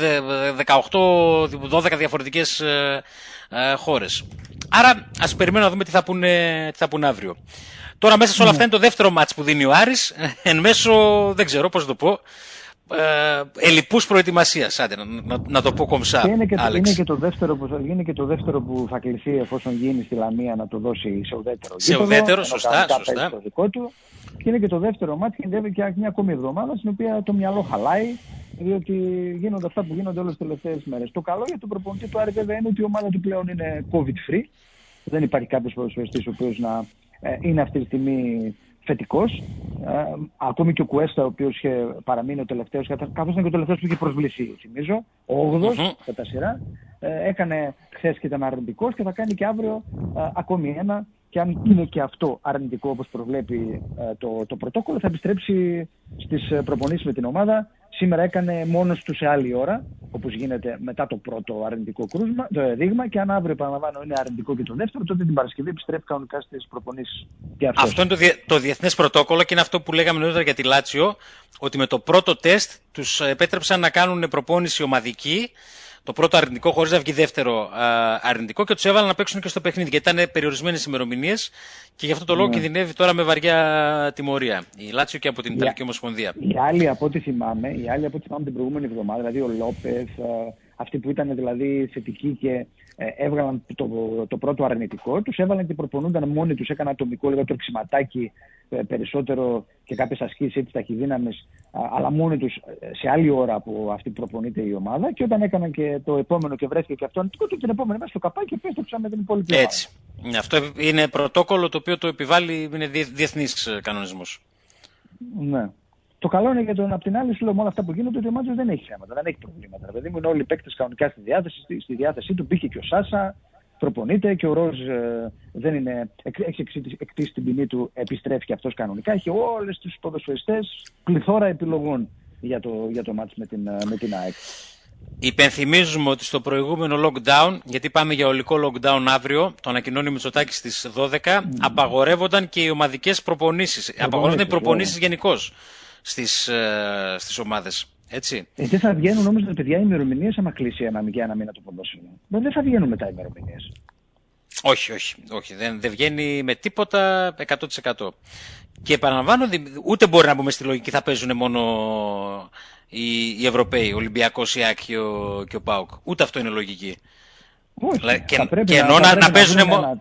18, 12 διαφορετικές χώρες. Άρα ας περιμένουμε να δούμε τι θα πούνε αύριο. Τώρα μέσα σε όλα αυτά είναι το δεύτερο μάτς που δίνει ο Άρης, εν μέσω, δεν ξέρω πώς να το πω, ελλειπούς προετοιμασίας, άντε, να το πω κομψά, Άλεξ. Είναι και το δεύτερο που θα κληθεί εφόσον γίνει στη Λαμία να το δώσει σε ουδέτερο. Σε ουδέτερο, σωστά. Το δικό του. Και είναι και το δεύτερο μάτι και είναι και μια ακόμη εβδομάδα στην οποία το μυαλό χαλάει, διότι γίνονται αυτά που γίνονται όλες τις τελευταίες μέρες. Το καλό για τον προπονητή του Άρη βέβαια είναι ότι η ομάδα του πλέον είναι COVID-free. Δεν υπάρχει κάποιος ποδοσφαιριστής ο οποίος να είναι αυτή τη στιγμή θετικός. Ακόμη και ο Κουέστα, ο οποίος είχε παραμείνει ο τελευταίος, καθώς ήταν και ο τελευταίος που είχε προσβλήσει, θυμίζω, ο 8ος κατά σειρά, έκανε χθες και ήταν αρνητικός και θα κάνει και αύριο ακόμη ένα. Και αν είναι και αυτό αρνητικό όπως προβλέπει το πρωτόκολλο, θα επιστρέψει στις προπονήσεις με την ομάδα. Σήμερα έκανε μόνος του σε άλλη ώρα, όπως γίνεται μετά το πρώτο αρνητικό δείγμα, και αν αύριο, επαναλαμβάνω, είναι αρνητικό και το δεύτερο, τότε την Παρασκευή επιστρέφει κανονικά στις προπονήσεις. Αυτό είναι το διεθνές πρωτόκολλο και είναι αυτό που λέγαμε νωρίτερα για τη Λάτσιο, ότι με το πρώτο τεστ τους επέτρεψαν να κάνουν προπόνηση ομαδική, το πρώτο αρνητικό χωρίς να βγει δεύτερο αρνητικό, και τους έβαλαν να παίξουν και στο παιχνίδι, γιατί ήταν περιορισμένες ημερομηνίες και γι' αυτό το λόγο κινδυνεύει τώρα με βαριά τιμωρία η Λάτσιο και από την Ιταλική Ομοσπονδία. Οι άλλοι από ό,τι θυμάμαι την προηγούμενη εβδομάδα, δηλαδή ο Λόπεθ, αυτοί που ήταν δηλαδή θετικοί και έβγαλαν το πρώτο αρνητικό, τους έβαλαν και προπονούνταν μόνοι τους, έκαναν ατομικό λίγο τρεξιματάκι περισσότερο και κάποιες ασκήσεις έτσι ταχυδύναμες, αλλά μόνοι τους σε άλλη ώρα που αυτή προπονείται η ομάδα, και όταν έκαναν και το επόμενο και βρέθηκε και αυτό αρνητικό, και την επόμενη μέσα στο καπάκι και επέστρεψαν με την υπόλοιπη ομάδα. Έτσι. Αυτό είναι πρωτόκολλο το οποίο το επιβάλλει, είναι διεθνής κανονισμός. Ναι. Το καλό είναι για τον απ' την άλλη, σου λέω με όλα αυτά που γίνονται, ότι ο Μάτζιος δεν έχει θέματα, δεν έχει προβλήματα. Δηλαδή είναι όλοι οι παίκτες κανονικά στη διάθεσή του. Μπήκε και ο Σάσα, προπονείται και ο Ροζ δεν είναι, έχει εκτίσει την ποινή του, επιστρέφει και αυτός κανονικά. Έχει όλες τους ποδοσφαιριστές πληθώρα επιλογών για το μάτς με την ΑΕΚ. Υπενθυμίζουμε ότι στο προηγούμενο lockdown, γιατί πάμε για ολικό lockdown αύριο, το ανακοινώνει ο Μητσοτάκης στις 12, απαγορεύονταν και οι ομαδικές προπονήσεις. Απαγορεύονταν οι προπονήσεις γενικώς στις ομάδες. Έτσι. Δεν θα βγαίνουν όμως τα παιδιά ημερομηνίες άμα κλείσει ένα μήνα το ποδόσφαιρο. Δεν θα βγαίνουν μετά ημερομηνίες. Όχι. Δεν βγαίνει με τίποτα 100%. Και επαναλαμβάνω, ούτε μπορεί να μπούμε στη λογική θα παίζουν μόνο οι Ευρωπαίοι, ο Ολυμπιακός, η ΑΕΚ και ο ΠΑΟΚ. Ούτε αυτό είναι λογική. Όχι. Και ενώ να παίζουν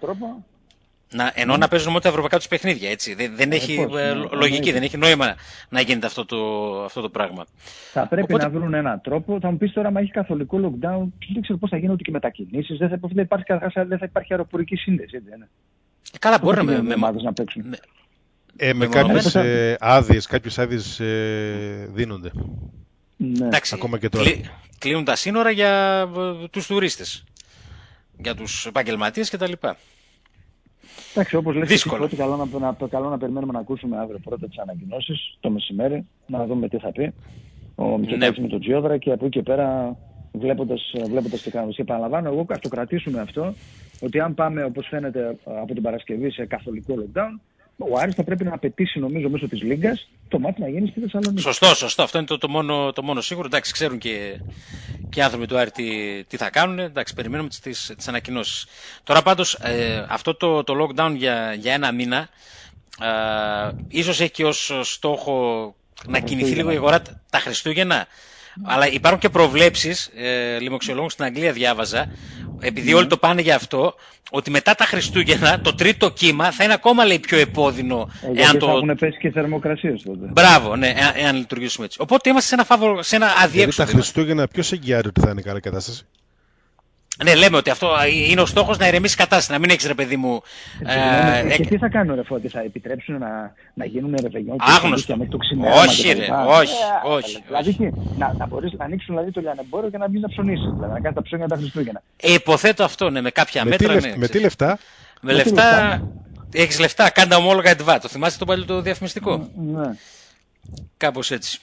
να παίζουν μόνο τα ευρωπαϊκά τους παιχνίδια, έτσι. Δεν έχει λογική, δεν έχει νόημα να γίνεται αυτό το πράγμα. Θα πρέπει να βρουν έναν τρόπο. Θα μου πεις τώρα, μα έχει καθολικό lockdown, δεν ξέρω πώς θα γίνονται και μετακινήσεις. Δεν θα υπάρχει αεροπορική σύνδεση, έτσι δεν είναι? Καλά, μπορεί με να παίξουν. Με κάποιες άδειες δίνονται. Ναι. Εντάξει, ακόμα και τώρα. Κλείνουν τα σύνορα για τους τουρίστες, για τους επαγγελματίες κτλ. Εντάξει, όπως λες, ότι καλό να περιμένουμε να ακούσουμε αύριο πρώτα τις ανακοινώσεις το μεσημέρι, να δούμε τι θα πει ο Μητσοτάκης με τον Τζιόδρα και από εκεί και πέρα βλέποντας τι κάνουμε. Και επαναλαμβάνω, εγώ αυτοκρατήσουμε αυτό, ότι αν πάμε όπως φαίνεται από την Παρασκευή σε καθολικό lockdown, ο Άρης θα πρέπει να απαιτήσει, νομίζω, μέσω της Λίγκας το μάτι να γίνει στη Θεσσαλονίκη. Σωστό. Αυτό είναι το μόνο σίγουρο. Εντάξει, ξέρουν και οι άνθρωποι του Άρη τι θα κάνουν. Εντάξει, περιμένουμε τις ανακοινώσεις. Τώρα πάντως αυτό το lockdown για ένα μήνα ίσως έχει και ως στόχο να κινηθεί λίγο η αγορά τα Χριστούγεννα. Αλλά υπάρχουν και προβλέψεις, λοιμοξιολόγους στην Αγγλία διάβαζα, επειδή όλοι το πάνε για αυτό, ότι μετά τα Χριστούγεννα το τρίτο κύμα θα είναι ακόμα, λέει, πιο επώδυνο. Γιατί θα έχουν πέσει και θερμοκρασίες τότε. Μπράβο, ναι, εάν λειτουργήσουμε έτσι. Οπότε είμαστε σε ένα αδιέξοδο. Δηλαδή τα Χριστούγεννα ποιος εγγυάται ότι θα είναι καλή κατάσταση? Ναι, λέμε ότι αυτό είναι ο στόχος, να ηρεμήσει η κατάσταση, να μην έχεις, ρε παιδί μου. Και τι θα κάνουν, ρε Φώτη, θα επιτρέψουν να γίνουν ρεβεγιόν άγνωστο. με το ξημέρωμα? Όχι. Δηλαδή να μπορείς να ανοίξουν δηλαδή, το λιανεμπόριο και να βγεις να ψωνίσεις, δηλαδή να κάνεις τα ψώνια τα Χριστούγεννα. Υποθέτω αυτό, ναι, με κάποια μέτρα. Με τι λεφτά? Με λεφτά. Έχεις λεφτά, κάνε τα ομόλογα ΕΤΒΑ. Το θυμάστε το παλιό το διαφημιστικό? Ναι. Κάπως έτσι.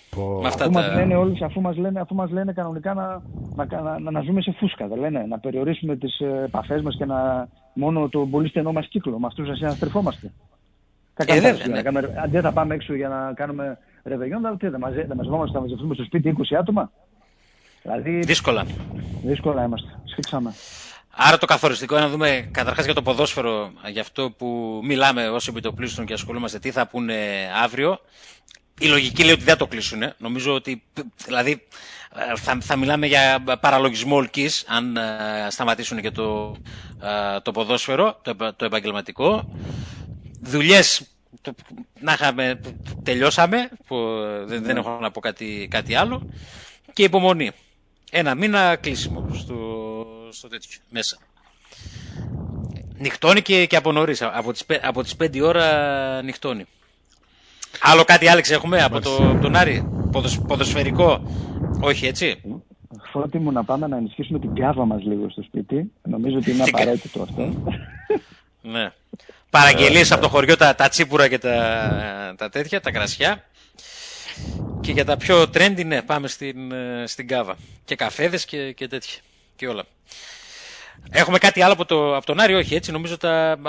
Αφού μας λένε κανονικά να ζούμε σε φούσκα, δεν λένε, να περιορίσουμε τις επαφές μας και μόνο το πολύ στενό μας κύκλο, με αυτούς να συναστρεφόμαστε. Αντί θα πάμε έξω για να κάνουμε ρεβεγιόν, δεν μαζευτούμε στο σπίτι 20 άτομα. Δηλαδή, δύσκολα είμαστε. Σφίξαμε. Άρα το καθοριστικό είναι να δούμε καταρχάς για το ποδόσφαιρο, για αυτό που μιλάμε ως επιτοπλίστων και ασχολούμαστε, τι θα πούνε αύριο. Η λογική λέει ότι δεν το κλείσουν. Νομίζω ότι δηλαδή θα μιλάμε για παραλογισμό ολκής αν σταματήσουν και το ποδόσφαιρο, το επαγγελματικό. Δουλειές τελειώσαμε, δεν έχω να πω κάτι άλλο. Και υπομονή. Ένα μήνα κλείσιμο στο τέτοιο μέσα. Νυχτώνει και από νωρίς, από τις 5 ώρα νυχτώνει. Άλλο κάτι, Άλεξ, έχουμε από τον Άρη? Ποδοσφαιρικό? Όχι, έτσι. Φώτη μου, να πάμε να ενισχύσουμε την κάβα μας λίγο στο σπίτι. Νομίζω ότι είναι απαραίτητο αυτό. Ναι. Παραγγελίες από το χωριό, τα τσίπουρα και τα τέτοια, τα κρασιά. Και για τα πιο trendy, ναι, πάμε στην κάβα. Και καφέδες και τέτοια. Και όλα. Έχουμε κάτι άλλο από τον Άρη? Όχι, έτσι. Νομίζω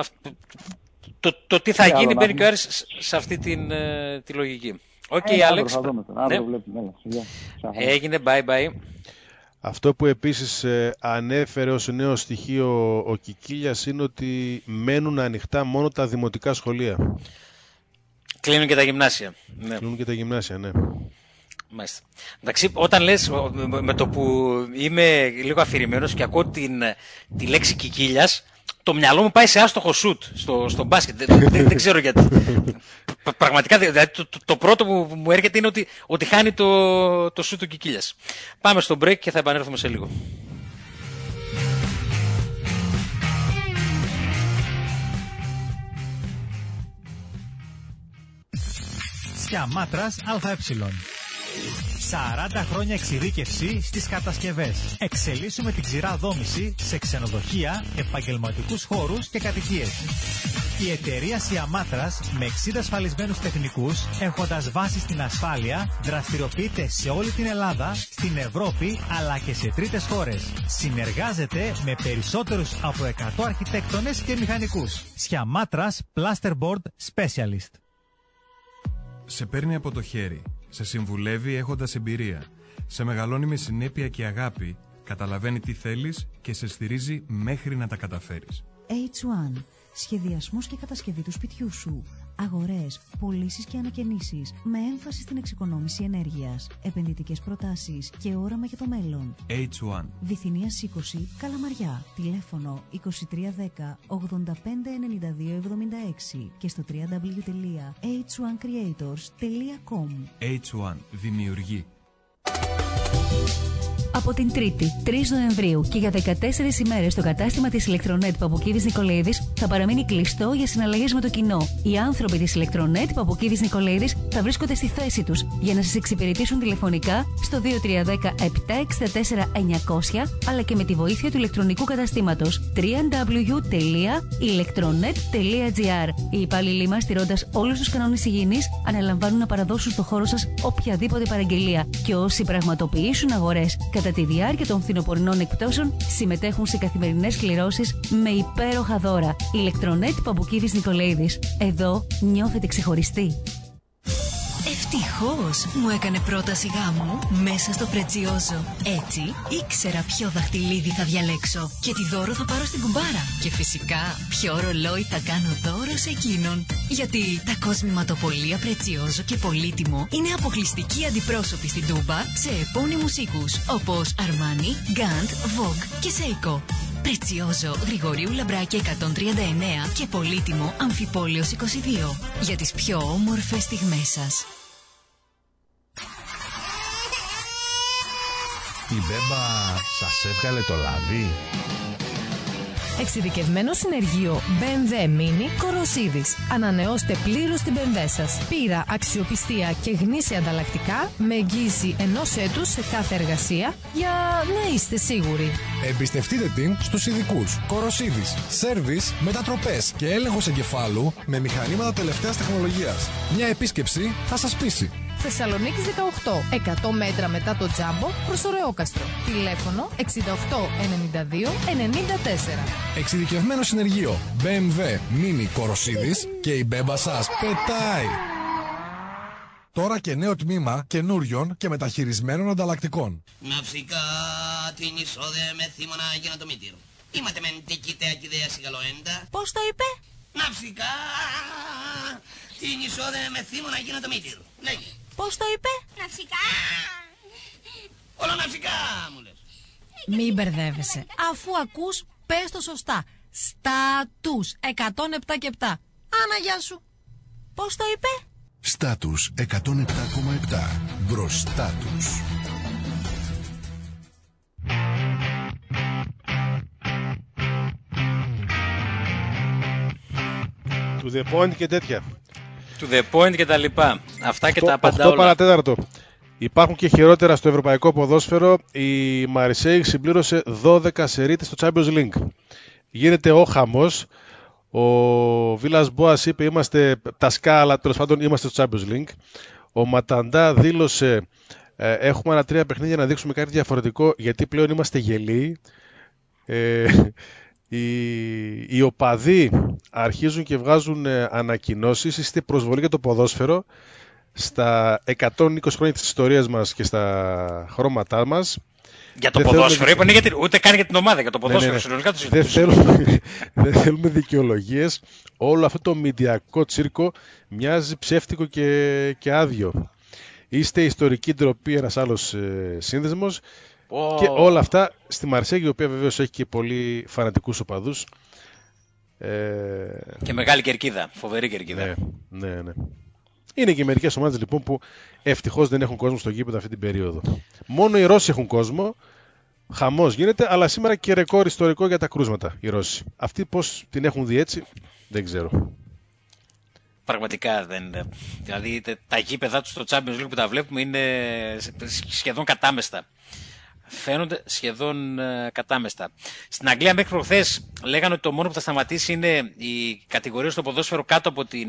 το τι θα γίνει μπαίνει και ο Άρης σε αυτή τη λογική. Οκ, Άλεξ. Έγινε, bye. Αυτό που επίσης ανέφερε ως νέο στοιχείο ο Κικίλιας είναι ότι μένουν ανοιχτά μόνο τα δημοτικά σχολεία. Κλείνουν και τα γυμνάσια. Ναι. Κλείνουν και τα γυμνάσια, ναι. Μάλιστα. Εντάξει, όταν λες, με το που είμαι λίγο αφηρημένος και ακούω τη λέξη Κικίλιας, το μυαλό μου πάει σε άστοχο σουτ στο μπάσκετ. Δεν ξέρω γιατί. Πραγματικά, δηλαδή, το πρώτο που μου έρχεται είναι ότι χάνει το σουτ του Κικίλιας. Πάμε στο break και θα επανέλθουμε σε λίγο. Σιαμάτρας ΑΕ. 40 χρόνια εξειδίκευση στις κατασκευές. Εξελίσσουμε την ξηρά δόμηση σε ξενοδοχεία, επαγγελματικούς χώρους και κατοικίες. Η εταιρεία Σιαμάτρας με 60 ασφαλισμένους τεχνικούς, έχοντας βάση στην ασφάλεια, δραστηριοποιείται σε όλη την Ελλάδα, στην Ευρώπη αλλά και σε τρίτες χώρες. Συνεργάζεται με περισσότερους από 100 αρχιτέκτονες και μηχανικούς. Σιαμάτρας Plasterboard Specialist. Σε παίρνει από το χέρι. Σε συμβουλεύει έχοντας εμπειρία. Σε μεγαλώνει με συνέπεια και αγάπη. Καταλαβαίνει τι θέλεις και σε στηρίζει μέχρι να τα καταφέρεις. H1. Σχεδιασμός και κατασκευή του σπιτιού σου. Αγορές, πωλήσεις και ανακαινήσεις με έμφαση στην εξοικονόμηση ενέργειας. Επενδυτικές προτάσεις και όραμα για το μέλλον. H1. Βυθινίας 20, Καλαμαριά. Τηλέφωνο 2310 85 92 76 και στο www.h1creators.com. H1. Δημιουργεί. Από την 3η, 3 Νοεμβρίου και για 14 ημέρες το κατάστημα της Ηλεκτρονέτ Παπουκίδης Νικολαίδης θα παραμείνει κλειστό για συναλλαγές με το κοινό. Οι άνθρωποι της Ηλεκτρονέτ Παπουκίδης Νικολαίδης θα βρίσκονται στη θέση τους για να σας εξυπηρετήσουν τηλεφωνικά στο 2310 764 900 αλλά και με τη βοήθεια του ηλεκτρονικού καταστήματος www.electronet.gr. Οι υπάλληλοι μας, τηρώντας όλους τους κανόνες υγιεινής, αναλαμβάνουν να παραδώσουν στο χώρο σας οποιαδήποτε παραγγελία και όσοι πραγματοποιήσουν αγορές κατά τη διάρκεια των φθινοπορεινών εκπτώσεων συμμετέχουν σε καθημερινές κληρώσεις με υπέροχα δώρα. Ηλεκτρονέτ Παπουκίδης Νικολαίδης. Εδώ νιώθετε ξεχωριστοί. Ευτυχώς μου έκανε πρόταση γάμου μέσα στο Πρετσιόζο. Έτσι ήξερα ποιο δαχτυλίδι θα διαλέξω και τι δώρο θα πάρω στην κουμπάρα. Και φυσικά ποιο ρολόι θα κάνω δώρο σε εκείνον. Γιατί τα κοσμηματοπολία Πρετσιόζο και Πολύτιμο είναι αποκλειστικοί αντιπρόσωποι στην Τούμπα σε επώνυμους οίκους όπως Αρμάνι, Γκάντ, Vogue και Seiko. Πρετσιόζο, Γρηγορίου Λαμπράκη 139 και Πολύτιμο Αμφιπόλεως 22. Για τις πιο όμορφες στιγμές σας. Η Μπέμπα σας έβγαλε το λάδι. Εξειδικευμένο συνεργείο BMW Mini Κοροσίδης. Ανανεώστε πλήρως την BMW σας. Πείρα, αξιοπιστία και γνήσια ανταλλακτικά με εγγύηση 1 έτους σε κάθε εργασία για να είστε σίγουροι. Εμπιστευτείτε την στους ειδικούς. Κοροσίδης. Σέρβις, μετατροπές και έλεγχος εγκεφάλου με μηχανήματα τελευταίας τεχνολογίας. Μια επίσκεψη θα σας πείσει. Θεσσαλονίκης 18, 100 μέτρα μετά το Τζάμπο προς το Ρεόκαστρο. Τηλέφωνο 68 92 94. Εξειδικευμένο συνεργείο BMW Mini Κοροσίδης και η Μπέμπα σας πετάει. Τώρα και νέο τμήμα καινούριων και μεταχειρισμένων ανταλλακτικών. Ναυσικά την εισόδε με θύμωνα για να το μήτυρ. Είμαστε μεν τεκίτε ακιδέα σιγαλοέντα. Πώς το είπε? Ναυσικά την εισόδε με θύμωνα για να το μήτυρ. Λέγε. Πώς το είπε? Ναυσικά. Όλο ναυσικά μου λες. Μην μπερδεύεσαι. Αφού ακούς, πες το σωστά. Στάτους 107 και 7. Άνα, γεια σου. Πώς το είπε? Στάτους 107,7. Μπροστά τους. To the point και τέτοια. To the point και τα λοιπά. Αυτά και τα πάντα 8 παρατέταρτο. Υπάρχουν και χειρότερα στο ευρωπαϊκό ποδόσφαιρο. Η Μαρσέιγ συμπλήρωσε 12 σερίτες στο Champions League. Γίνεται ο χαμός. Ο Βίλας Μπόας είπε είμαστε τα σκά, αλλά τέλος πάντων είμαστε στο Champions League. Ο Ματαντά δήλωσε έχουμε άλλα 3 παιχνίδια να δείξουμε κάτι διαφορετικό γιατί πλέον είμαστε γελοί. Οι οπαδοί αρχίζουν και βγάζουν ανακοινώσεις. Είστε προσβολή για το ποδόσφαιρο στα 120 χρόνια της ιστορίας μας και στα χρώματά μας. Για το ποδόσφαιρο, είπαν ούτε καν για την ομάδα, για το ποδόσφαιρο. Συνολικά Δεν θέλουμε δικαιολογίες. Όλο αυτό το μηντιακό τσίρκο μοιάζει ψεύτικο και άδειο. Είστε ιστορική ντροπή, ένας άλλος σύνδεσμος. Και όλα αυτά στη Μαρσέγγι, η οποία βεβαίως έχει και πολύ φανατικούς οπαδούς. Και μεγάλη κερκίδα, φοβερή κερκίδα. Ναι. Είναι και μερικές ομάδες λοιπόν που ευτυχώς δεν έχουν κόσμο στο γήπεδο αυτή την περίοδο. Μόνο οι Ρώσοι έχουν κόσμο. Χαμός γίνεται, αλλά σήμερα και ρεκόρ ιστορικό για τα κρούσματα οι Ρώσοι. Αυτοί πώς την έχουν δει έτσι, δεν ξέρω. πραγματικά δεν. Δηλαδή τα γήπεδα του στο Champions League που τα βλέπουμε είναι σχεδόν κατάμεστα. Φαίνονται σχεδόν κατάμεστα. Στην Αγγλία μέχρι προχθές λέγανε ότι το μόνο που θα σταματήσει είναι η κατηγορία στο ποδόσφαιρο κάτω από την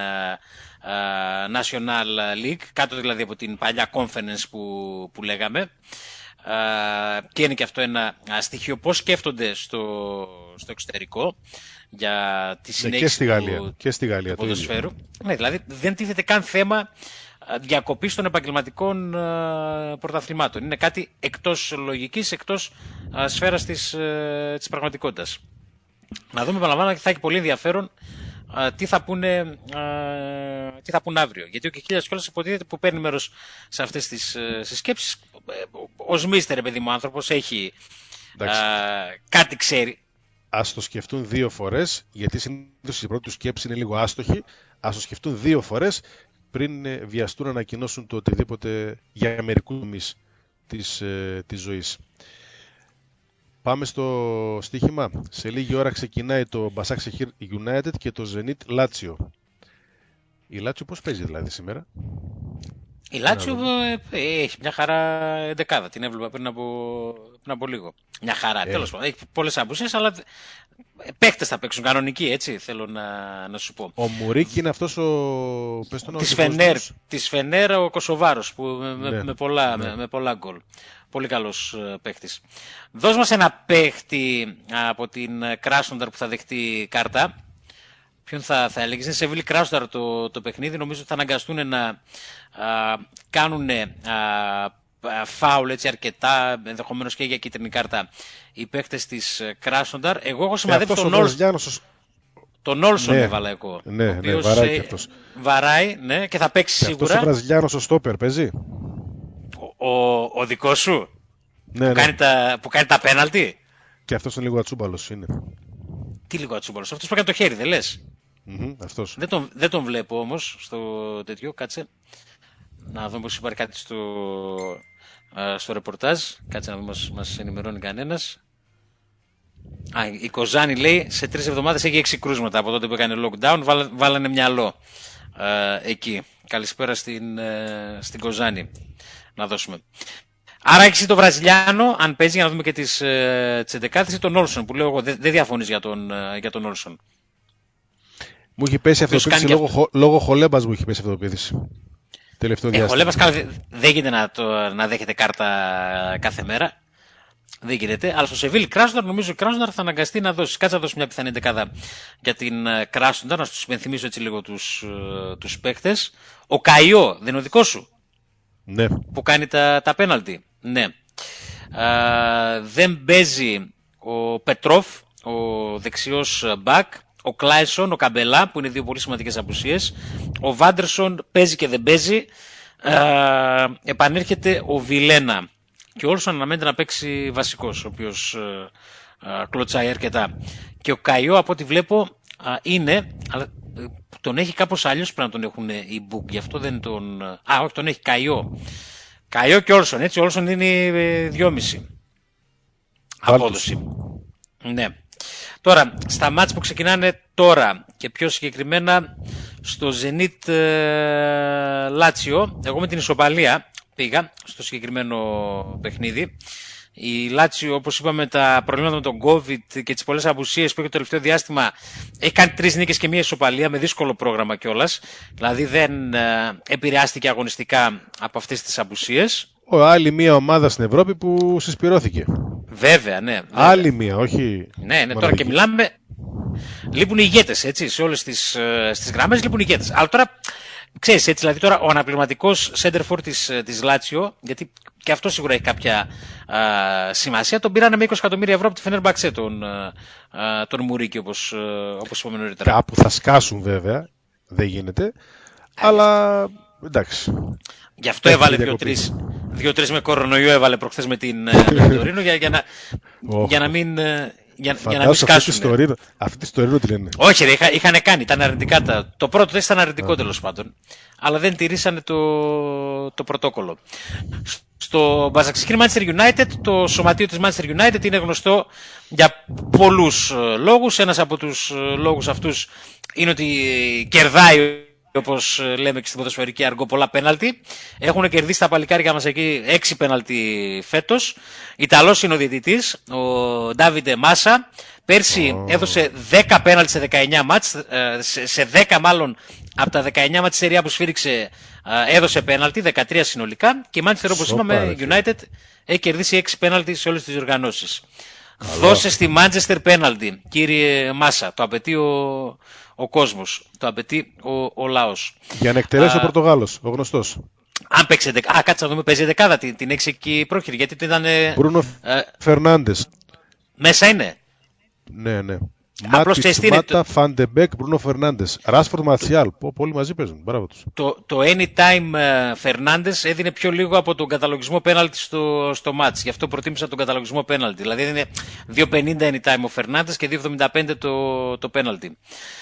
National League, κάτω δηλαδή από την παλιά Conference που λέγαμε. Και είναι και αυτό ένα στοιχείο πώς σκέφτονται στο εξωτερικό για τη συνέχιση και στη Γαλλία, του ποδοσφαίρου. Ναι, δηλαδή δεν τίθεται καν θέμα διακοπής των επαγγελματικών πρωταθλημάτων. Είναι κάτι εκτός λογικής, εκτός σφαίρας της πραγματικότητας. Να δούμε, επαναλαμβάνω, θα έχει πολύ ενδιαφέρον τι θα πούνε αύριο. Γιατί ο Κιχίλιας κιόλας υποτίθεται που παίρνει μέρος σε αυτές τις συσκέψεις. Ως μίστερ, παιδί μου, άνθρωπος έχει κάτι ξέρει. Ας το σκεφτούν 2 φορές, γιατί συνήθως η πρώτη του σκέψη είναι λίγο άστοχη. Ας το σκεφτούν 2 φορές πριν βιαστούν να ανακοινώσουν το οτιδήποτε για μερικούς τομείς της ζωής. Πάμε στο στοίχημα. Σε λίγη ώρα ξεκινάει το Başakşehir United και το Zenit Lazio. Η Lazio πώς παίζει δηλαδή σήμερα? Η Lazio έχει μια χαρά εντεκάδα. Την έβλεπα πριν από λίγο. Μια χαρά, τέλος πάντων. Έχει πολλές απουσίες, αλλά παίκτες θα παίξουν κανονικοί, έτσι θέλω να σου πω. Ο Μουρίκ είναι αυτός της Φενέρ ο Κωσοβάρος που με πολλά γκολ. Πολύ καλός παίκτης. Δώσ' μας ένα παίκτη από την Κράσνονταρ που θα δεχτεί κάρτα. Ποιον θα έλεγες? Είναι σε Σεβίλη Κράσνονταρ το παιχνίδι. Νομίζω ότι θα αναγκαστούν να κάνουν φάουλ έτσι αρκετά, ενδεχομένως και για κίτρινη κάρτα, οι παίκτες της Κράσνονταρ. Εγώ έχω σημαδέψει τον Όλσον, έβαλα εγώ. Ναι, βαράει και αυτός. Βαράει, ναι, και θα παίξει και σίγουρα. Αυτός ο Βραζιλιάνος ο στόπερ παίζει. Ο δικός σου, ναι, που κάνει τα πέναλτι. Και αυτός είναι λίγο ατσούμπαλος, είναι. Τι λίγο ατσούμπαλος? Αυτός που έκανε το χέρι, δεν λες? Αυτός. Δεν τον βλέπω όμως στο τέτοιο, κάτσε. Να δούμε πως υπάρχει κάτι στο ρεπορτάζ. Κάτσε να δούμε, μας ενημερώνει κανένας. Η Κοζάνη λέει σε 3 εβδομάδες έχει 6 κρούσματα από τότε που έκανε lockdown. Βάλανε μυαλό εκεί. Καλησπέρα στην Κοζάνη. Να δώσουμε. Άρα έχεις το Βραζιλιάνο, αν παίζει, για να δούμε και τις 11 ή τον Όλσον, που λέω εγώ. Δεν διαφωνείς για τον Όλσον. Μου έχει πέσει αυτοποίθηση λόγω Χολέμπας, μου έχει πέσει αυτοποίθηση. Τελευταίο διάστημα. Χολέμπας δεν γίνεται να δέχεται κάρτα κάθε μέρα. Δεν γίνεται. Αλλά στο Σεβίλη Κράσνονταρ, νομίζω η Κράσνονταρ θα αναγκαστεί να δώσει. Κάτσε να δώσει μια πιθανή δεκάδα για την Κράσνονταρ, να τους υπενθυμίσω έτσι λίγο τους παίκτες. Ο Καϊό, δεν είναι ο δικός σου? Ναι. Που κάνει τα πέναλτι. Ναι. Δεν παίζει ο Πετρόφ, ο δεξιός μπακ. Ο Κλάισον, ο Καμπελά, που είναι 2 πολύ σημαντικές απουσίες. Ο Βάντερσον παίζει και δεν παίζει. Επανέρχεται ο Βιλένα. Και ο Όλσον αναμένεται να παίξει βασικός, ο οποίος κλωτσάει αρκετά. Και ο Καϊό, από ό,τι βλέπω, είναι, αλλά τον έχει κάπως αλλιώς, πρέπει να τον έχουν οι Μπουκ, γι' αυτό δεν τον... όχι, τον έχει Καϊό. Καϊό και Όλσον, έτσι, ο Όλσον είναι 2,5 απόδοση. Ναι. Τώρα, στα μάτς που ξεκινάνε τώρα και πιο συγκεκριμένα στο Zenit Lazio, εγώ με την ισοπαλία πήγα στο συγκεκριμένο παιχνίδι. Η Lazio, όπως είπαμε, τα προβλήματα με τον COVID και τις πολλές απουσίες που έχει το τελευταίο διάστημα, έχει κάνει 3 νίκες και 1 ισοπαλία με δύσκολο πρόγραμμα κιόλας. Δηλαδή δεν επηρεάστηκε αγωνιστικά από αυτές τις απουσίες. Άλλη μια ομάδα στην Ευρώπη που συσπυρώθηκε. Βέβαια, ναι. Βέβαια. Άλλη μια, όχι. Ναι, τώρα και μιλάμε. Λείπουν οι ηγέτες, έτσι. Σε όλες τις γραμμές λείπουν οι ηγέτες. Αλλά τώρα, ξέρεις, έτσι, δηλαδή τώρα ο αναπληρωματικός center for της Lazio, γιατί και αυτό σίγουρα έχει κάποια σημασία, τον πήρανε με 20 εκατομμύρια ευρώ από τη Fenerbahçe τον Μουρίκη, όπως είπαμε νωρίτερα. Κάπου θα σκάσουν βέβαια, δεν γίνεται. Αλλά εντάξει. Γι' αυτό έβαλε 2-3 με κορονοϊό, έβαλε προχθές με την Τωρίνο για να μην σκάσουν. Αυτή τη ιστορία τι λένε. Όχι, είχαν κάνει, ήταν αρνητικά. Το πρώτο τεστ ήταν αρνητικό τέλος πάντων. Αλλά δεν τηρήσανε το πρωτόκολλο. Στο Başakşehir Manchester United, το σωματείο της Manchester United είναι γνωστό για πολλούς λόγους. Ένας από τους λόγους αυτούς είναι ότι κερδάει όπως λέμε και στην ποδοσφαιρική αργό, πολλά πέναλτι. Έχουν κερδίσει τα παλικάρια μας εκεί 6 πέναλτι φέτος. Ιταλός είναι ο διαιτητής, ο Ντάβιντε Μάσα. Πέρσι έδωσε 10 πέναλτι σε 19 μάτς. Σε 10 μάλλον από τα 19 μάτς σεριά που σφύριξε έδωσε πέναλτι, 13 συνολικά. Και η Manchester, όπως είπαμε, United έχει κερδίσει 6 πέναλτι σε όλες τις διοργανώσεις. Δώσε στη Manchester πέναλτι, κύριε Μάσα. Το απαιτεί ο κόσμος. Το απαιτεί ο λαός. Για να εκτελέσει ο Πορτογάλος, ο γνωστός. Αν παίξει κάτσε να δούμε, παίζει δεκάδα, την έξι εκεί πρόχειρη, γιατί ήταν... Μπρούνο Φερνάντες. Μέσα είναι. Ναι. Μάτιτς, Μάτα, Φαντεμπέκ, Μπρούνο Φερνάντες. Ράσφορντ, Μαρσιάλ. Πολύ μαζί παίζουν. Μπράβο τους. Το Anytime Φερνάντες έδινε πιο λίγο από τον καταλογισμό πέναλτι στο μάτς. Γι' αυτό προτίμησα τον καταλογισμό πέναλτι. Δηλαδή έδινε 2.50 Anytime ο Φερνάντες και 2.75 το πέναλτι.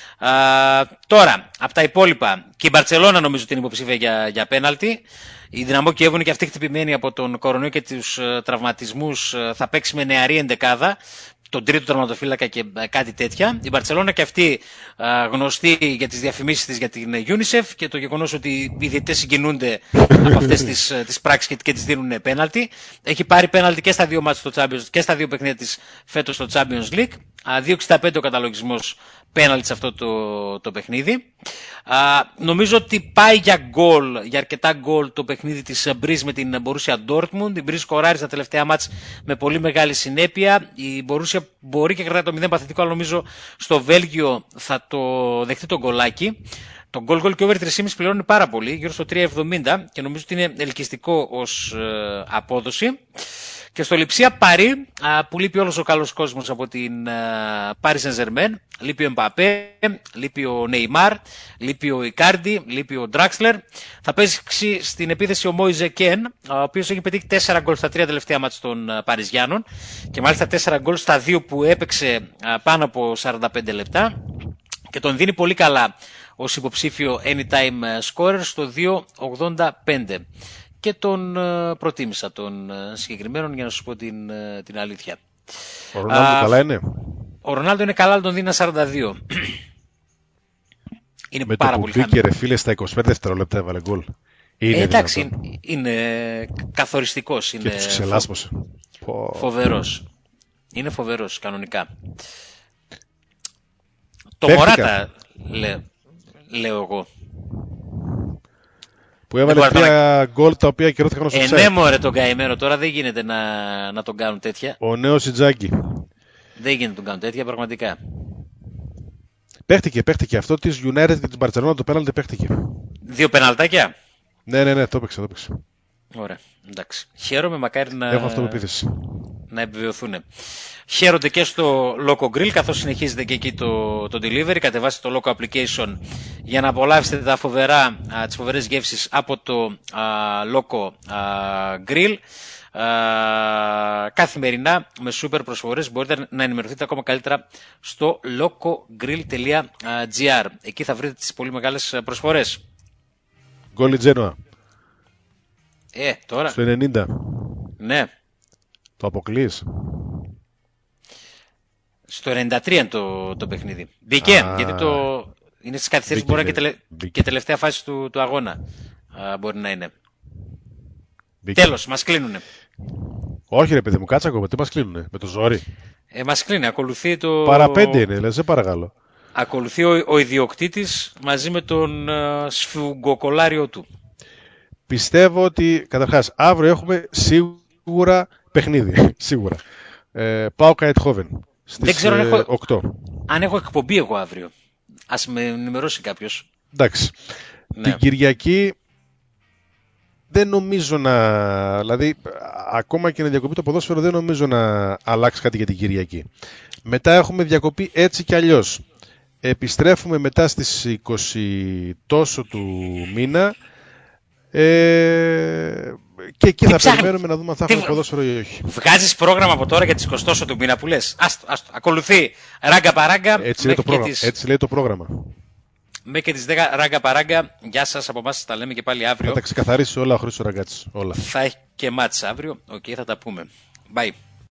Τώρα, από τα υπόλοιπα, και η Μπαρτσελώνα νομίζω ότι είναι υποψήφια για πέναλτι. Η Δυναμό Κιέβου είναι και αυτή χτυπημένη από τον κορονοϊό και τους τραυματισμούς. Θα παίξει με νεαρή εντεκάδα, τον τρίτο τερματοφύλακα και κάτι τέτοια. Η Μπαρτσελώνα και αυτή γνωστή για τις διαφημίσεις της για την UNICEF και το γεγονός ότι οι διαιτητές συγκινούνται από αυτές τις πράξεις και τις δίνουν πέναλτι. Έχει πάρει πέναλτι και στα δύο μάτς στο Champions και στα δύο παιχνίδια της φέτος στο Champions League. 2.65 ο καταλογισμός πέναλτι σε αυτό το παιχνίδι. Νομίζω ότι πάει για αρκετά γκολ το παιχνίδι της Μπριζ με την Borussia Dortmund. Η Μπριζ σκοράρει στα τελευταία μάτς με πολύ μεγάλη συνέπεια. Η Borussia μπορεί και κρατάει το 0 παθητικό, αλλά νομίζω στο Βέλγιο θα το δεχτεί το γκολάκι. Το γκολ και over 3,5 πληρώνει πάρα πολύ, γύρω στο 3,70, και νομίζω ότι είναι ελκυστικό ως απόδοση. Και στο Λιψία Παρί, που λείπει όλος ο καλός κόσμος από την Paris Saint-Germain, λείπει ο Εμπαπέ, λείπει ο Νεϊμάρ, λείπει ο Ικάρντι, λείπει ο Ντράξλερ. Θα παίξει στην επίθεση ο Μόιζε Κεν, ο οποίος έχει πετύχει 4 γκολ στα 3 τελευταία μάτς των Παριζιάνων και μάλιστα 4 γκολ στα 2 που έπαιξε πάνω από 45 λεπτά, και τον δίνει πολύ καλά ως υποψήφιο anytime scorer στο 2,85. Και τον προτίμησα τον συγκεκριμένον, για να σου πω την αλήθεια. Ο Ρονάλντο καλά είναι. Ο Ρονάλντο είναι καλά, αλλά τον δίνει ένα 42. Είναι με πάρα το πολύ χαμηλό. Και ρε φίλε, στα 25 δευτερόλεπτα έβαλε γκολ. Εντάξει, είναι καθοριστικός. Και τους ξελάσπωσε. Φοβερός. Είναι φοβερός κανονικά. Το Μωράτα, λέω εγώ. Που έβαλε 3 γκολ τα οποία κυρώθηκαν ως offside. Ναι μωρέ τον καημένο, τώρα δεν γίνεται να τον κάνουν τέτοια. Ο νέος Ιτζάκη. Δεν γίνεται να τον κάνουν τέτοια πραγματικά. Παίχτηκε αυτό της United και της Barcelona, το πέναλτι παίχτηκε. 2 πεναλτάκια. Ναι, το έπαιξε. Ωραία, εντάξει. Χαίρομαι, μακάρι να... Έχω αυτοπεποίθηση. Να επιβεβαιωθούν. Χαίρονται και στο Loco Grill, καθώς συνεχίζεται και εκεί το delivery. Κατεβάστε το Loco application για να απολαύσετε τις φοβερές γεύσεις από το Loco Grill. Καθημερινά με σούπερ προσφορές. Μπορείτε να ενημερωθείτε ακόμα καλύτερα στο locogrill.gr. Εκεί θα βρείτε τις πολύ μεγάλες προσφορές. Γκολ η Τζένοα. Τώρα. Στο 90. Ναι. Το αποκλείς. Στο 93 είναι το παιχνίδι. Μπήκε, γιατί είναι στις καθυστερήσεις που μπορεί να είναι και τελευταία φάση του αγώνα. Μπορεί να είναι. Τέλος, μας κλείνουνε. Όχι ρε παιδί μου, κάτσε ακόμα, τι μας κλείνουνε, με το ζόρι. Μας κλείνει, ακολουθεί το... Παραπέντε είναι, δηλαδή, σε παρακαλώ. Ακολουθεί ο ιδιοκτήτης μαζί με τον σφουγγοκολάριο του. Πιστεύω ότι, καταρχάς, αύριο έχουμε σίγουρα παιχνίδι. Σίγουρα. Πάω Καετχόβεν στις 8. Αν έχω εκπομπή εγώ αύριο. Ας με ενημερώσει κάποιος. Εντάξει. Ναι. Την Κυριακή δεν νομίζω δηλαδή, ακόμα και να διακοπεί το ποδόσφαιρο, δεν νομίζω να αλλάξει κάτι για την Κυριακή. Μετά έχουμε διακοπή έτσι κι αλλιώς. Επιστρέφουμε μετά στις 20 τόσο του μήνα. Και εκεί θα περιμένουμε να δούμε αν θα έχουμε ποδόσφαιρο ή όχι. Βγάζεις πρόγραμμα από τώρα για τις 20 του μήνα που λες. Άστο. Ακολουθεί ράγκα παράγκα. Έτσι λέει το πρόγραμμα. Μέχρι και τις 10 ράγκα παράγκα. Γεια σας, από εμάς τα λέμε και πάλι αύριο. Θα τα ξεκαθαρίσει όλα ο Χρήστος Ραγκάτσης. Όλα. Θα έχει και μάτς αύριο. Οκ, θα τα πούμε. Bye.